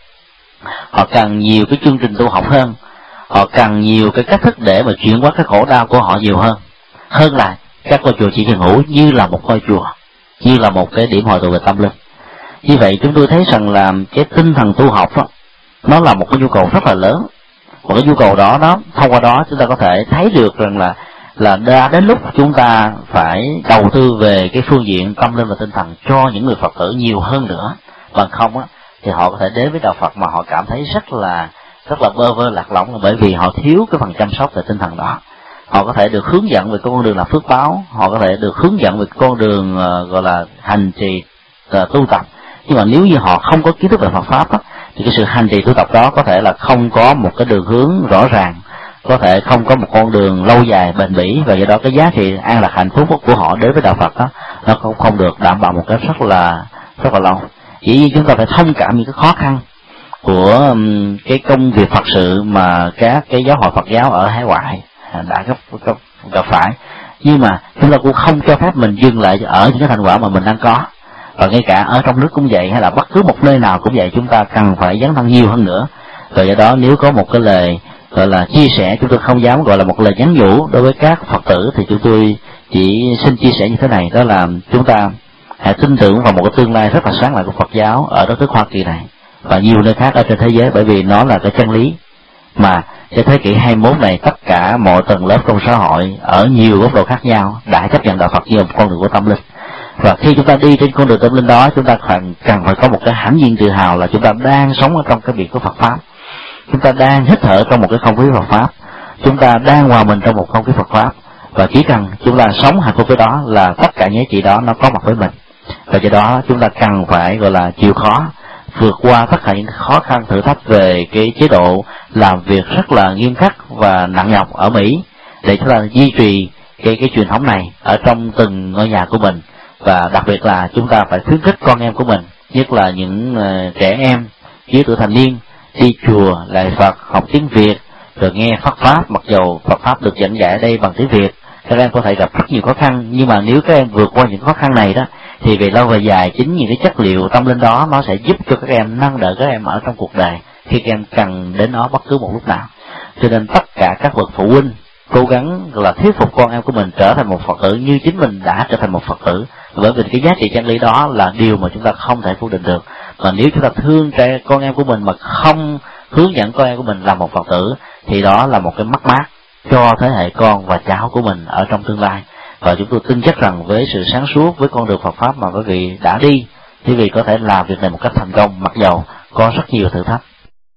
Speaker 2: họ cần nhiều cái chương trình tu học hơn, họ cần nhiều cái cách thức để mà chuyển hóa cái khổ đau của họ nhiều hơn, hơn là các ngôi chùa chỉ hiện hữu như là một ngôi chùa, như là một cái điểm hội tụ về tâm linh. Như vậy chúng tôi thấy rằng là cái tinh thần tu học đó, nó là một cái nhu cầu rất là lớn. Một cái nhu cầu đó đó thông qua đó chúng ta có thể thấy được rằng là là đã đến lúc chúng ta phải đầu tư về cái phương diện tâm linh và tinh thần cho những người Phật tử nhiều hơn nữa. Bằng không á thì họ có thể đến với đạo Phật mà họ cảm thấy rất là rất là bơ vơ lạc lõng, là bởi vì họ thiếu cái phần chăm sóc về tinh thần đó. Họ có thể được hướng dẫn về con đường làm phước báo, họ có thể được hướng dẫn về con đường uh, gọi là hành trì uh, tu tập, nhưng mà nếu như họ không có kiến thức về Phật pháp á, thì cái sự hành trì tu tập đó có thể là không có một cái đường hướng rõ ràng, có thể không có một con đường lâu dài bền bỉ, và do đó cái giá trị an lạc hạnh phúc của họ đến với đạo Phật đó nó không không được đảm bảo một cách rất là rất là lâu. Chỉ như chúng ta phải thông cảm những cái khó khăn của um, cái công việc Phật sự mà các cái giáo hội Phật giáo ở hải ngoại đã gặp, gặp, gặp phải, nhưng mà chúng ta cũng không cho phép mình dừng lại ở những cái thành quả mà mình đang có. Và ngay cả ở trong nước cũng vậy, hay là bất cứ một nơi nào cũng vậy, chúng ta cần phải dấn thân nhiều hơn nữa. Và do đó nếu có một cái lời gọi là chia sẻ, chúng tôi không dám gọi là một lời nhắn nhủ đối với các Phật tử, thì chúng tôi chỉ xin chia sẻ như thế này, đó là chúng ta hãy tin tưởng vào một cái tương lai rất là sáng lạng của Phật giáo ở đất nước Hoa Kỳ này và nhiều nơi khác ở trên thế giới, bởi vì nó là cái chân lý mà cái thế kỷ hai mươi mốt này tất cả mọi tầng lớp trong xã hội ở nhiều góc độ khác nhau đã chấp nhận đạo Phật như một con đường của tâm linh. Và khi chúng ta đi trên con đường tâm linh đó, chúng ta cần, cần phải có một cái hãnh diện tự hào là chúng ta đang sống ở trong cái biển của Phật pháp, chúng ta đang hít thở trong một cái không khí Phật pháp, chúng ta đang hòa mình trong một không khí Phật pháp, và chỉ cần chúng ta sống hạnh phúc với đó là tất cả những giá trị đó nó có mặt với mình. Và do đó chúng ta cần phải gọi là chịu khó, vượt qua tất cả những khó khăn thử thách về cái chế độ làm việc rất là nghiêm khắc và nặng nhọc ở Mỹ, để chúng ta duy trì cái cái truyền thống này ở trong từng ngôi nhà của mình. Và đặc biệt là chúng ta phải khuyến khích con em của mình, nhất là những uh, trẻ em dưới tuổi thành niên, đi chùa lạy Phật, học tiếng Việt, rồi nghe Phật pháp. Mặc dù Phật pháp được giảng dạy ở đây bằng tiếng Việt, các em có thể gặp rất nhiều khó khăn, nhưng mà nếu các em vượt qua những khó khăn này đó, thì về lâu về dài chính những cái chất liệu tâm linh đó nó sẽ giúp cho các em nâng đỡ các em ở trong cuộc đời khi các em cần đến nó bất cứ một lúc nào. Cho nên tất cả các bậc phụ huynh cố gắng là thuyết phục con em của mình trở thành một Phật tử như chính mình đã trở thành một Phật tử, bởi vì cái giá trị chân lý đó là điều mà chúng ta không thể phủ định được. Mà nếu chúng ta thương trẻ con em của mình mà không hướng dẫn con em của mình làm một Phật tử, thì đó là một cái mất mát cho thế hệ con và cháu của mình ở trong tương lai. Và chúng tôi tin chắc rằng với sự sáng suốt, với con đường Phật pháp mà quý vị đã đi, quý vị có thể làm việc này một cách thành công, mặc dầu có rất nhiều thử thách.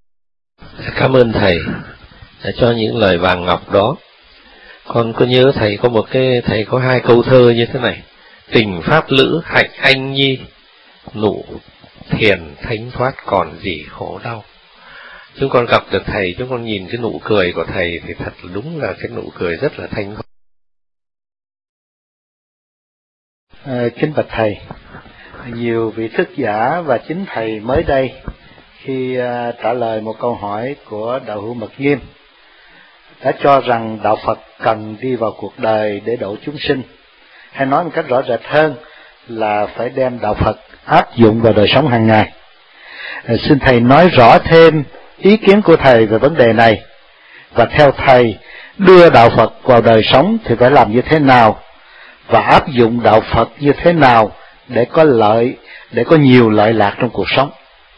Speaker 1: Cảm ơn thầy đã cho những lời vàng ngọc đó. Con có nhớ thầy có một cái thầy có hai câu thơ như thế này: tình pháp lữ hạnh anh nhi, nụ thiền thánh thoát còn gì khổ đau. Chúng con gặp được thầy, chúng con nhìn cái nụ cười của thầy thì thật đúng là cái nụ cười rất là thanh thoát.
Speaker 3: À, kính bạch thầy, Nhiều vị thức giả và chính thầy mới đây khi uh, trả lời một câu hỏi của đạo hữu Mật Nghiêm đã cho rằng đạo Phật cần đi vào cuộc đời để độ chúng sinh, hay nói một cách rõ rệt hơn là phải đem đạo Phật áp dụng vào đời sống hàng ngày. À, xin thầy nói rõ thêm ý kiến của thầy về vấn đề này, và theo thầy đưa đạo Phật vào đời sống thì phải làm như thế nào, và áp dụng đạo Phật như thế nào để có lợi, để có nhiều lợi lạc trong cuộc sống.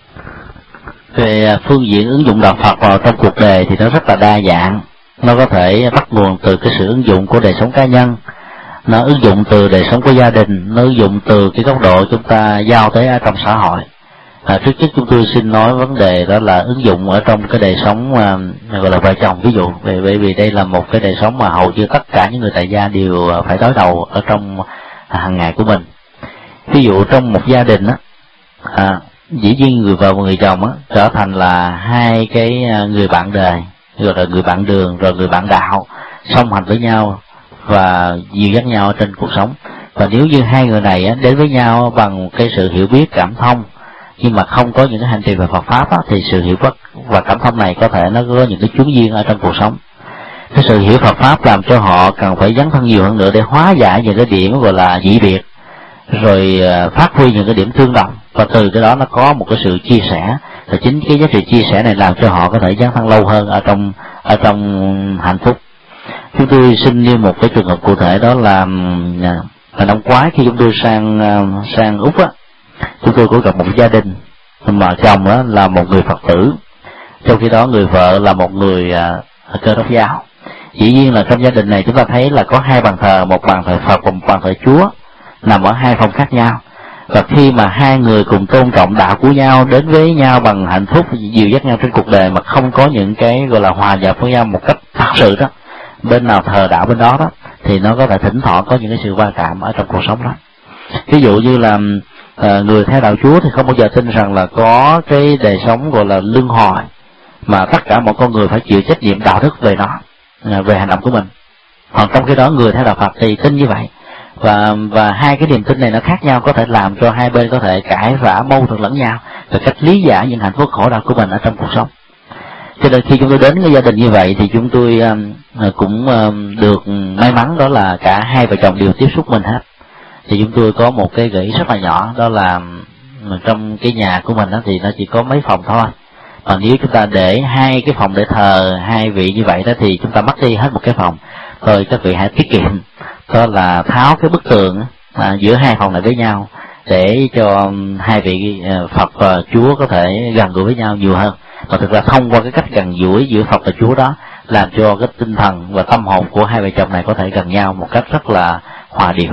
Speaker 2: Về phương diện ứng dụng đạo Phật vào trong cuộc đời thì nó rất là đa dạng. Nó có thể bắt nguồn từ cái sự ứng dụng của đời sống cá nhân, nó ứng dụng từ đời sống của gia đình, nó ứng dụng từ cái góc độ chúng ta giao tới ở trong xã hội. À, trước nhất chúng tôi xin nói vấn đề đó là ứng dụng ở trong cái đời sống uh, gọi là vợ chồng, ví dụ, bởi vì đây là một cái đời sống mà hầu như tất cả những người tại gia đều phải đối đầu ở trong hàng ngày của mình. Ví dụ trong một gia đình á, à, dĩ nhiên người vợ và người chồng á trở thành là hai cái người bạn đời, gọi là người bạn đường rồi người bạn đạo, song hành với nhau và dìu dắt nhau trên cuộc sống. Và nếu như hai người này á, đến với nhau bằng cái sự hiểu biết cảm thông, nhưng mà không có những cái hành trì về Phật pháp á, thì sự hiểu biết và cảm thông này có thể nó có những cái chuyến duyên ở trong cuộc sống. Cái sự hiểu Phật pháp làm cho họ cần phải dấn thân nhiều hơn nữa để hóa giải những cái điểm gọi là dị biệt, rồi phát huy những cái điểm tương đồng, và từ cái đó nó có một cái sự chia sẻ. Và chính cái giá trị chia sẻ này làm cho họ có thể dấn thân lâu hơn ở trong ở trong hạnh phúc. Chúng tôi xin nêu một cái trường hợp cụ thể, đó là là năm ngoái khi chúng tôi sang sang Úc á, chúng tôi có gặp một gia đình mà chồng đó là một người Phật tử, trong khi đó người vợ là một người uh, Cơ Đốc giáo. Dĩ nhiên là trong gia đình này chúng ta thấy là có hai bàn thờ, một bàn thờ Phật và một bàn thờ Chúa, nằm ở hai phòng khác nhau. Và khi mà hai người cùng tôn trọng đạo của nhau, đến với nhau bằng hạnh phúc, dìu dắt nhau trên cuộc đời mà không có những cái gọi là hòa nhập với nhau một cách thật sự đó, bên nào thờ đạo bên đó đó, thì nó có thể thỉnh thoảng có những cái sự va chạm ở trong cuộc sống đó. Ví dụ như là à, người theo đạo Chúa thì không bao giờ tin rằng là có cái đời sống gọi là luân hồi, mà tất cả mọi con người phải chịu trách nhiệm đạo đức về nó, à, về hành động của mình. Còn trong khi đó người theo đạo Phật thì tin như vậy, và và hai cái niềm tin này nó khác nhau, có thể làm cho hai bên có thể cãi vã mâu thuẫn lẫn nhau về cách lý giải những hạnh phúc khổ đau của mình ở trong cuộc sống. Cho nên khi chúng tôi đến cái gia đình như vậy thì chúng tôi um, cũng um, được may mắn, đó là cả hai vợ chồng đều tiếp xúc mình hết. Thì chúng tôi có một cái gợi ý rất là nhỏ, đó là trong cái nhà của mình đó thì nó chỉ có mấy phòng thôi. Và nếu chúng ta để hai cái phòng để thờ hai vị như vậy đó thì chúng ta mất đi hết một cái phòng. Thôi các vị hãy tiết kiệm, đó là tháo cái bức tường à, giữa hai phòng này với nhau, để cho hai vị Phật và Chúa có thể gần gũi với nhau nhiều hơn. Và thực ra thông qua cái cách gần gũi giữa Phật và Chúa đó, làm cho cái tinh thần và tâm hồn của hai vợ chồng này có thể gần nhau một cách rất là hòa điệu.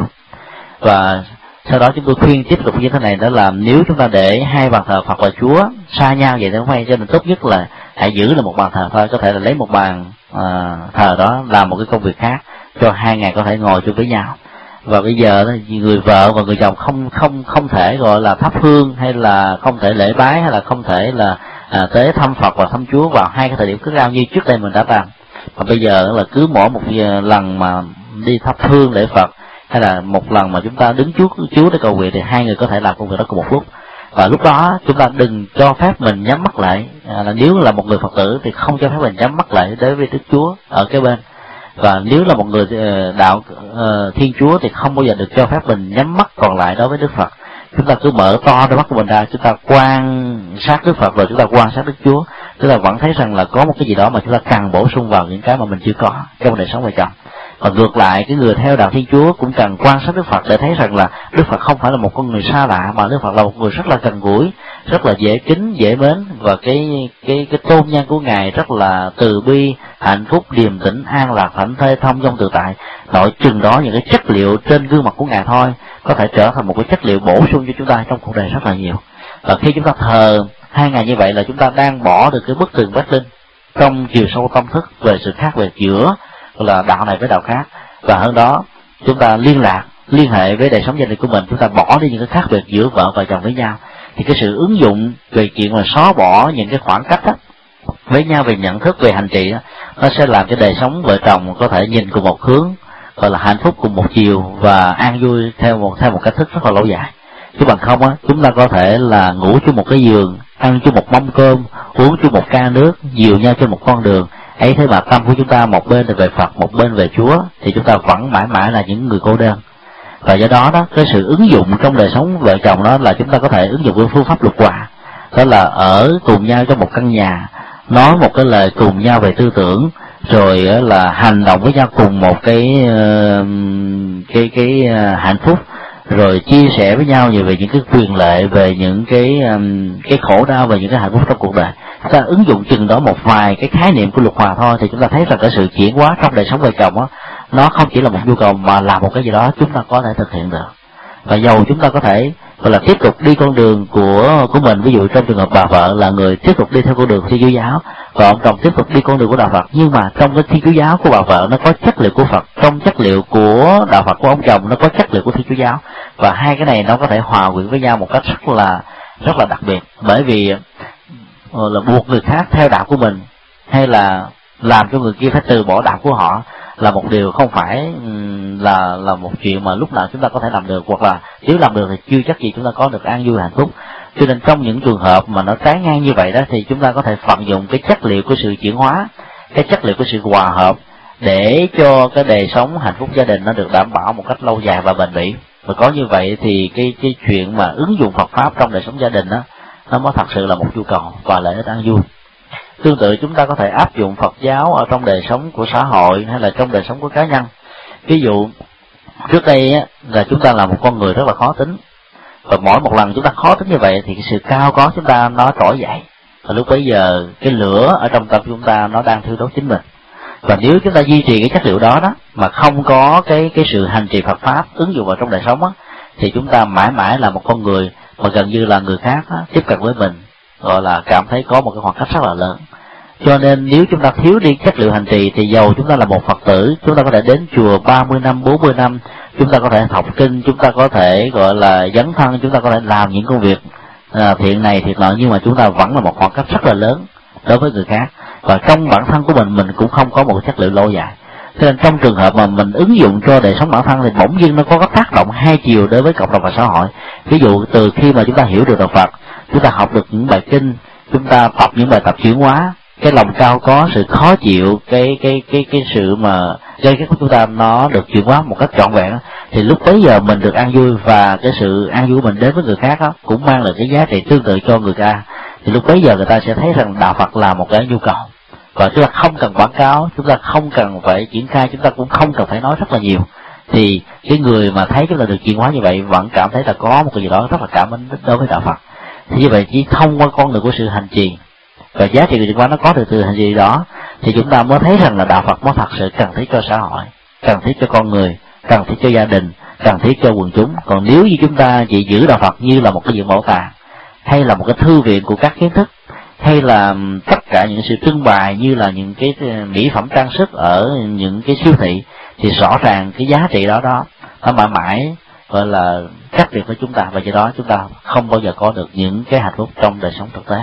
Speaker 2: Và sau đó chúng tôi khuyên tiếp tục như thế này, đó là nếu chúng ta để hai bàn thờ Phật và Chúa xa nhau vậy thì không hay, cho nên tốt nhất là hãy giữ là một bàn thờ thôi. Có thể là lấy một bàn à, thờ đó làm một cái công việc khác, cho hai ngày có thể ngồi chung với nhau. Và bây giờ người vợ và người chồng không không không thể gọi là thắp hương, hay là không thể lễ bái, hay là không thể là à, tế thăm Phật và thăm Chúa vào hai cái thời điểm khác nhau như trước đây mình đã làm. Và bây giờ là cứ mỗi một lần mà đi thắp hương lễ Phật, hay là một lần mà chúng ta đứng trước Chúa để cầu nguyện, thì hai người có thể làm công việc đó cùng một lúc. Và lúc đó chúng ta đừng cho phép mình nhắm mắt lại, à, là nếu là một người Phật tử thì không cho phép mình nhắm mắt lại đối với Đức Chúa ở cái bên. Và nếu là một người đạo uh, Thiên Chúa thì không bao giờ được cho phép mình nhắm mắt còn lại đối với Đức Phật. Chúng ta cứ mở to đôi mắt của mình ra, chúng ta quan sát Đức Phật, rồi chúng ta quan sát Đức Chúa, chúng ta vẫn thấy rằng là có một cái gì đó mà chúng ta cần bổ sung vào những cái mà mình chưa có trong đời sống vợ chồng. Và ngược lại, cái người theo đạo Thiên Chúa cũng cần quan sát Đức Phật để thấy rằng là Đức Phật không phải là một con người xa lạ, mà Đức Phật là một người rất là gần gũi, rất là dễ kính, dễ mến, và cái cái cái tôn nhân của Ngài rất là từ bi, hạnh phúc, điềm tĩnh, an lạc, thảnh thơi, thông dong tự tại. Nội chừng đó những cái chất liệu trên gương mặt của Ngài thôi có thể trở thành một cái chất liệu bổ sung cho chúng ta trong cuộc đời rất là nhiều. Và khi chúng ta thờ hai ngày như vậy là chúng ta đang bỏ được cái bức tường vách linh trong chiều sâu tâm thức về sự khác biệt giữa là đạo này với đạo khác. Và hơn đó, chúng ta liên lạc, liên hệ với đời sống gia đình của mình, chúng ta bỏ đi những cái khác biệt giữa vợ và chồng với nhau. Thì cái sự ứng dụng về chuyện là xóa bỏ những cái khoảng cách đó với nhau về nhận thức, về hành trì đó, nó sẽ làm cho đời sống vợ chồng có thể nhìn cùng một hướng, gọi là hạnh phúc cùng một chiều, và an vui theo một theo một cách thức rất là lâu dài. chứ bằng không á chúng ta có thể là ngủ chung một cái giường, ăn chung một mâm cơm, uống chung một ca nước, dìu nhau trên một con đường, ấy thế mà tâm của chúng ta một bên là về Phật, một bên về Chúa, thì chúng ta vẫn mãi mãi là những người cô đơn. Và do đó đó, cái sự ứng dụng trong đời sống vợ chồng đó là chúng ta có thể ứng dụng cái phương pháp lục hòa, đó là ở cùng nhau trong một căn nhà, nói một cái lời cùng nhau về tư tưởng, rồi là hành động với nhau cùng một cái cái cái hạnh phúc, rồi chia sẻ với nhau về những cái quyền lợi, về những cái cái khổ đau, về những cái hạnh phúc trong cuộc đời. Chúng ta ứng dụng chừng đó một vài cái khái niệm của lục hòa thôi, thì chúng ta thấy rằng cái sự chuyển hóa trong đời sống vợ chồng á, nó không chỉ là một nhu cầu mà là một cái gì đó chúng ta có thể thực hiện được. Và dầu chúng ta có thể gọi là tiếp tục đi con đường của của mình, ví dụ trong trường hợp bà vợ là người tiếp tục đi theo con đường Thiên Chúa giáo, và ông chồng tiếp tục đi con đường của đạo Phật, nhưng mà trong cái Thiên Chúa giáo của bà vợ nó có chất liệu của Phật, trong chất liệu của đạo Phật của ông chồng nó có chất liệu của Thiên Chúa giáo, và hai cái này nó có thể hòa quyện với nhau một cách rất là rất là đặc biệt. Bởi vì là buộc người khác theo đạo của mình, hay là làm cho người kia phải từ bỏ đạo của họ, là một điều không phải là là một chuyện mà lúc nào chúng ta có thể làm được, hoặc là nếu làm được thì chưa chắc gì chúng ta có được an vui hạnh phúc. Cho nên trong những trường hợp mà nó trái ngang như vậy đó, thì chúng ta có thể vận dụng cái chất liệu của sự chuyển hóa, cái chất liệu của sự hòa hợp, để cho cái đời sống hạnh phúc gia đình nó được đảm bảo một cách lâu dài và bền bỉ. Và có như vậy thì cái cái chuyện mà ứng dụng Phật pháp trong đời sống gia đình đó, nó mới thật sự là một nhu cầu và lợi ích an vui. Tương tự chúng ta có thể áp dụng Phật giáo ở trong đời sống của xã hội hay là trong đời sống của cá nhân. Ví dụ trước đây á, là chúng ta là một con người rất là khó tính, và mỗi một lần chúng ta khó tính như vậy thì cái sự cao có chúng ta nó trỗi dậy, và lúc bấy giờ cái lửa ở trong tâm chúng ta nó đang thiêu đốt chính mình. Và nếu chúng ta duy trì cái chất liệu đó đó mà không có cái cái sự hành trì Phật pháp ứng dụng vào trong đời sống á, thì chúng ta mãi mãi là một con người mà gần như là người khác á, tiếp cận với mình gọi là cảm thấy có một cái khoảng cách rất là lớn. Cho nên nếu chúng ta thiếu đi chất liệu hành trì thì dầu chúng ta là một Phật tử, chúng ta có thể đến chùa ba mươi năm, bốn mươi năm, chúng ta có thể học kinh, chúng ta có thể gọi là dấn thân, chúng ta có thể làm những công việc à, thiện này thiện nọ, nhưng mà chúng ta vẫn là một khoảng cách rất là lớn đối với người khác. Và trong bản thân của mình, mình cũng không có một chất liệu lâu dài. Cho nên trong trường hợp mà mình ứng dụng cho đời sống bản thân thì bỗng nhiên nó có cái tác động hai chiều đối với cộng đồng và xã hội. Ví dụ từ khi mà chúng ta hiểu được đạo Phật, chúng ta học được những bài kinh, chúng ta tập những bài tập chuyển hóa, cái lòng cao có, sự khó chịu, cái cái cái cái sự mà gây cái của chúng ta nó được chuyển hóa một cách trọn vẹn, thì lúc bấy giờ mình được an vui, và cái sự an vui của mình đến với người khác đó, cũng mang lại cái giá trị tương tự cho người ta. Thì lúc bấy giờ người ta sẽ thấy rằng đạo Phật là một cái nhu cầu, và chúng ta không cần quảng cáo, chúng ta không cần phải triển khai, chúng ta cũng không cần phải nói rất là nhiều, thì cái người mà thấy chúng ta được chuyển hóa như vậy vẫn cảm thấy là có một cái gì đó rất là cảm ơn đối với đạo Phật. Thì như vậy chỉ thông qua con đường của sự hành trì và giá trị của chuyển hóa nó có được từ hành trì đó, thì chúng ta mới thấy rằng là đạo Phật mới thật sự cần thiết cho xã hội, cần thiết cho con người, cần thiết cho gia đình, cần thiết cho quần chúng. Còn nếu như chúng ta chỉ giữ đạo Phật như là một cái viện bảo tàng, hay là một cái thư viện của các kiến thức, hay là tất cả những sự trưng bày như là những cái mỹ phẩm trang sức ở những cái siêu thị, thì rõ ràng cái giá trị đó đó nó mãi mãi gọi là khác biệt với chúng ta, và do đó chúng ta không bao giờ có được những cái hạnh phúc trong đời sống thực tế.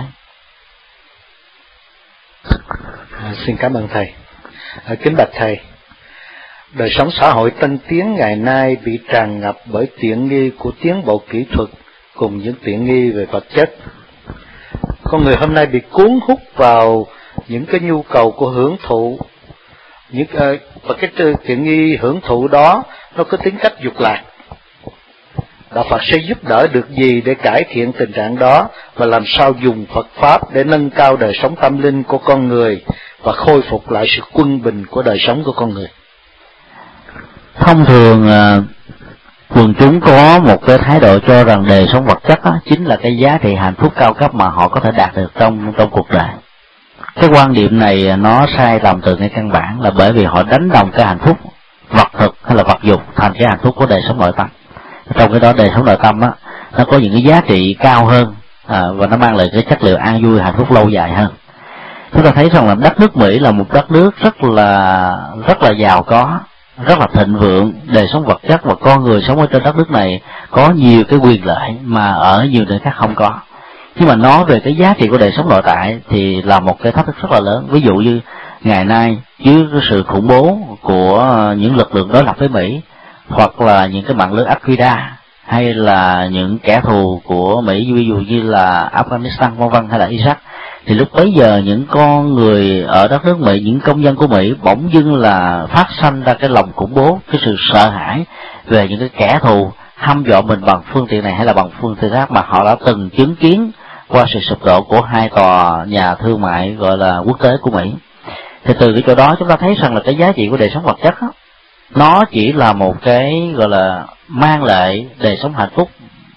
Speaker 3: À, xin cảm ơn thầy. À, kính bạch thầy, đời sống xã hội tân tiến ngày nay bị tràn ngập bởi tiện nghi của tiến bộ kỹ thuật cùng những tiện nghi về vật chất. Con người hôm nay bị cuốn hút vào những cái nhu cầu của hưởng thụ, những uh, và cái tiện nghi hưởng thụ đó nó có tính cách dục lạc. Đạo Phật sẽ giúp đỡ được gì để cải thiện tình trạng đó, và làm sao dùng Phật pháp để nâng cao đời sống tâm linh của con người và khôi phục lại sự quân bình của đời sống của con người?
Speaker 2: Thông thường quần chúng có một cái thái độ cho rằng đời sống vật chất đó chính là cái giá trị hạnh phúc cao cấp mà họ có thể đạt được trong trong cuộc đời. Cái quan điểm này nó sai lầm từ ngay căn bản, là bởi vì họ đánh đồng cái hạnh phúc vật thực hay là vật dục thành cái hạnh phúc của đời sống nội tâm. Trong cái đó đời sống nội tâm á, nó có những cái giá trị cao hơn, à, và nó mang lại cái chất liệu an vui hạnh phúc lâu dài hơn. Chúng ta thấy rằng là đất nước Mỹ là một đất nước rất là rất là giàu có, rất là thịnh vượng, đời sống vật chất, và con người sống ở trên đất nước này có nhiều cái quyền lợi mà ở nhiều nơi khác không có. Nhưng mà nói về cái giá trị của đời sống nội tại thì là một cái thách thức rất là lớn. Ví dụ như ngày nay dưới cái sự khủng bố của những lực lượng đối lập với Mỹ, hoặc là những cái mạng lưới Al-Qaeda, hay là những kẻ thù của Mỹ, ví dụ như là Afghanistan vân vân hay là Iraq, thì lúc bấy giờ những con người ở đất nước Mỹ, những công dân của Mỹ bỗng dưng là phát sanh ra cái lòng khủng bố, cái sự sợ hãi về những cái kẻ thù hăm dọa mình bằng phương tiện này hay là bằng phương tiện khác mà họ đã từng chứng kiến qua sự sụp đổ của hai tòa nhà thương mại gọi là quốc tế của Mỹ. Thì từ cái chỗ đó chúng ta thấy rằng là cái giá trị của đời sống vật chất đó, nó chỉ là một cái gọi là mang lại đời sống hạnh phúc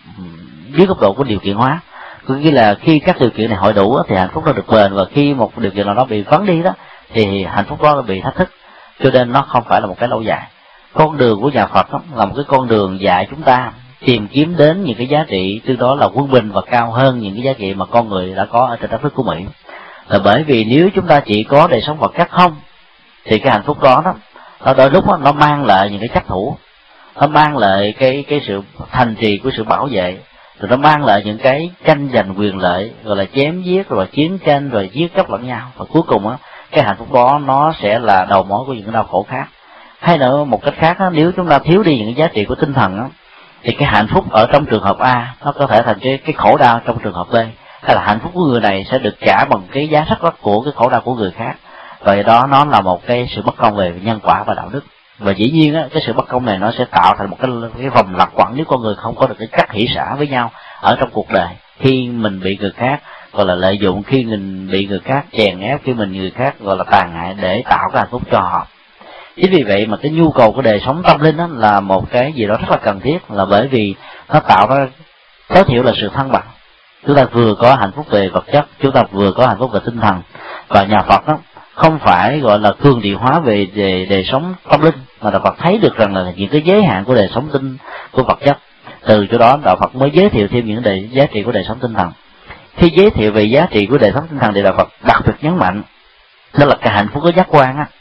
Speaker 2: dưới góc độ của điều kiện hóa. Có nghĩa là khi các điều kiện này hội đủ thì hạnh phúc nó được bền, và khi một điều kiện nào đó bị vắng đi đó thì hạnh phúc đó bị thách thức, cho nên nó không phải là một cái lâu dài. Con đường của nhà Phật đó là một cái con đường dạy chúng ta tìm kiếm đến những cái giá trị từ đó là quân bình và cao hơn những cái giá trị mà con người đã có ở trên đất nước của Mỹ. Là bởi vì nếu chúng ta chỉ có đời sống vật chất không thì cái hạnh phúc đó đó nó đôi lúc đó, nó mang lại những cái chấp thủ, nó mang lại cái cái sự thành trì của sự bảo vệ, rồi nó mang lại những cái tranh giành quyền lợi, gọi là chém giết, rồi chiến tranh, rồi giết chóc lẫn nhau, và cuối cùng á cái hạnh phúc đó nó sẽ là đầu mối của những cái đau khổ khác. Hay nữa một cách khác á, nếu chúng ta thiếu đi những cái giá trị của tinh thần á, thì cái hạnh phúc ở trong trường hợp A nó có thể thành cái cái khổ đau trong trường hợp B, hay là hạnh phúc của người này sẽ được trả bằng cái giá rất đắt của cái khổ đau của người khác. Vậy đó nó là một cái sự bất công về nhân quả và đạo đức. Và dĩ nhiên á, cái sự bất công này nó sẽ tạo thành một cái cái vòng lặp quẩn nếu con người không có được cái cách hỷ xả với nhau ở trong cuộc đời. Khi mình bị người khác gọi là lợi dụng, khi mình bị người khác chèn ép, khi mình người khác gọi là tàn hại để tạo cái hạnh phúc cho họ. Chính vì vậy mà cái nhu cầu của đời sống tâm linh đó là một cái gì đó rất là cần thiết, là bởi vì nó tạo ra tối thiểu là sự thăng bằng. Chúng ta vừa có hạnh phúc về vật chất, chúng ta vừa có hạnh phúc về tinh thần. Và nhà Phật đó không phải gọi là cường điệu hóa về đề, đề sống tâm linh, mà Đạo Phật thấy được rằng là những cái giới hạn của đời sống tinh của vật chất. Từ chỗ đó Đạo Phật mới giới thiệu thêm những đề, giá trị của đời sống tinh thần. Khi giới thiệu về giá trị của đời sống tinh thần thì Đạo Phật đặc biệt nhấn mạnh đó là cái hạnh phúc của giác quan á,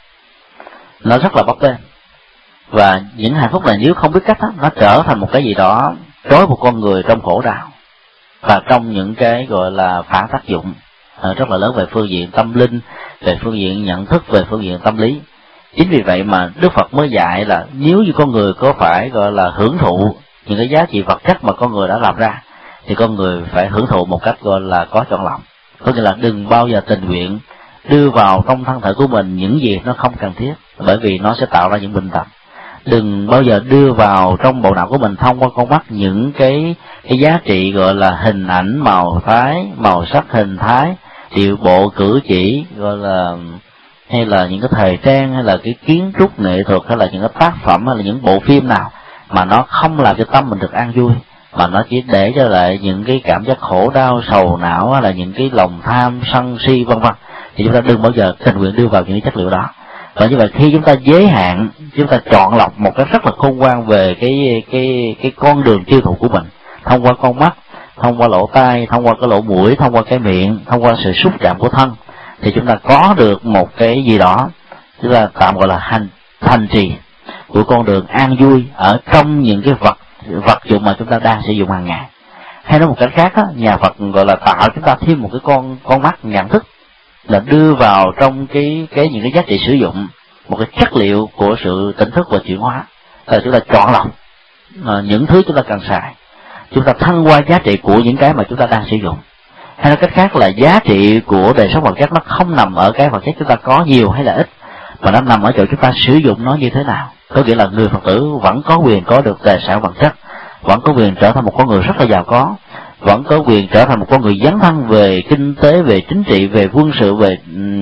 Speaker 2: nó rất là bấp bênh, và những hạnh phúc này nếu không biết cách á, nó trở thành một cái gì đó trói một con người trong khổ đau và trong những cái gọi là phản tác dụng rất là lớn về phương diện tâm linh, về phương diện nhận thức, về phương diện tâm lý. Chính vì vậy mà Đức Phật mới dạy là nếu như con người có phải gọi là hưởng thụ những cái giá trị vật chất mà con người đã làm ra, thì con người phải hưởng thụ một cách gọi là có chọn lọc. Có nghĩa là đừng bao giờ tình nguyện đưa vào trong thân thể của mình những gì nó không cần thiết, bởi vì nó sẽ tạo ra những bệnh tật. Đừng bao giờ đưa vào trong bộ não của mình thông qua con mắt những cái cái giá trị gọi là hình ảnh, màu thái, màu sắc, hình thái, điệu bộ, cử chỉ, gọi là hay là những cái thời trang, hay là cái kiến trúc nghệ thuật, hay là những cái tác phẩm, hay là những bộ phim nào mà nó không làm cho tâm mình được an vui, mà nó chỉ để cho lại những cái cảm giác khổ đau, sầu não, hay là những cái lòng tham, sân si vân vân, thì chúng ta đừng bao giờ tình nguyện đưa vào những cái chất liệu đó. Và như vậy khi chúng ta giới hạn, chúng ta chọn lọc một cách rất là khôn ngoan về cái cái cái con đường tiêu thụ của mình, thông qua con mắt, thông qua lỗ tai, thông qua cái lỗ mũi, thông qua cái miệng, thông qua sự xúc chạm của thân, thì chúng ta có được một cái gì đó chúng ta tạm gọi là hành thành trì của con đường an vui ở trong những cái vật vật dụng mà chúng ta đang sử dụng hàng ngày. Hay nói một cách khác á, nhà Phật gọi là tạo chúng ta thêm một cái con con mắt nhận thức, là đưa vào trong cái cái những cái giá trị sử dụng một cái chất liệu của sự tỉnh thức và chuyển hóa, là chúng ta chọn lọc à, những thứ chúng ta cần xài, chúng ta thăng qua giá trị của những cái mà chúng ta đang sử dụng. Hay nói cách khác là giá trị của đời sống vật chất nó không nằm ở cái vật chất chúng ta có nhiều hay là ít, mà nó nằm ở chỗ chúng ta sử dụng nó như thế nào. Có nghĩa là người Phật tử vẫn có quyền có được tài sản vật chất, vẫn có quyền trở thành một con người rất là giàu có, vẫn có quyền trở thành một con người dấn thân về kinh tế, về chính trị, về quân sự, về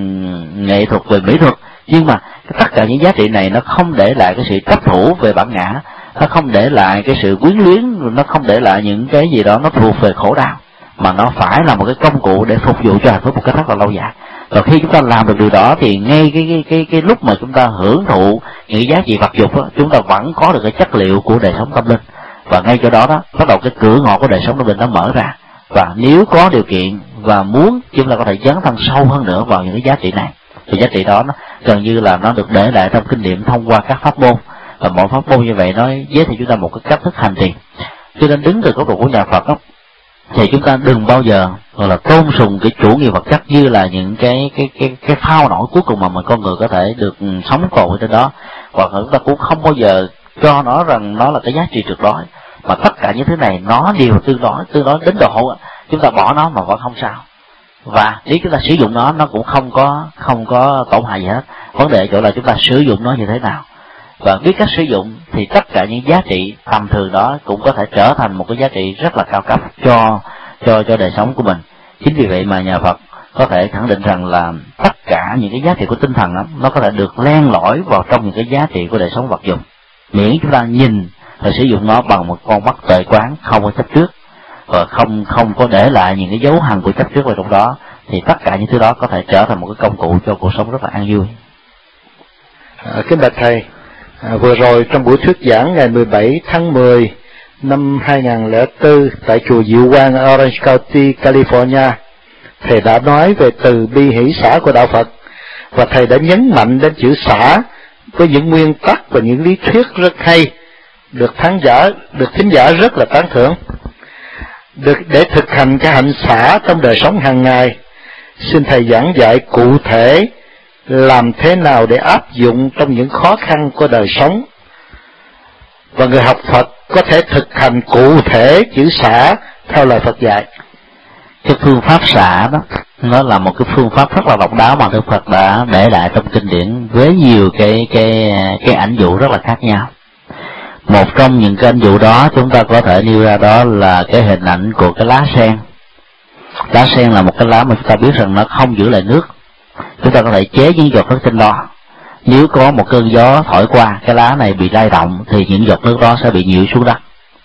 Speaker 2: um, nghệ thuật, về mỹ thuật. Nhưng mà tất cả những giá trị này nó không để lại cái sự chấp thủ về bản ngã, nó không để lại cái sự quyến luyến, nó không để lại những cái gì đó nó thuộc về khổ đau, mà nó phải là một cái công cụ để phục vụ cho hạnh phúc một cách rất là lâu dài. Và khi chúng ta làm được điều đó thì ngay cái cái cái cái lúc mà chúng ta hưởng thụ những giá trị vật dục đó, chúng ta vẫn có được cái chất liệu của đời sống tâm linh. Và ngay chỗ đó đó bắt đầu cái cửa ngõ của đời sống tâm linh nó mở ra. Và nếu có điều kiện và muốn, chúng ta có thể dấn thân sâu hơn nữa vào những cái giá trị này. Thì giá trị đó nó gần như là nó được để lại trong kinh nghiệm thông qua các pháp môn, và mỗi pháp môn như vậy nó giới thiệu chúng ta một cái cách thức hành trì. Cho nên đứng từ góc độ của nhà Phật đó, thì chúng ta đừng bao giờ gọi là tôn sùng cái chủ nghĩa vật chất như là những cái cái cái cái phao nổi cuối cùng mà mình con người có thể được sống tồn ở trên đó, hoặc là chúng ta cũng không bao giờ cho nó rằng nó là cái giá trị tuyệt đối. mà tất cả những thứ này nó đều tương đối tương đối đến độ chúng ta bỏ nó mà vẫn không sao, và nếu chúng ta sử dụng nó nó cũng không có không có tổn hại gì hết. Vấn đề chỗ là chúng ta sử dụng nó như thế nào, và biết cách sử dụng thì tất cả những giá trị tầm thường đó cũng có thể trở thành một cái giá trị rất là cao cấp cho cho cho đời sống của mình. Chính vì vậy mà nhà Phật có thể khẳng định rằng là tất cả những cái giá trị của tinh thần đó, nó có thể được len lỏi vào trong những cái giá trị của đời sống vật dụng, miễn chúng ta nhìn và sử dụng nó bằng một con mắt tuệ quán, không có chấp trước và không không có để lại những cái dấu hằn của chấp trước vào trong đó, thì tất cả những thứ đó có thể trở thành một cái công cụ cho cuộc sống rất là an vui.
Speaker 3: À, kính bạch thầy, à, vừa rồi trong buổi thuyết giảng ngày mười bảy tháng mười năm hai nghìn không trăm lẻ bốn tại chùa Diệu Quang ở Orange County, California, thầy đã nói về từ bi hỷ xả của đạo Phật, và thầy đã nhấn mạnh đến chữ xả với những nguyên tắc và những lý thuyết rất hay, được khán giả được thính giả rất là tán thưởng. Được để thực hành cái hạnh xả trong đời sống hàng ngày, xin thầy giảng dạy cụ thể làm thế nào để áp dụng trong những khó khăn của đời sống, và người học Phật có thể thực hành cụ thể chữ xả theo lời Phật dạy.
Speaker 2: Cái phương pháp xả đó, nó là một cái phương pháp rất là độc đáo mà Đức Phật đã để lại trong kinh điển với nhiều cái cái cái ảnh dụ rất là khác nhau. Một trong những cái ảnh dụ đó chúng ta có thể nêu ra đó là cái hình ảnh của cái lá sen. Lá sen là một cái lá mà chúng ta biết rằng nó không giữ lại nước. Chúng ta có thể chế những giọt nước trên đó. Nếu có một cơn gió thổi qua, cái lá này bị lay động thì những giọt nước đó sẽ bị nhiễu xuống đất.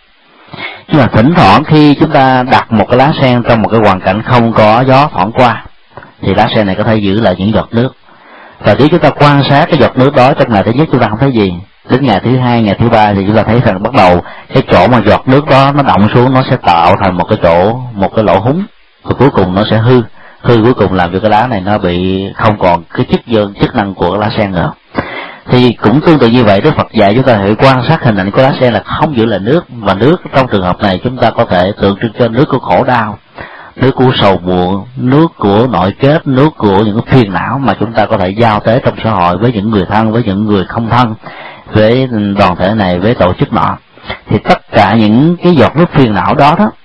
Speaker 2: Nhưng mà thỉnh thoảng khi chúng ta đặt một cái lá sen trong một cái hoàn cảnh không có gió thoảng qua, thì lá sen này có thể giữ lại những giọt nước. Và nếu chúng ta quan sát cái giọt nước đó trong ngày thứ nhất chúng ta không thấy gì, đến ngày thứ hai, ngày thứ ba thì chúng ta thấy rằng bắt đầu cái chỗ mà giọt nước đó nó động xuống, nó sẽ tạo thành một cái chỗ, một cái lỗ húng, và cuối cùng nó sẽ hư. Hư cuối cùng làm cho cái lá này nó bị không còn cái chức dân chức năng của cái lá sen nữa. Thì cũng tương tự như vậy, Đức Phật dạy chúng ta hãy quan sát hình ảnh của lá sen là không giữ lại nước, và nước trong trường hợp này chúng ta có thể tượng trưng cho nước của khổ đau, nước của sầu muộn, nước của nội kết, nước của những cái phiền não mà chúng ta có thể giao tế trong xã hội với những người thân, với những người không thân, với đoàn thể này, với tổ chức nọ. Thì tất cả những cái giọt nước phiền não đó đó,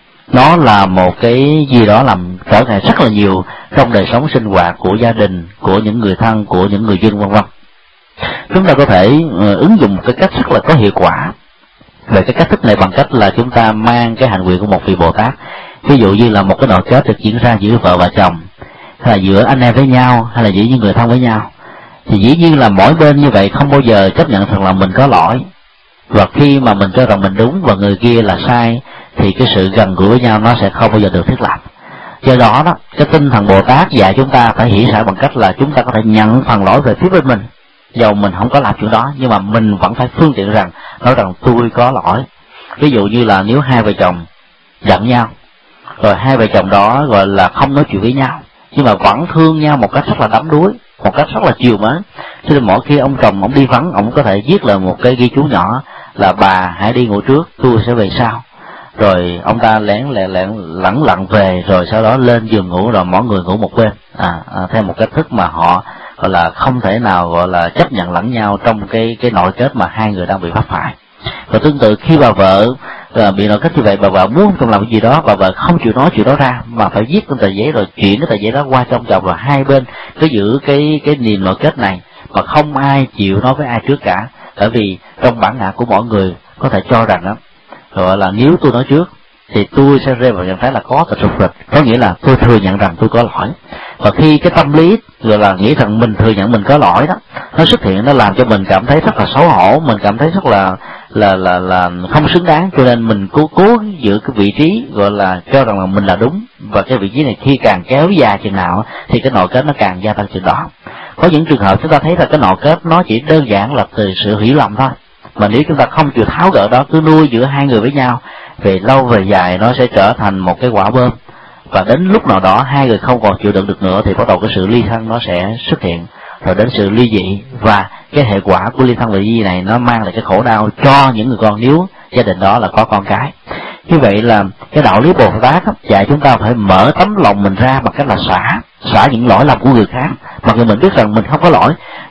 Speaker 2: nó là một cái gì đó làm trở ngại rất là nhiều trong đời sống sinh hoạt của gia đình, của những người thân, của những người dân vân vân. Chúng ta có thể uh, ứng dụng một cái cách rất là có hiệu quả về cái cách thức này bằng cách là chúng ta mang cái hạnh nguyện của một vị Bồ Tát. Ví dụ như là một cái nội kết được diễn ra giữa vợ và chồng, hay là giữa anh em với nhau, hay là giữa những người thân với nhau, thì dĩ nhiên là mỗi bên như vậy không bao giờ chấp nhận rằng là mình có lỗi, và khi mà mình cho rằng mình đúng và người kia là sai thì cái sự gần gũi với nhau nó sẽ không bao giờ được thiết lập. Do đó đó, cái tinh thần Bồ Tát dạy chúng ta phải hỷ xả bằng cách là chúng ta có thể nhận phần lỗi về phía bên mình, dầu mình không có làm chuyện đó, nhưng mà mình vẫn phải phương tiện rằng nói rằng tôi có lỗi. Ví dụ như là nếu hai vợ chồng giận nhau, rồi hai vợ chồng đó gọi là không nói chuyện với nhau, nhưng mà vẫn thương nhau một cách rất là đắm đuối, một cách rất là chiều mến. Cho nên mỗi khi ông chồng ông đi vắng, ông có thể viết là một cái ghi chú nhỏ là bà hãy đi ngủ trước, tôi sẽ về sau. Rồi ông ta lén lén lén lẳng lặng về, rồi sau đó lên giường ngủ, rồi mỗi người ngủ một bên, à, à theo một cách thức mà họ gọi là không thể nào gọi là chấp nhận lẫn nhau trong cái cái nội kết mà hai người đang bị mắc phải. Và tương tự khi bà vợ uh, bị nội kết như vậy, bà vợ muốn không làm cái gì đó, bà vợ không chịu nói chuyện đó ra mà phải viết trên tờ giấy rồi chuyển cái tờ giấy đó qua trong chồng, rồi hai bên cứ giữ cái cái niềm nội kết này mà không ai chịu nói với ai trước cả. Bởi vì trong bản ngã của mỗi người có thể cho rằng đó, gọi là nếu tôi nói trước thì tôi sẽ rơi vào trạng thái là có tật sụp rịch, có nghĩa là tôi thừa nhận rằng tôi có lỗi. Và khi cái tâm lý gọi là nghĩ rằng mình thừa nhận mình có lỗi đó, nó xuất hiện, nó làm cho mình cảm thấy rất là xấu hổ, mình cảm thấy rất là là là là không xứng đáng, cho nên mình cố cố giữ cái vị trí gọi là cho rằng là mình là đúng. Và cái vị trí này khi càng kéo dài chừng nào thì cái nội kết nó càng gia tăng chừng đó. Có những trường hợp chúng ta thấy là cái nội kết nó chỉ đơn giản là từ sự hiểu lầm thôi, mà nếu chúng ta không chịu tháo gỡ đó, cứ nuôi giữa hai người với nhau, về lâu về dài nó sẽ trở thành một cái quả bom, và đến lúc nào đó hai người không còn chịu đựng được nữa thì bắt đầu cái sự ly thân nó sẽ xuất hiện, rồi đến sự ly dị. Và cái hệ quả của ly thân ly dị này nó mang lại cái khổ đau cho những người con nếu gia đình đó là có con cái. Như vậy là cái đạo lý Bồ Tát dạy chúng ta phải mở tấm lòng mình ra bằng cách là xả xả những lỗi lầm của người khác, mặc dù mình biết rằng mình không có lỗi,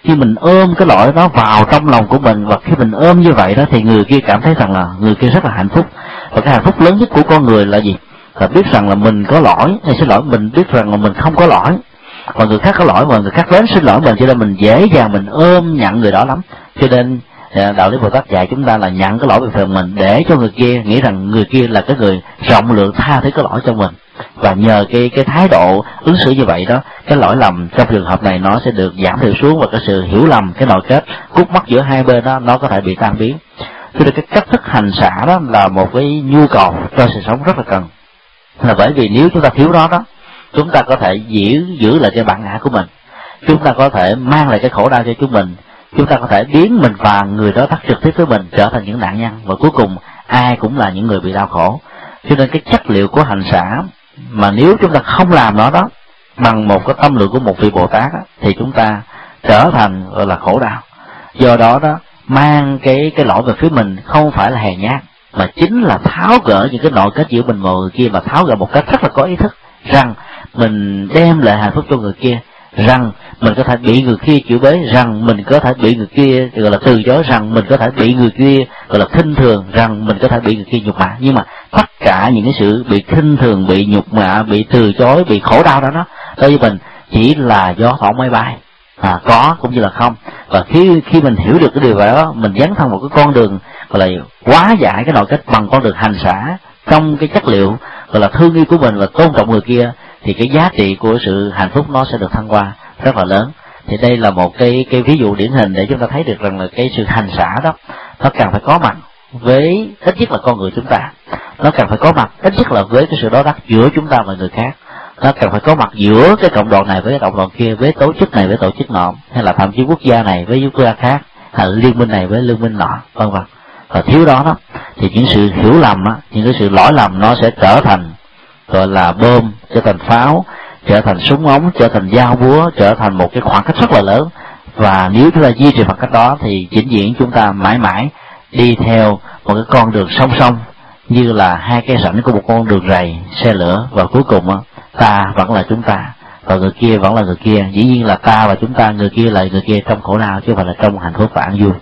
Speaker 2: khi mình ôm cái lỗi đó vào trong lòng của mình, và khi mình ôm như vậy đó thì người kia cảm thấy rằng là người kia rất là hạnh phúc. Và cái hạnh phúc lớn nhất của con người là gì? Là biết rằng là mình có lỗi, hay xin lỗi, mình biết rằng là mình không có lỗi, và người khác có lỗi và người khác đến xin lỗi mình, cho nên mình dễ dàng mình ôm nhận người đó lắm. Cho nên Đạo Lý Bồ Tát dạy chúng ta là nhận cái lỗi về phần mình, để cho người kia nghĩ rằng người kia là cái người rộng lượng tha thứ cái lỗi cho mình. Và nhờ cái cái thái độ ứng xử như vậy đó, cái lỗi lầm trong trường hợp này nó sẽ được giảm thiểu xuống, và cái sự hiểu lầm, cái nội kết khúc mắc giữa hai bên đó nó có thể bị tan biến. Cho nên cái cách thức hành xả đó là một cái nhu cầu cho sự sống rất là cần. Là bởi vì nếu chúng ta thiếu đó đó, chúng ta có thể giữ giữ lại cái bản ngã của mình, chúng ta có thể mang lại cái khổ đau cho chúng mình, chúng ta có thể biến mình và người đó tác trực tiếp với mình trở thành những nạn nhân, và cuối cùng ai cũng là những người bị đau khổ. Cho nên cái chất liệu của hành xả mà nếu chúng ta không làm nó đó bằng một cái tâm lượng của một vị Bồ Tát đó, thì chúng ta trở thành gọi là khổ đau. Do đó đó, mang cái cái lỗi về phía mình không phải là hèn nhát, mà chính là tháo gỡ những cái nội kết giữa mình và người kia, mà tháo gỡ một cách rất là có ý thức rằng mình đem lại hạnh phúc cho người kia, rằng mình có thể bị người kia chửi bới, rằng mình có thể bị người kia gọi là từ chối, rằng mình có thể bị người kia gọi là khinh thường, rằng mình có thể bị người kia nhục mạ. Nhưng mà tất cả những cái sự bị khinh thường, bị nhục mạ, bị từ chối, bị khổ đau đó đó đối với mình chỉ là gió thoảng mây bay, à, có cũng như là không. Và khi khi mình hiểu được cái điều đó, mình dấn thân một cái con đường gọi là hóa giải cái nội kết bằng con đường hành xả trong cái chất liệu gọi là thương yêu của mình và tôn trọng người kia, thì cái giá trị của sự hạnh phúc nó sẽ được thăng hoa rất là lớn. Thì đây là một cái cái ví dụ điển hình để chúng ta thấy được rằng là cái sự hành xả đó nó cần phải có mặt với ít nhất là con người chúng ta, nó cần phải có mặt ít nhất là với cái sự đối đáp giữa chúng ta và người khác, nó cần phải có mặt giữa cái cộng đoàn này với cái cộng đoàn kia, với tổ chức này với tổ chức nọ, hay là thậm chí quốc gia này với quốc gia khác, hay là liên minh này với liên minh nọ, vân vân. Và thiếu đó đó thì những sự hiểu lầm á, những cái sự lỗi lầm nó sẽ trở thành gọi là bom, trở thành pháo, trở thành súng ống, trở thành dao búa, trở thành một cái khoảng cách rất là lớn. Và nếu chúng ta duy trì khoảng cách đó thì vĩnh viễn chúng ta mãi mãi đi theo một cái con đường song song, như là hai cái rãnh của một con đường rầy xe lửa, và cuối cùng á, ta vẫn là chúng ta và người kia vẫn là người kia. Dĩ nhiên là ta và chúng ta, người kia là người kia trong khổ đau chứ không phải là trong hạnh phúc và an vui.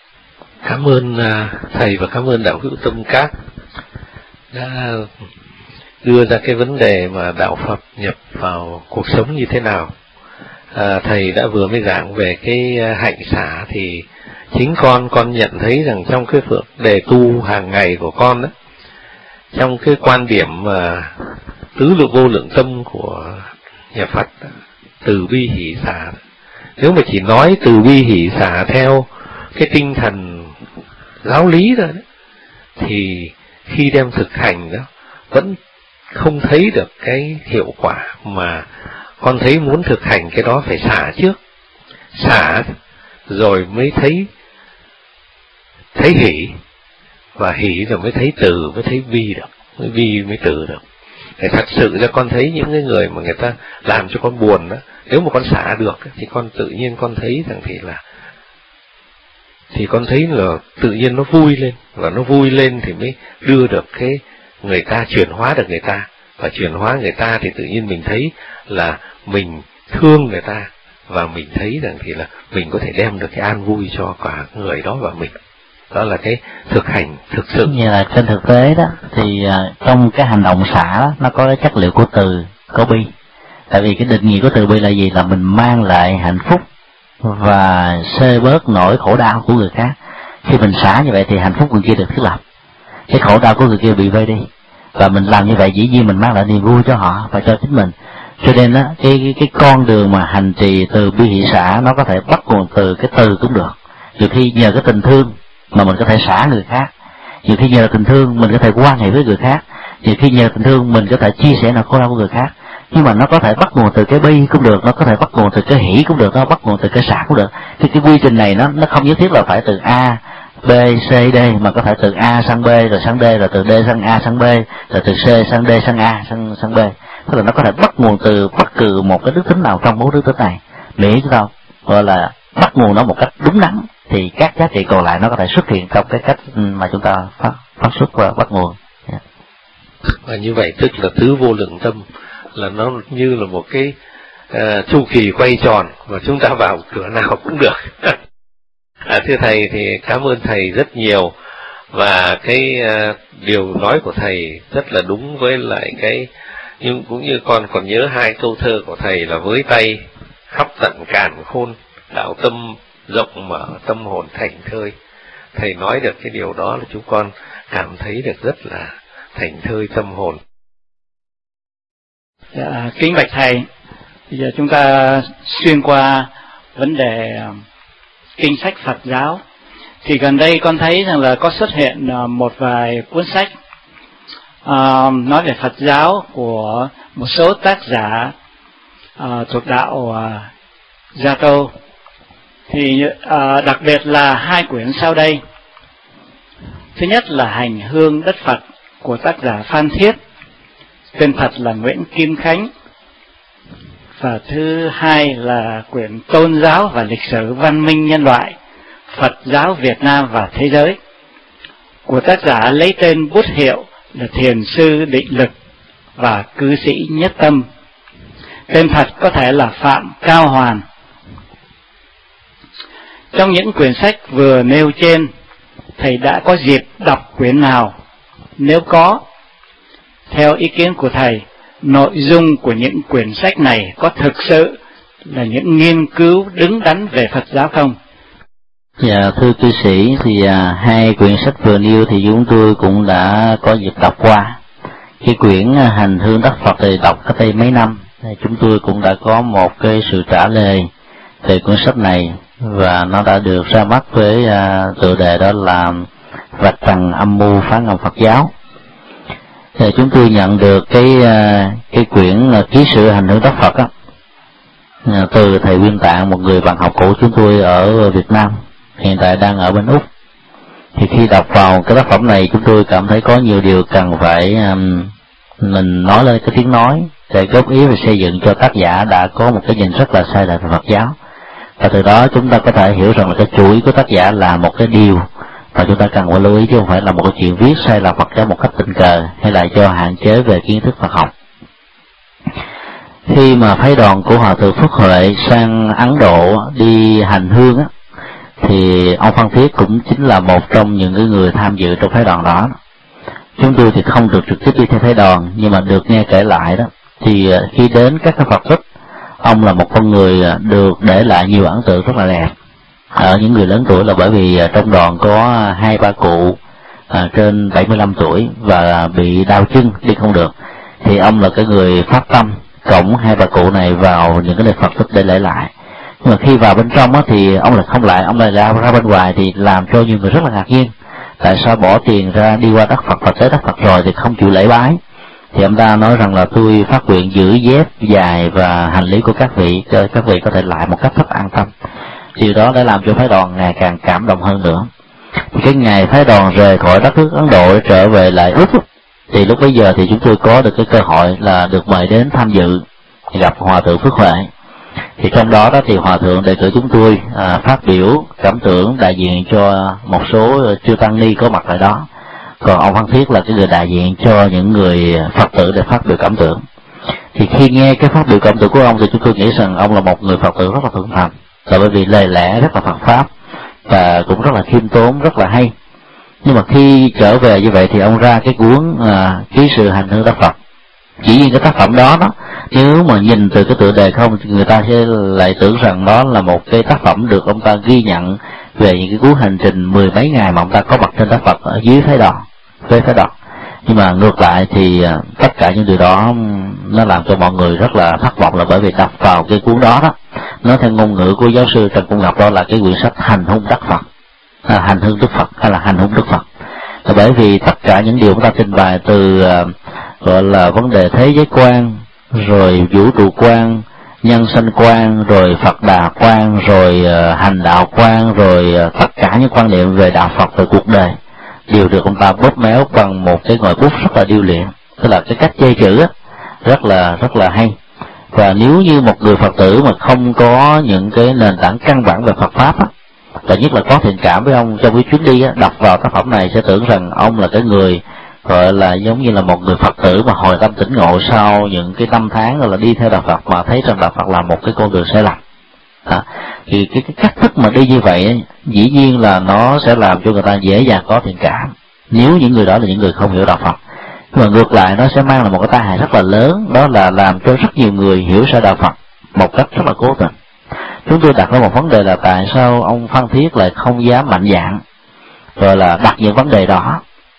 Speaker 1: Cảm ơn thầy và cảm ơn đạo hữu Tâm Cát đã đưa ra cái vấn đề mà đạo Phật nhập vào cuộc sống như thế nào. À, thầy đã vừa mới giảng về cái hạnh xả, thì chính con con nhận thấy rằng trong cái phượng đề tu hàng ngày của con đó, trong cái quan điểm mà tứ lượng vô lượng tâm của nhà Phật, từ bi hỷ xả, nếu mà chỉ nói từ bi hỷ xả theo cái tinh thần giáo lý rồi đấy, thì khi đem thực hành đó vẫn không thấy được cái hiệu quả. Mà con thấy muốn thực hành cái đó phải xả trước, xả rồi mới thấy thấy hỷ, và hỷ rồi mới thấy từ, mới thấy bi được, mới bi mới từ được. Để thật sự ra con thấy những cái người mà người ta làm cho con buồn đó, nếu mà con xả được thì con tự nhiên con thấy rằng thì là thì con thấy là tự nhiên nó vui lên, và nó vui lên thì mới đưa được cái người ta, chuyển hóa được người ta. Và chuyển hóa người ta thì tự nhiên mình thấy là mình thương người ta, và mình thấy rằng thì là mình có thể đem được cái an vui cho cả người đó và mình. Đó là cái thực hành thực sự.
Speaker 2: Như là trên thực tế đó thì uh, trong cái hành động xả đó, nó có cái chất liệu của từ, có bi. Tại vì cái định nghĩa của từ bi là gì? Là mình mang lại hạnh phúc và xê bớt nỗi khổ đau của người khác. Khi mình xả như vậy thì hạnh phúc của người kia được thiết lập, cái khổ đau của người kia bị vơi đi, và mình làm như vậy dĩ nhiên mình mang lại niềm vui cho họ và cho chính mình. Cho nên đó, cái, cái cái con đường mà hành trì từ bi hỷ xả nó có thể bắt nguồn từ cái từ cũng được. Nhiều khi nhờ cái tình thương mà mình có thể xả người khác, nhiều khi nhờ tình thương mình có thể quan hệ với người khác, nhiều khi nhờ tình thương mình có thể chia sẻ nỗi khổ đau của người khác. Nhưng mà nó có thể bắt nguồn từ cái bi cũng được, nó có thể bắt nguồn từ cái hỷ cũng được, nó bắt nguồn từ cái xả cũng được. Thì cái quy trình này nó nó không nhất thiết là phải từ A, B, C, D, mà có thể từ A sang B, rồi sang D, rồi từ D sang A sang B, rồi từ C sang D sang A sang sang B. Tức là nó có thể bắt nguồn từ bất cứ một cái đức tính nào trong bốn đức tính này, miễn chúng ta gọi là bắt nguồn nó một cách đúng đắn, thì các giá trị còn lại nó có thể xuất hiện trong cái cách mà chúng ta phát, phát xuất và bắt nguồn. Yeah.
Speaker 1: Và như vậy tức là tứ vô lượng tâm là nó như là một cái uh, chu kỳ quay tròn và chúng ta vào cửa nào cũng được. À, thưa thầy, thì cảm ơn thầy rất nhiều, và cái uh, điều nói của thầy rất là đúng với lại cái, nhưng cũng như con còn nhớ hai câu thơ của thầy là với tay khắp tận càn khôn, đạo tâm rộng mở, tâm hồn thành thơi. Thầy nói được cái điều đó là chúng con cảm thấy được rất là thành thơi tâm hồn.
Speaker 4: Dạ, kính bạch thầy, bây giờ chúng ta xuyên qua vấn đề kinh sách Phật giáo. Thì gần đây con thấy rằng là có xuất hiện một vài cuốn sách uh, nói về Phật giáo của một số tác giả uh, thuộc đạo uh, Gia Tô. Thì uh, đặc biệt là hai quyển sau đây. Thứ nhất là Hành Hương Đất Phật của tác giả Phan Thiết, tên thật là Nguyễn Kim Khánh. Và thứ hai là quyển Tôn giáo và lịch sử văn minh nhân loại, Phật giáo Việt Nam và thế giới, của tác giả lấy tên bút hiệu là Thiền sư Định Lực và cư sĩ Nhất Tâm. Tên thật có thể là Phạm Cao Hoàn. Trong những quyển sách vừa nêu trên, thầy đã có dịp đọc quyển nào? Nếu có, theo ý kiến của thầy, nội dung của những quyển sách này có thực sự là những nghiên cứu đứng đắn về Phật giáo không?
Speaker 2: Dạ, thưa cư sĩ, thì à, hai quyển sách vừa nêu thì chúng tôi cũng đã có dịp đọc qua. Cái quyển Hành Hương Đất Phật thì đọc cách đây mấy năm, thì chúng tôi cũng đã có một cái sự trả lời về cuốn sách này, và nó đã được ra mắt với à, tựa đề đó là Vạch Trần Âm Mưu Phá Ngầm Phật Giáo. Thì chúng tôi nhận được cái cái quyển Ký sự Hành Hương Đất Phật á, từ thầy Nguyên Tạng, một người bạn học cũ chúng tôi ở Việt Nam, hiện tại đang ở bên Úc. Thì khi đọc vào cái tác phẩm này, chúng tôi cảm thấy có nhiều điều cần phải um, mình nói lên cái tiếng nói để góp ý và xây dựng cho tác giả đã có một cái nhìn rất là sai lệch về Phật giáo. Và từ đó chúng ta có thể hiểu rằng là cái chủ ý của tác giả là một cái điều và chúng ta cần phải lưu ý, chứ không phải là một cái chuyện viết sai lầm Phật giáo một cách tình cờ hay là do hạn chế về kiến thức Phật học. Khi mà phái đoàn của Hòa thượng Phước Huệ sang Ấn Độ đi hành hương á, thì ông Phan Thiết cũng chính là một trong những cái người tham dự trong phái đoàn đó. Chúng tôi thì không được trực tiếp đi theo phái đoàn, nhưng mà được nghe kể lại đó, thì khi đến các cái Phật tích, ông là một con người được để lại nhiều ấn tượng rất là đẹp ở những người lớn tuổi, là bởi vì trong đoàn có hai ba cụ à, trên bảy mươi lăm tuổi và bị đau chân đi không được, thì ông là cái người phát tâm cổng hai bà cụ này vào những cái nơi Phật tích để để lại. Nhưng mà khi vào bên trong á, thì ông lại không lại, ông lại ra ra bên ngoài, thì làm cho nhiều người rất là ngạc nhiên. Tại sao bỏ tiền ra đi qua đất Phật và tới đất Phật rồi thì không chịu lễ bái? Thì ông ta nói rằng là tôi phát nguyện giữ dép dài và hành lý của các vị, cho các vị có thể lại một cách rất an tâm. Điều đó đã làm cho phái đoàn ngày càng cảm động hơn nữa. Thì cái ngày phái đoàn rời khỏi đất nước Ấn Độ trở về lại Úc, thì lúc bấy giờ thì chúng tôi có được cái cơ hội là được mời đến tham dự gặp Hòa thượng Phước Huệ. Thì trong đó đó thì Hòa thượng đề cử chúng tôi à, phát biểu cảm tưởng đại diện cho một số chư tăng ni có mặt tại đó. Còn ông Phan Thiết là cái người đại diện cho những người Phật tử để phát biểu cảm tưởng. Thì khi nghe cái phát biểu cảm tưởng của ông thì chúng tôi nghĩ rằng ông là một người Phật tử rất là thuần thành, là bởi vì lời lẽ rất là Phật pháp và cũng rất là khiêm tốn, rất là hay. Nhưng mà khi trở về như vậy thì ông ra cái cuốn à, Ký sự Hành Hương Đất Phật. Chỉ riêng cái tác phẩm đó đó, nếu mà nhìn từ cái tựa đề không thì người ta sẽ lại tưởng rằng đó là một cái tác phẩm được ông ta ghi nhận về những cái cuốn hành trình mười mấy ngày mà ông ta có mặt trên đất Phật ở dưới phái đoàn, với phái đoàn. Nhưng mà ngược lại thì tất cả những điều đó nó làm cho mọi người rất là thất vọng, là bởi vì đọc vào cái cuốn đó đó, nói theo ngôn ngữ của giáo sư Trần Cung Ngọc, đó là cái quyển sách Hành Hung Đất Phật, à, Hành Hương Đức Phật hay là Hành Hung Đức Phật. Là bởi vì tất cả những điều chúng ta trình bày từ uh, gọi là vấn đề thế giới quan, rồi vũ trụ quan, nhân sinh quan, rồi Phật Đà quan, rồi uh, hành đạo quan, rồi uh, tất cả những quan niệm về đạo Phật, về cuộc đời đều được ông ta bóp méo bằng một cái ngòi bút rất là điêu luyện, tức là cái cách chơi chữ á, rất là rất là hay. Và nếu như một người Phật tử mà không có những cái nền tảng căn bản về Phật pháp á, và nhất là có thiện cảm với ông trong cái chuyến đi á, đọc vào tác phẩm này sẽ tưởng rằng ông là cái người gọi là giống như là một người Phật tử mà hồi tâm tỉnh ngộ sau những cái năm tháng rồi là đi theo đạo Phật mà thấy rằng đạo Phật là một cái con đường sai lầm. À, thì cái, cái cách thức mà đi như vậy dĩ nhiên là nó sẽ làm cho người ta dễ dàng có thiện cảm, nếu những người đó là những người không hiểu đạo Phật. Nhưng mà ngược lại nó sẽ mang lại một cái tai hại rất là lớn, đó là làm cho rất nhiều người hiểu sai đạo Phật một cách rất là cố tình. Chúng tôi đặt ra một vấn đề là tại sao ông Phan Thiết lại không dám mạnh dạn rồi là đặt những vấn đề đó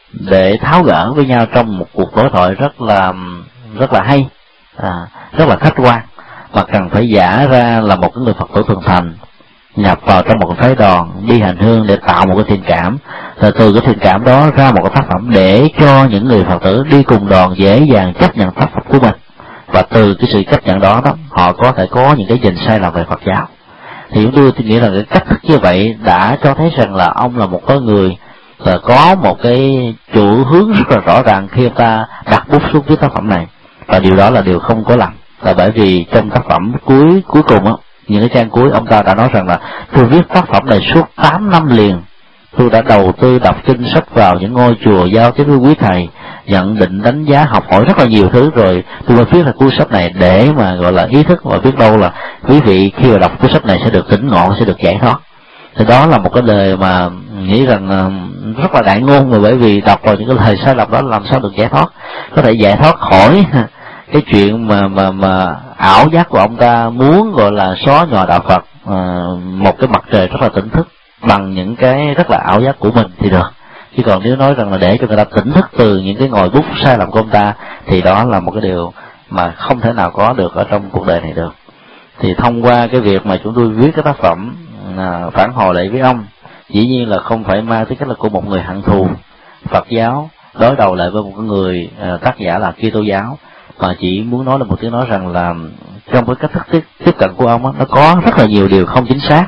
Speaker 2: để tháo gỡ với nhau trong một cuộc đối thoại rất là rất là hay, à, rất là khách quan, mà cần phải giả ra là một cái người Phật tử thuần thành nhập vào trong một cái phái đoàn đi hành hương để tạo một cái thiện cảm, rồi từ cái thiện cảm đó ra một cái tác phẩm để cho những người Phật tử đi cùng đoàn dễ dàng chấp nhận tác phẩm của mình, và từ cái sự chấp nhận đó đó họ có thể có những cái nhìn sai lầm về Phật giáo. Thì chúng tôi nghĩ là cái cách thức như vậy đã cho thấy rằng là ông là một cái người là có một cái chủ hướng rất là rõ ràng khi ông ta đặt bút xuống viết tác phẩm này, và điều đó là điều không có lầm. Là bởi vì trong tác phẩm cuối cuối cùng á, những cái trang cuối ông ta đã nói rằng là tôi viết tác phẩm này suốt tám năm liền, tôi đã đầu tư đọc kinh sách vào những ngôi chùa, giao tiếp với quý thầy, nhận định đánh giá học hỏi rất là nhiều thứ, rồi tôi mới viết ra cuốn sách này để mà gọi là ý thức, và biết đâu là quý vị khi mà đọc cuốn sách này sẽ được tỉnh ngộ, sẽ được giải thoát. Thì đó là một cái lời mà nghĩ rằng rất là đại ngôn, mà bởi vì đọc vào những cái lời sai lầm đó làm sao được giải thoát, có thể giải thoát khỏi cái chuyện mà mà mà ảo giác của ông ta muốn gọi là xóa nhòa đạo Phật, à, một cái mặt trời rất là tỉnh thức bằng những cái rất là ảo giác của mình thì được. Chứ còn nếu nói rằng là để cho người ta tỉnh thức từ những cái ngòi bút sai lầm của ông ta thì đó là một cái điều mà không thể nào có được ở trong cuộc đời này được. Thì thông qua cái việc mà chúng tôi viết cái tác phẩm à, phản hồi lại với ông, dĩ nhiên là không phải mang tính cách là của một người hận thù Phật giáo đối đầu lại với một cái người à, tác giả là Kitô giáo, mà chỉ muốn nói là một tiếng nói rằng là trong cái cách thức tiếp, tiếp cận của ông á, nó có rất là nhiều điều không chính xác,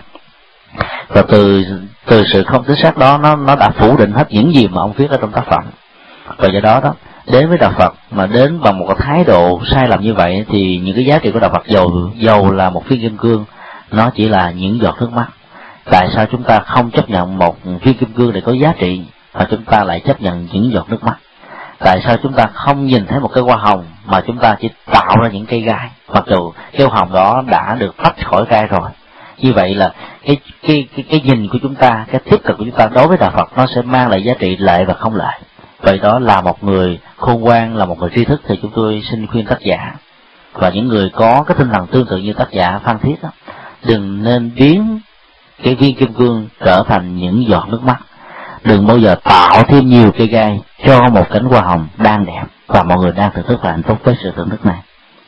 Speaker 2: và từ từ sự không chính xác đó nó nó đã phủ định hết những gì mà ông viết ở trong tác phẩm. Và do đó đó đến với đạo Phật mà đến bằng một cái thái độ sai lầm như vậy thì những cái giá trị của đạo Phật dầu dầu là một viên kim cương, nó chỉ là những giọt nước mắt. Tại sao chúng ta không chấp nhận một viên kim cương để có giá trị mà chúng ta lại chấp nhận những giọt nước mắt? Tại sao chúng ta không nhìn thấy một cái hoa hồng mà chúng ta chỉ tạo ra những cây gai, mặc dù cái hoa hồng đó đã được tách khỏi gai rồi? Như vậy là cái cái cái cái nhìn của chúng ta, cái tiếp cận của chúng ta đối với đạo Phật nó sẽ mang lại giá trị lợi và không lợi. Vậy đó là một người khôn ngoan, là một người tri thức, thì chúng tôi xin khuyên tác giả và những người có cái tinh thần tương tự như tác giả Phan Thiết đó, đừng nên biến cái viên kim cương trở thành những giọt nước mắt. Đừng bao giờ tạo thêm nhiều cây gai cho một cánh hoa hồng đang đẹp và mọi người đang thưởng thức và hạnh phúc với sự thưởng thức này.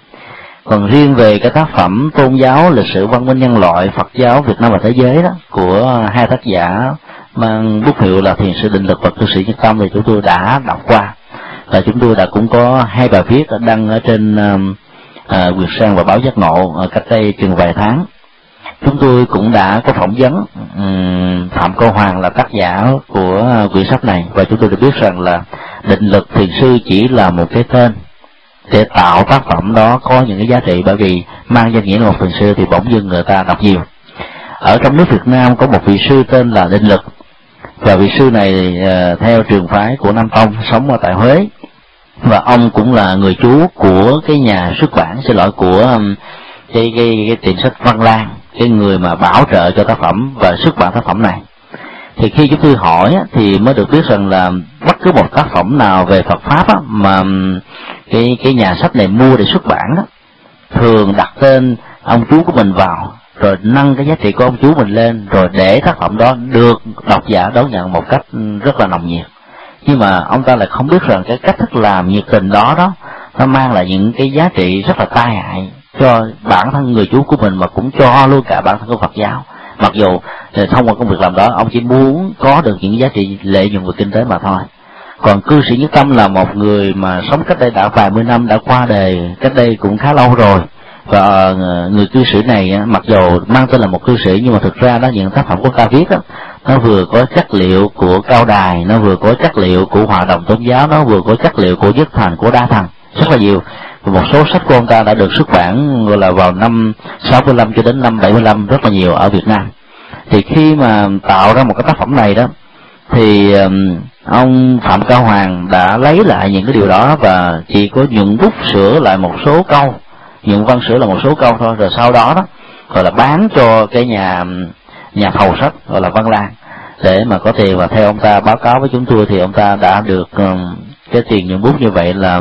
Speaker 2: Còn riêng về cái tác phẩm tôn giáo, lịch sử văn minh nhân loại, Phật giáo Việt Nam và thế giới đó của hai tác giả mang bút hiệu là Thiền sư Định Lực và Cư sĩ Nhất Tâm thì chúng tôi đã đọc qua, và chúng tôi đã cũng có hai bài viết đăng ở trên uh, Nguyệt Sang và báo Giác Ngộ uh, cách đây chừng vài tháng. Chúng tôi cũng đã có phỏng vấn um, Phạm Cô Hoàng là tác giả của uh, quyển sách này, và chúng tôi được biết rằng là Định Lực Thiền sư chỉ là một cái tên để tạo tác phẩm đó có những cái giá trị, bởi vì mang danh nghĩa là một thiền sư thì bỗng dưng người ta đọc nhiều. Ở trong nước Việt Nam có một vị sư tên là Định Lực, và vị sư này uh, theo trường phái của Nam Tông, sống ở tại Huế, và ông cũng là người chú của cái nhà xuất bản, xin lỗi, của um, cái, cái, cái tiệm sách Văn Lang, cái người mà bảo trợ cho tác phẩm và xuất bản tác phẩm này. Thì khi chúng tôi hỏi á, thì mới được biết rằng là bất cứ một tác phẩm nào về Phật Pháp á, mà cái, cái nhà sách này mua để xuất bản á, thường đặt tên ông chú của mình vào, rồi nâng cái giá trị của ông chú mình lên, rồi để tác phẩm đó được độc giả đón nhận một cách rất là nồng nhiệt. Nhưng mà ông ta lại không biết rằng cái cách thức làm nhiệt tình đó đó nó mang lại những cái giá trị rất là tai hại cho bản thân người chú của mình, mà cũng cho luôn cả bản thân của Phật giáo. Mặc dù thông qua công việc làm đó ông chỉ muốn có được những giá trị lợi nhuận về kinh tế mà thôi. Còn Cư sĩ Nhất Tâm là một người mà sống cách đây đã vài mươi năm, đã qua đời cách đây cũng khá lâu rồi, và người cư sĩ này mặc dù mang tên là một cư sĩ nhưng mà thực ra đó những tác phẩm của ta viết đó, nó vừa có chất liệu của Cao Đài, nó vừa có chất liệu của Hòa Đồng Tôn giáo, nó vừa có chất liệu của Nhất Thành, của Đa Thành, rất là nhiều. Và một số sách của ông ta đã được xuất bản gọi là vào năm sáu mươi lăm cho đến năm bảy mươi lăm, rất là nhiều ở Việt Nam. Thì khi mà tạo ra một cái tác phẩm này đó thì ông Phạm Cao Hoàng đã lấy lại những cái điều đó và chỉ có nhuận bút sửa lại một số câu, nhuận văn sửa lại một số câu thôi, rồi sau đó đó gọi là bán cho cái nhà nhà thầu sách gọi là Văn Lang để mà có tiền. Và theo ông ta báo cáo với chúng tôi thì ông ta đã được cái tiền nhuận bút như vậy là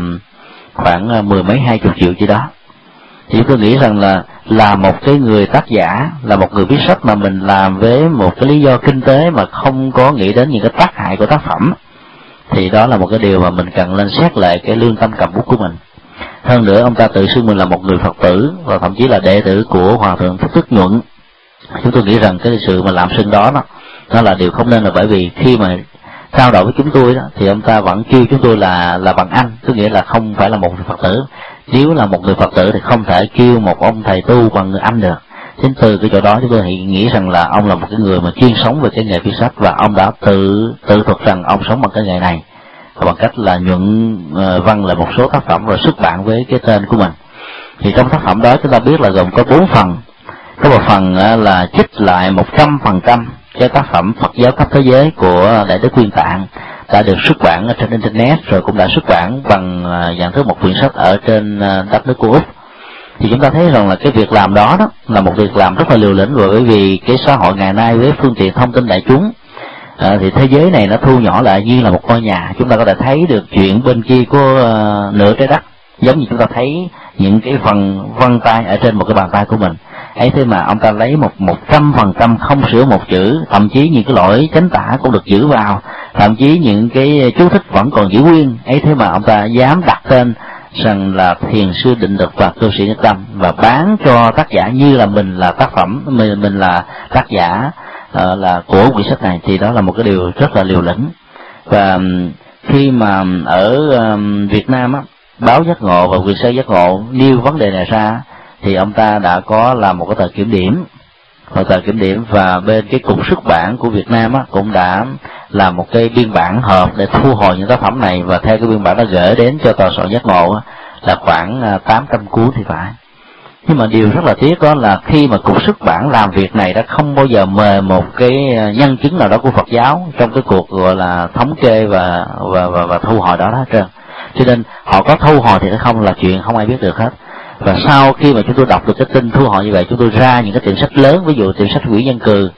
Speaker 2: khoảng mười mấy hai chục triệu gì đó. Thì tôi nghĩ rằng là là một cái người tác giả, là một người viết sách mà mình làm với một cái lý do kinh tế mà không có nghĩ đến những cái tác hại của tác phẩm, thì đó là một cái điều mà mình cần lên xét lại cái lương tâm cầm bút của mình. Hơn nữa ông ta tự xưng mình là một người Phật tử và thậm chí là đệ tử của Hòa thượng Thích Tức Nhuận. Chúng tôi nghĩ rằng cái sự mà làm xưng đó đó nó là điều không nên, là bởi vì khi mà trao đổi với chúng tôi đó thì ông ta vẫn kêu chúng tôi là là bằng anh, có nghĩa là không phải là một người Phật tử. Nếu là một người Phật tử thì không thể kêu một ông thầy tu bằng người anh được. Chính từ cái chỗ đó chúng tôi nghĩ rằng là ông là một cái người mà chuyên sống về cái nghề viết sách, và ông đã tự tự thuật rằng ông sống bằng cái nghề này bằng cách là nhuận uh, văn lại một số tác phẩm rồi xuất bản với cái tên của mình. Thì trong tác phẩm đó chúng ta biết là gồm có bốn phần. Có một phần uh, là trích lại một trăm phần trăm cái tác phẩm Phật giáo khắp thế giới của Đại Đức Nguyên Tạng, đã được xuất bản ở trên internet, rồi cũng đã xuất bản bằng uh, dạng thức một quyển sách ở trên uh, đất nước của Úc. Thì chúng ta thấy rằng là cái việc làm đó đó là một việc làm rất là liều lĩnh, rồi bởi vì cái xã hội ngày nay với phương tiện thông tin đại chúng, À, thì thế giới này nó thu nhỏ lại như là một ngôi nhà. Chúng ta có thể thấy được chuyện bên kia của uh, nửa trái đất, giống như chúng ta thấy những cái phần vân tay ở trên một cái bàn tay của mình ấy. Thế mà ông ta lấy một một trăm phần trăm không sửa một chữ, thậm chí những cái lỗi chánh tả cũng được giữ vào, thậm chí những cái chú thích vẫn còn giữ nguyên ấy. Thế mà ông ta dám đặt tên rằng là Thiền sư Định Lực và Cư sĩ Nhất Tâm, và bán cho tác giả như là mình là tác phẩm mình mình là tác giả uh, là của quyển sách này. Thì đó là một cái điều rất là liều lĩnh. Và khi mà ở um, Việt Nam á, báo Giác Ngộ và quyển sách Giác Ngộ nêu vấn đề này ra, thì ông ta đã có làm một cái tờ kiểm điểm, một tờ kiểm điểm và bên cái cục xuất bản của Việt Nam á, cũng đã làm một cái biên bản họp để thu hồi những tác phẩm này, và theo cái biên bản đã gửi đến cho tòa soạn Giác Ngộ á, là khoảng tám trăm cuốn thì phải. Nhưng mà điều rất là tiếc đó là khi mà cục xuất bản làm việc này đã không bao giờ mời một cái nhân chứng nào đó của Phật giáo trong cái cuộc gọi là thống kê và và và, và thu hồi đó hết trơn. Cho nên họ có thu hồi thì không là chuyện không ai biết được hết. Và sau khi mà chúng tôi đọc được cái tin thu hồi như vậy, chúng tôi ra những cái tiệm sách lớn, ví dụ tiệm sách Nguyễn Văn Cừ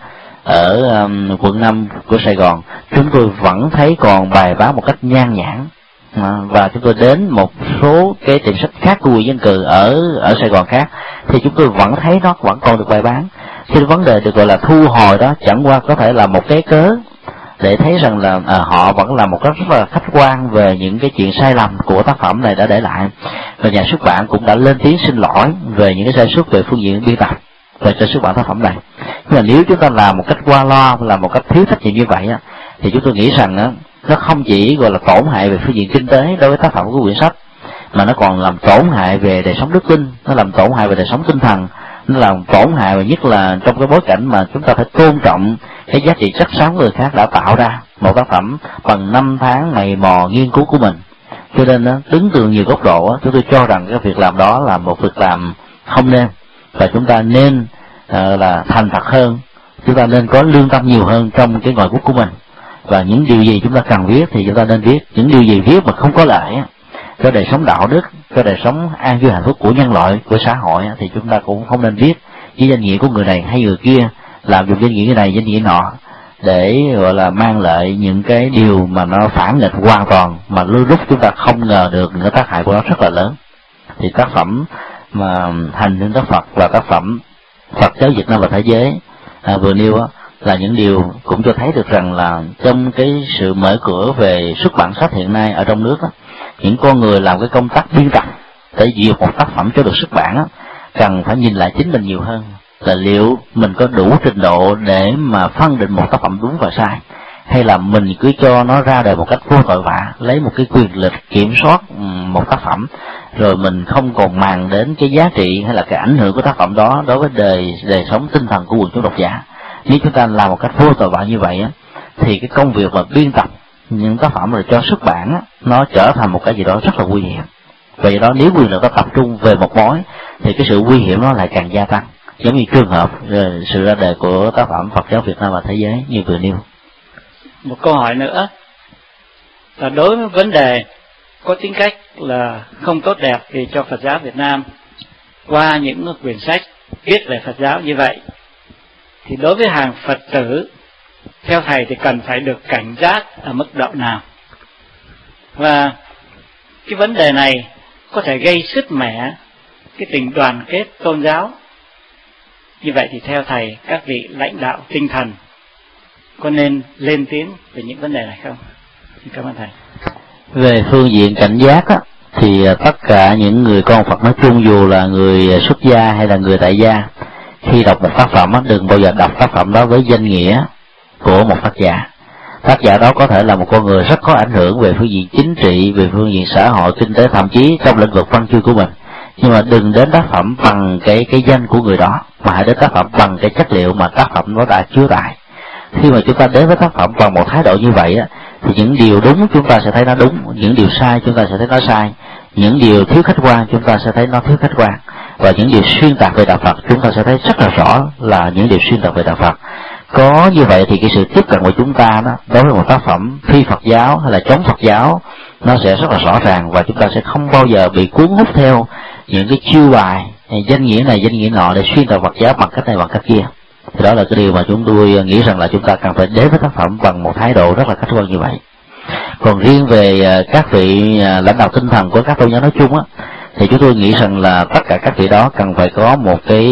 Speaker 2: ở um, quận năm của Sài Gòn, chúng tôi vẫn thấy còn bài báo một cách nhan nhản. À, và chúng tôi đến một số cái tiệm sách khác của Nguyễn Văn Cừ ở ở Sài Gòn khác, thì chúng tôi vẫn thấy nó vẫn còn được bài bán. Thì vấn đề được gọi là thu hồi đó chẳng qua có thể là một cái cớ để thấy rằng là à, họ vẫn là một cách rất là khách quan về những cái chuyện sai lầm của tác phẩm này đã để lại, và nhà xuất bản cũng đã lên tiếng xin lỗi về những cái sai sót về phương diện biên tập về trên xuất bản tác phẩm này. Nhưng mà nếu chúng ta làm một cách qua loa, làm một cách thiếu trách nhiệm như vậy á, thì chúng tôi nghĩ rằng á, nó không chỉ gọi là tổn hại về phương diện kinh tế đối với tác phẩm của quyển sách, mà nó còn làm tổn hại về đời sống đức tin, nó làm tổn hại về đời sống tinh thần, nó làm tổn hại, và nhất là trong cái bối cảnh mà chúng ta phải tôn trọng cái giá trị chất xám người khác đã tạo ra một tác phẩm bằng năm tháng mày mò nghiên cứu của mình. Cho nên đó, đứng từ nhiều góc độ, chúng tôi cho rằng cái việc làm đó là một việc làm không nên, và chúng ta nên uh, là thành thật hơn, chúng ta nên có lương tâm nhiều hơn trong cái ngòi bút của mình. Và những điều gì chúng ta cần viết thì chúng ta nên viết. Những điều gì viết mà không có lợi cho đời sống đạo đức, cho đời sống an vui hạnh phúc của nhân loại, của xã hội, thì chúng ta cũng không nên viết với danh nghĩa của người này hay người kia, làm dùng danh nghĩa người này, danh nghĩa nọ để gọi là mang lại những cái điều mà nó phản nghịch hoàn toàn, mà đôi lúc chúng ta không ngờ được những cái tác hại của nó rất là lớn. Thì tác phẩm mà Hành Hương Đất Phật và tác phẩm Phật giáo Việt Nam và thế giới à, vừa nêu á, là những điều cũng cho thấy được rằng là trong cái sự mở cửa về xuất bản sách hiện nay ở trong nước đó, những con người làm cái công tác biên tập để duyệt một tác phẩm cho được xuất bản đó, cần phải nhìn lại chính mình nhiều hơn, là liệu mình có đủ trình độ để mà phân định một tác phẩm đúng và sai, hay là mình cứ cho nó ra đời một cách vô tội vạ, lấy một cái quyền lực kiểm soát một tác phẩm, rồi mình không còn màng đến cái giá trị hay là cái ảnh hưởng của tác phẩm đó đối với đời đời sống tinh thần của quần chúng độc giả. Nếu chúng ta làm một cách vô tội vạ như vậy á, thì cái công việc mà biên tập những tác phẩm rồi cho xuất bản á, nó trở thành một cái gì đó rất là nguy hiểm. Vậy đó, nếu quyền lực nó tập trung về một mối thì cái sự nguy hiểm nó lại càng gia tăng, giống như trường hợp sự ra đời của tác phẩm Phật giáo Việt Nam và thế giới như vừa nêu.
Speaker 4: một câu hỏi nữa là đối với vấn đề có tính cách là không tốt đẹp thì cho Phật giáo Việt Nam qua những quyển sách viết về Phật giáo như vậy, thì đối với hàng Phật tử theo thầy thì cần phải được cảnh giác ở mức độ nào? Và cái vấn đề này có thể gây sứt mẻ cái tình đoàn kết tôn giáo. Như vậy thì theo thầy, các vị lãnh đạo tinh thần có nên lên tiếng về những vấn đề này không? Xin cảm ơn thầy.
Speaker 2: Về phương diện cảnh giác á, thì tất cả những người con Phật nói chung, dù là người xuất gia hay là người tại gia, khi đọc một tác phẩm á, đừng bao giờ đọc tác phẩm đó với danh nghĩa của một tác giả. Tác giả đó có thể là một con người rất có ảnh hưởng về phương diện chính trị, về phương diện xã hội, kinh tế, thậm chí trong lĩnh vực văn chương của mình. Nhưng mà đừng đến tác phẩm bằng cái cái danh của người đó, mà hãy đến tác phẩm bằng cái chất liệu mà tác phẩm nó đã chứa đựng. Khi mà chúng ta đến với tác phẩm bằng một thái độ như vậy á, thì những điều đúng chúng ta sẽ thấy nó đúng, những điều sai chúng ta sẽ thấy nó sai, những điều thiếu khách quan chúng ta sẽ thấy nó thiếu khách quan, và những điều xuyên tạc về đạo Phật chúng ta sẽ thấy rất là rõ là những điều xuyên tạc về đạo Phật. Có như vậy thì cái sự tiếp cận của chúng ta đó đối với một tác phẩm phi Phật giáo hay là chống Phật giáo nó sẽ rất là rõ ràng, và chúng ta sẽ không bao giờ bị cuốn hút theo những cái chiêu bài danh nghĩa này danh nghĩa nọ để xuyên tạc Phật giáo bằng cách này bằng cách kia. Thì đó là cái điều mà chúng tôi nghĩ rằng là chúng ta cần phải đến với tác phẩm bằng một thái độ rất là khách quan như vậy. Còn riêng về các vị lãnh đạo tinh thần của các tôn giáo nói chung á, thì chúng tôi nghĩ rằng là tất cả các vị đó cần phải có một cái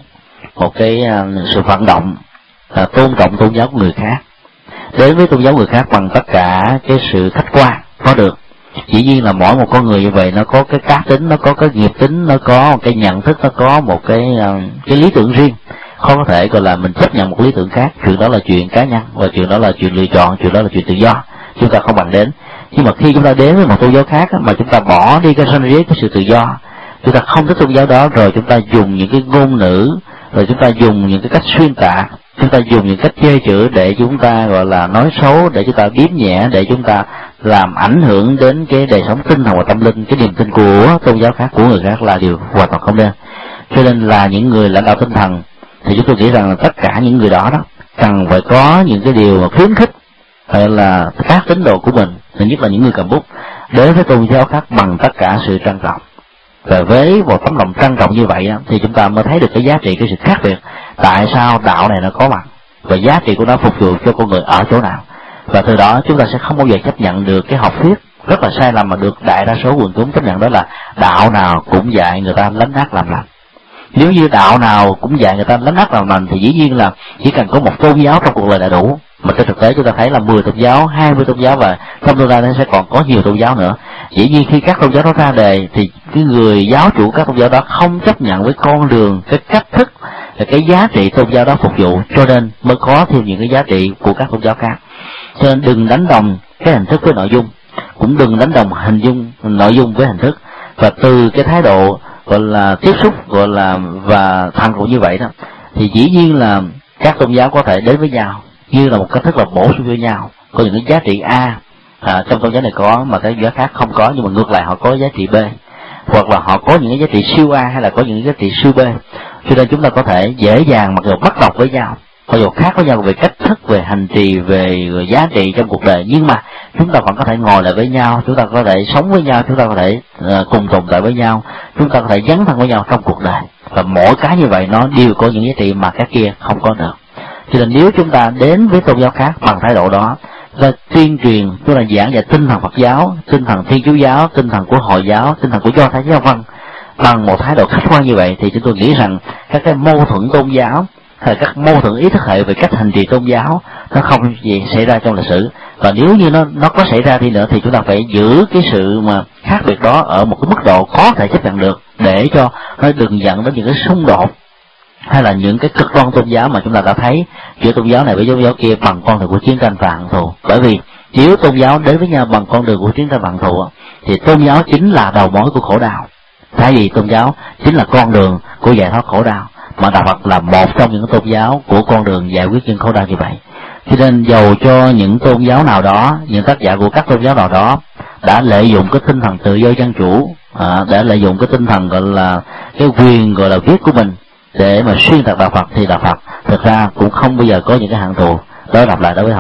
Speaker 2: một cái sự vận động là tôn trọng tôn giáo của người khác, đến với tôn giáo người khác bằng tất cả cái sự khách quan có được. Dĩ nhiên là mỗi một con người như vậy nó có cái cá tính, nó có cái nghiệp tính, nó có một cái nhận thức, nó có một cái cái lý tưởng riêng, không có thể gọi là mình chấp nhận một lý tưởng khác. Chuyện đó là chuyện cá nhân, và chuyện đó là chuyện lựa chọn, chuyện đó là chuyện tự do, chúng ta không bằng đến. Nhưng mà khi chúng ta đến với một tôn giáo khác mà chúng ta bỏ đi cái ranh giới cái sự tự do, chúng ta không thích tôn giáo đó, rồi chúng ta dùng những cái ngôn ngữ, rồi chúng ta dùng những cái cách xuyên tạc, chúng ta dùng những cách chơi chữ để chúng ta gọi là nói xấu, để chúng ta biếm nhẹ, để chúng ta làm ảnh hưởng đến cái đời sống tinh thần và tâm linh, cái niềm tin của tôn giáo khác, của người khác là điều hoàn toàn không nên. Cho nên là những người lãnh đạo tinh thần thì chúng tôi nghĩ rằng là tất cả những người đó đó cần phải có những cái điều mà khuyến khích hay là các tín đồ của mình, thứ nhất là những người cầm bút, đến với tôn giáo khác bằng tất cả sự trân trọng. Và với một tấm lòng trân trọng như vậy thì chúng ta mới thấy được cái giá trị, cái sự khác biệt. Tại sao đạo này nó có mặt và giá trị của nó phục vụ cho con người ở chỗ nào? Và từ đó chúng ta sẽ không bao giờ chấp nhận được cái học thuyết rất là sai lầm mà được đại đa số quần chúng chấp nhận, đó là đạo nào cũng dạy người ta lánh ác làm lành. Nếu như đạo nào cũng dạy người ta lánh ác làm lành thì dĩ nhiên là chỉ cần có một tôn giáo trong cuộc đời là đủ. Mà trên thực tế chúng ta thấy là mười tôn giáo, hai mươi tôn giáo, và trong tương lai nó sẽ còn có nhiều tôn giáo nữa. Dĩ nhiên khi các tôn giáo đó ra đề thì cái người giáo chủ các tôn giáo đó không chấp nhận với con đường, cái cách thức, cái giá trị tôn giáo đó phục vụ, cho nên mới có thêm những cái giá trị của các tôn giáo khác. Cho nên đừng đánh đồng cái hình thức với nội dung, cũng đừng đánh đồng hình dung nội dung với hình thức. Và từ cái thái độ gọi là tiếp xúc gọi là và thành cũng như vậy đó, thì dĩ nhiên là các tôn giáo có thể đến với nhau như là một cách thức là bổ sung với nhau. Có những cái giá trị A à, trong tôn giáo này có mà cái giáo khác không có, nhưng mà ngược lại họ có giá trị B, hoặc là họ có những cái giá trị siêu A hay là có những cái giá trị siêu B. Cho nên chúng ta có thể dễ dàng mặc dù bắt đầu với nhau, mặc dù khác với nhau về cách thức, về hành trì, về giá trị trong cuộc đời, nhưng mà chúng ta vẫn có thể ngồi lại với nhau, chúng ta có thể sống với nhau, chúng ta có thể uh, cùng tồn tại với nhau, chúng ta có thể dấn thân với nhau trong cuộc đời. Và mỗi cái như vậy nó đều có những giá trị mà cái kia không có được. Cho nên nếu chúng ta đến với tôn giáo khác bằng thái độ đó, là tuyên truyền, tức là giảng dạy tinh thần Phật giáo, tinh thần Thiên Chúa giáo, tinh thần của Hồi giáo, tinh thần của Do Thái giáo vân bằng một thái độ khách quan như vậy, thì chúng tôi nghĩ rằng các cái mâu thuẫn tôn giáo hay là các mâu thuẫn ý thức hệ về cách hành trì tôn giáo nó không gì xảy ra trong lịch sử. Và nếu như nó nó có xảy ra đi nữa thì chúng ta phải giữ cái sự mà khác biệt đó ở một cái mức độ có thể chấp nhận được, để cho nó đừng dẫn đến những cái xung đột hay là những cái cực đoan tôn giáo mà chúng ta đã thấy giữa tôn giáo này với tôn giáo kia bằng con đường của chiến tranh và hận thù. Bởi vì nếu tôn giáo đến với nhau bằng con đường của chiến tranh và hận thù thì tôn giáo chính là đầu mối của khổ đau, thay vì tôn giáo chính là con đường của giải thoát khổ đau, mà đạo Phật là một trong những tôn giáo của con đường giải quyết những khổ đau như vậy. Cho nên dầu cho những tôn giáo nào đó, những tác giả của các tôn giáo nào đó đã lợi dụng cái tinh thần tự do dân chủ, à, đã lợi dụng cái tinh thần gọi là cái quyền gọi là viết của mình để mà xuyên tạc đạo Phật, thì đạo Phật thực ra cũng không bao giờ có những cái hận thù đối lập lại đối với họ.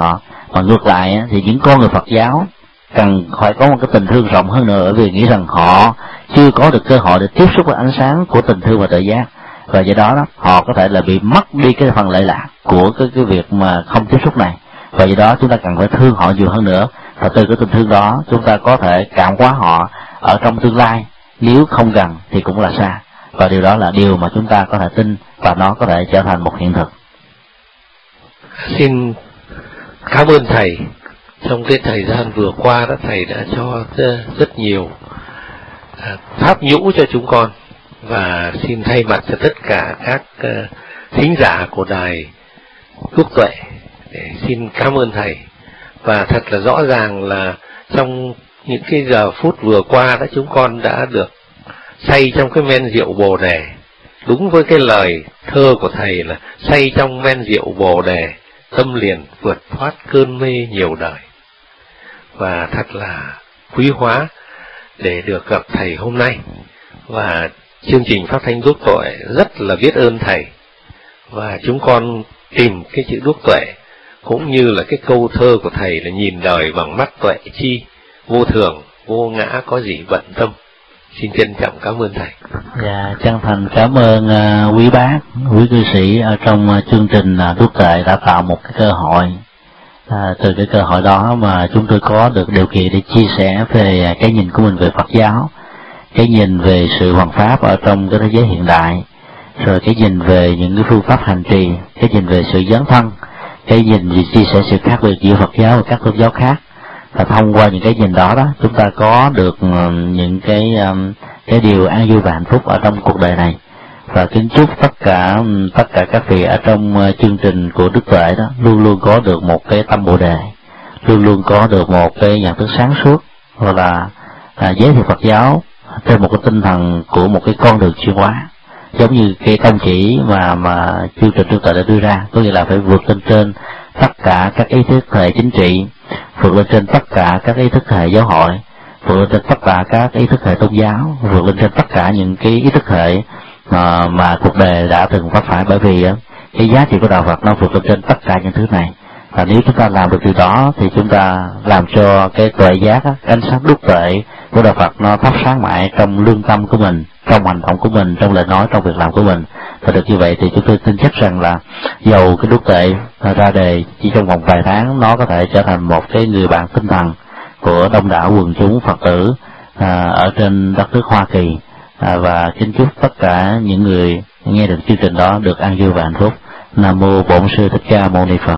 Speaker 2: Mà ngược lại thì những con người Phật giáo cần phải có một cái tình thương rộng hơn nữa, vì nghĩ rằng họ chưa có được cơ hội để tiếp xúc với ánh sáng của tình thương và tự giác, và do đó, đó họ có thể là bị mất đi cái phần lệ lạc của cái cái việc mà không tiếp xúc này, và do đó chúng ta cần phải thương họ nhiều hơn nữa, và từ cái tình thương đó chúng ta có thể cảm hóa họ ở trong tương lai, nếu không gần thì cũng là xa, và điều đó là điều mà chúng ta có thể tin và nó có thể trở thành một hiện thực.
Speaker 1: Xin cảm ơn thầy. Trong cái thời gian vừa qua đó, thầy đã cho rất nhiều pháp nhũ cho chúng con, và xin thay mặt cho tất cả các thính giả của đài Phước Tuệ để xin cảm ơn thầy. Và thật là rõ ràng là trong những cái giờ phút vừa qua đó, chúng con đã được say trong cái men rượu Bồ Đề, đúng với cái lời thơ của thầy là say trong men rượu Bồ Đề, tâm liền vượt thoát cơn mê nhiều đời. Và thật là quý hóa để được gặp thầy hôm nay, và chương trình Phát Thanh Đuốc Tuệ rất là biết ơn thầy. Và chúng con tìm cái chữ đuốc tuệ cũng như là cái câu thơ của thầy là nhìn đời bằng mắt tuệ chi, vô thường vô ngã có gì bận tâm. Xin trân trọng cảm ơn thầy.
Speaker 2: Dạ, chân thành cảm ơn uh, quý bác, quý cư sĩ ở trong uh, chương trình uh, Đuốc Tuệ đã tạo một cái cơ hội. À, từ cái cơ hội đó mà chúng tôi có được điều kiện để chia sẻ về cái nhìn của mình về Phật giáo, cái nhìn về sự hoằng pháp ở trong cái thế giới hiện đại, rồi cái nhìn về những cái phương pháp hành trì, cái nhìn về sự dấn thân, cái nhìn về chia sẻ sự khác biệt giữa Phật giáo và các tôn giáo khác. Và thông qua những cái nhìn đó đó, chúng ta có được những cái cái điều an vui và hạnh phúc ở trong cuộc đời này. Và kính chúc tất cả tất cả các vị ở trong chương trình của Đức Tuệ đó luôn luôn có được một cái tâm Bồ Đề, luôn luôn có được một cái nhận thức sáng suốt, hoặc là à, giới thiệu Phật giáo trên một cái tinh thần của một cái con đường chuyển hóa, giống như cái tông chỉ mà mà chương trình Đức Tuệ đã đưa ra, có nghĩa là phải vượt lên trên tất cả các ý thức hệ chính trị, vượt lên trên tất cả các ý thức hệ giáo hội, vượt lên trên tất cả các ý thức hệ tôn giáo, vượt lên trên tất cả những cái ý thức hệ mà mà cuộc đời đã từng phát phải, bởi vì cái giá trị của đạo Phật nó vượt lên trên tất cả những thứ này. Và nếu chúng ta làm được điều đó thì chúng ta làm cho cái tuệ giác, ánh sáng đuốc tuệ của đạo Phật nó thắp sáng mãi trong lương tâm của mình, trong hành động của mình, trong lời nói, trong việc làm của mình. Và được như vậy thì chúng tôi tin chắc rằng là dầu cái đuốc tuệ ra đề chỉ trong vòng vài tháng, nó có thể trở thành một cái người bạn tinh thần của đông đảo quần chúng Phật tử à, ở trên đất nước Hoa Kỳ. À, và kính chúc tất cả những người nghe được chương trình đó được an vui và hạnh phúc. Nam mô Bổn Sư Thích Ca Mâu Ni Phật.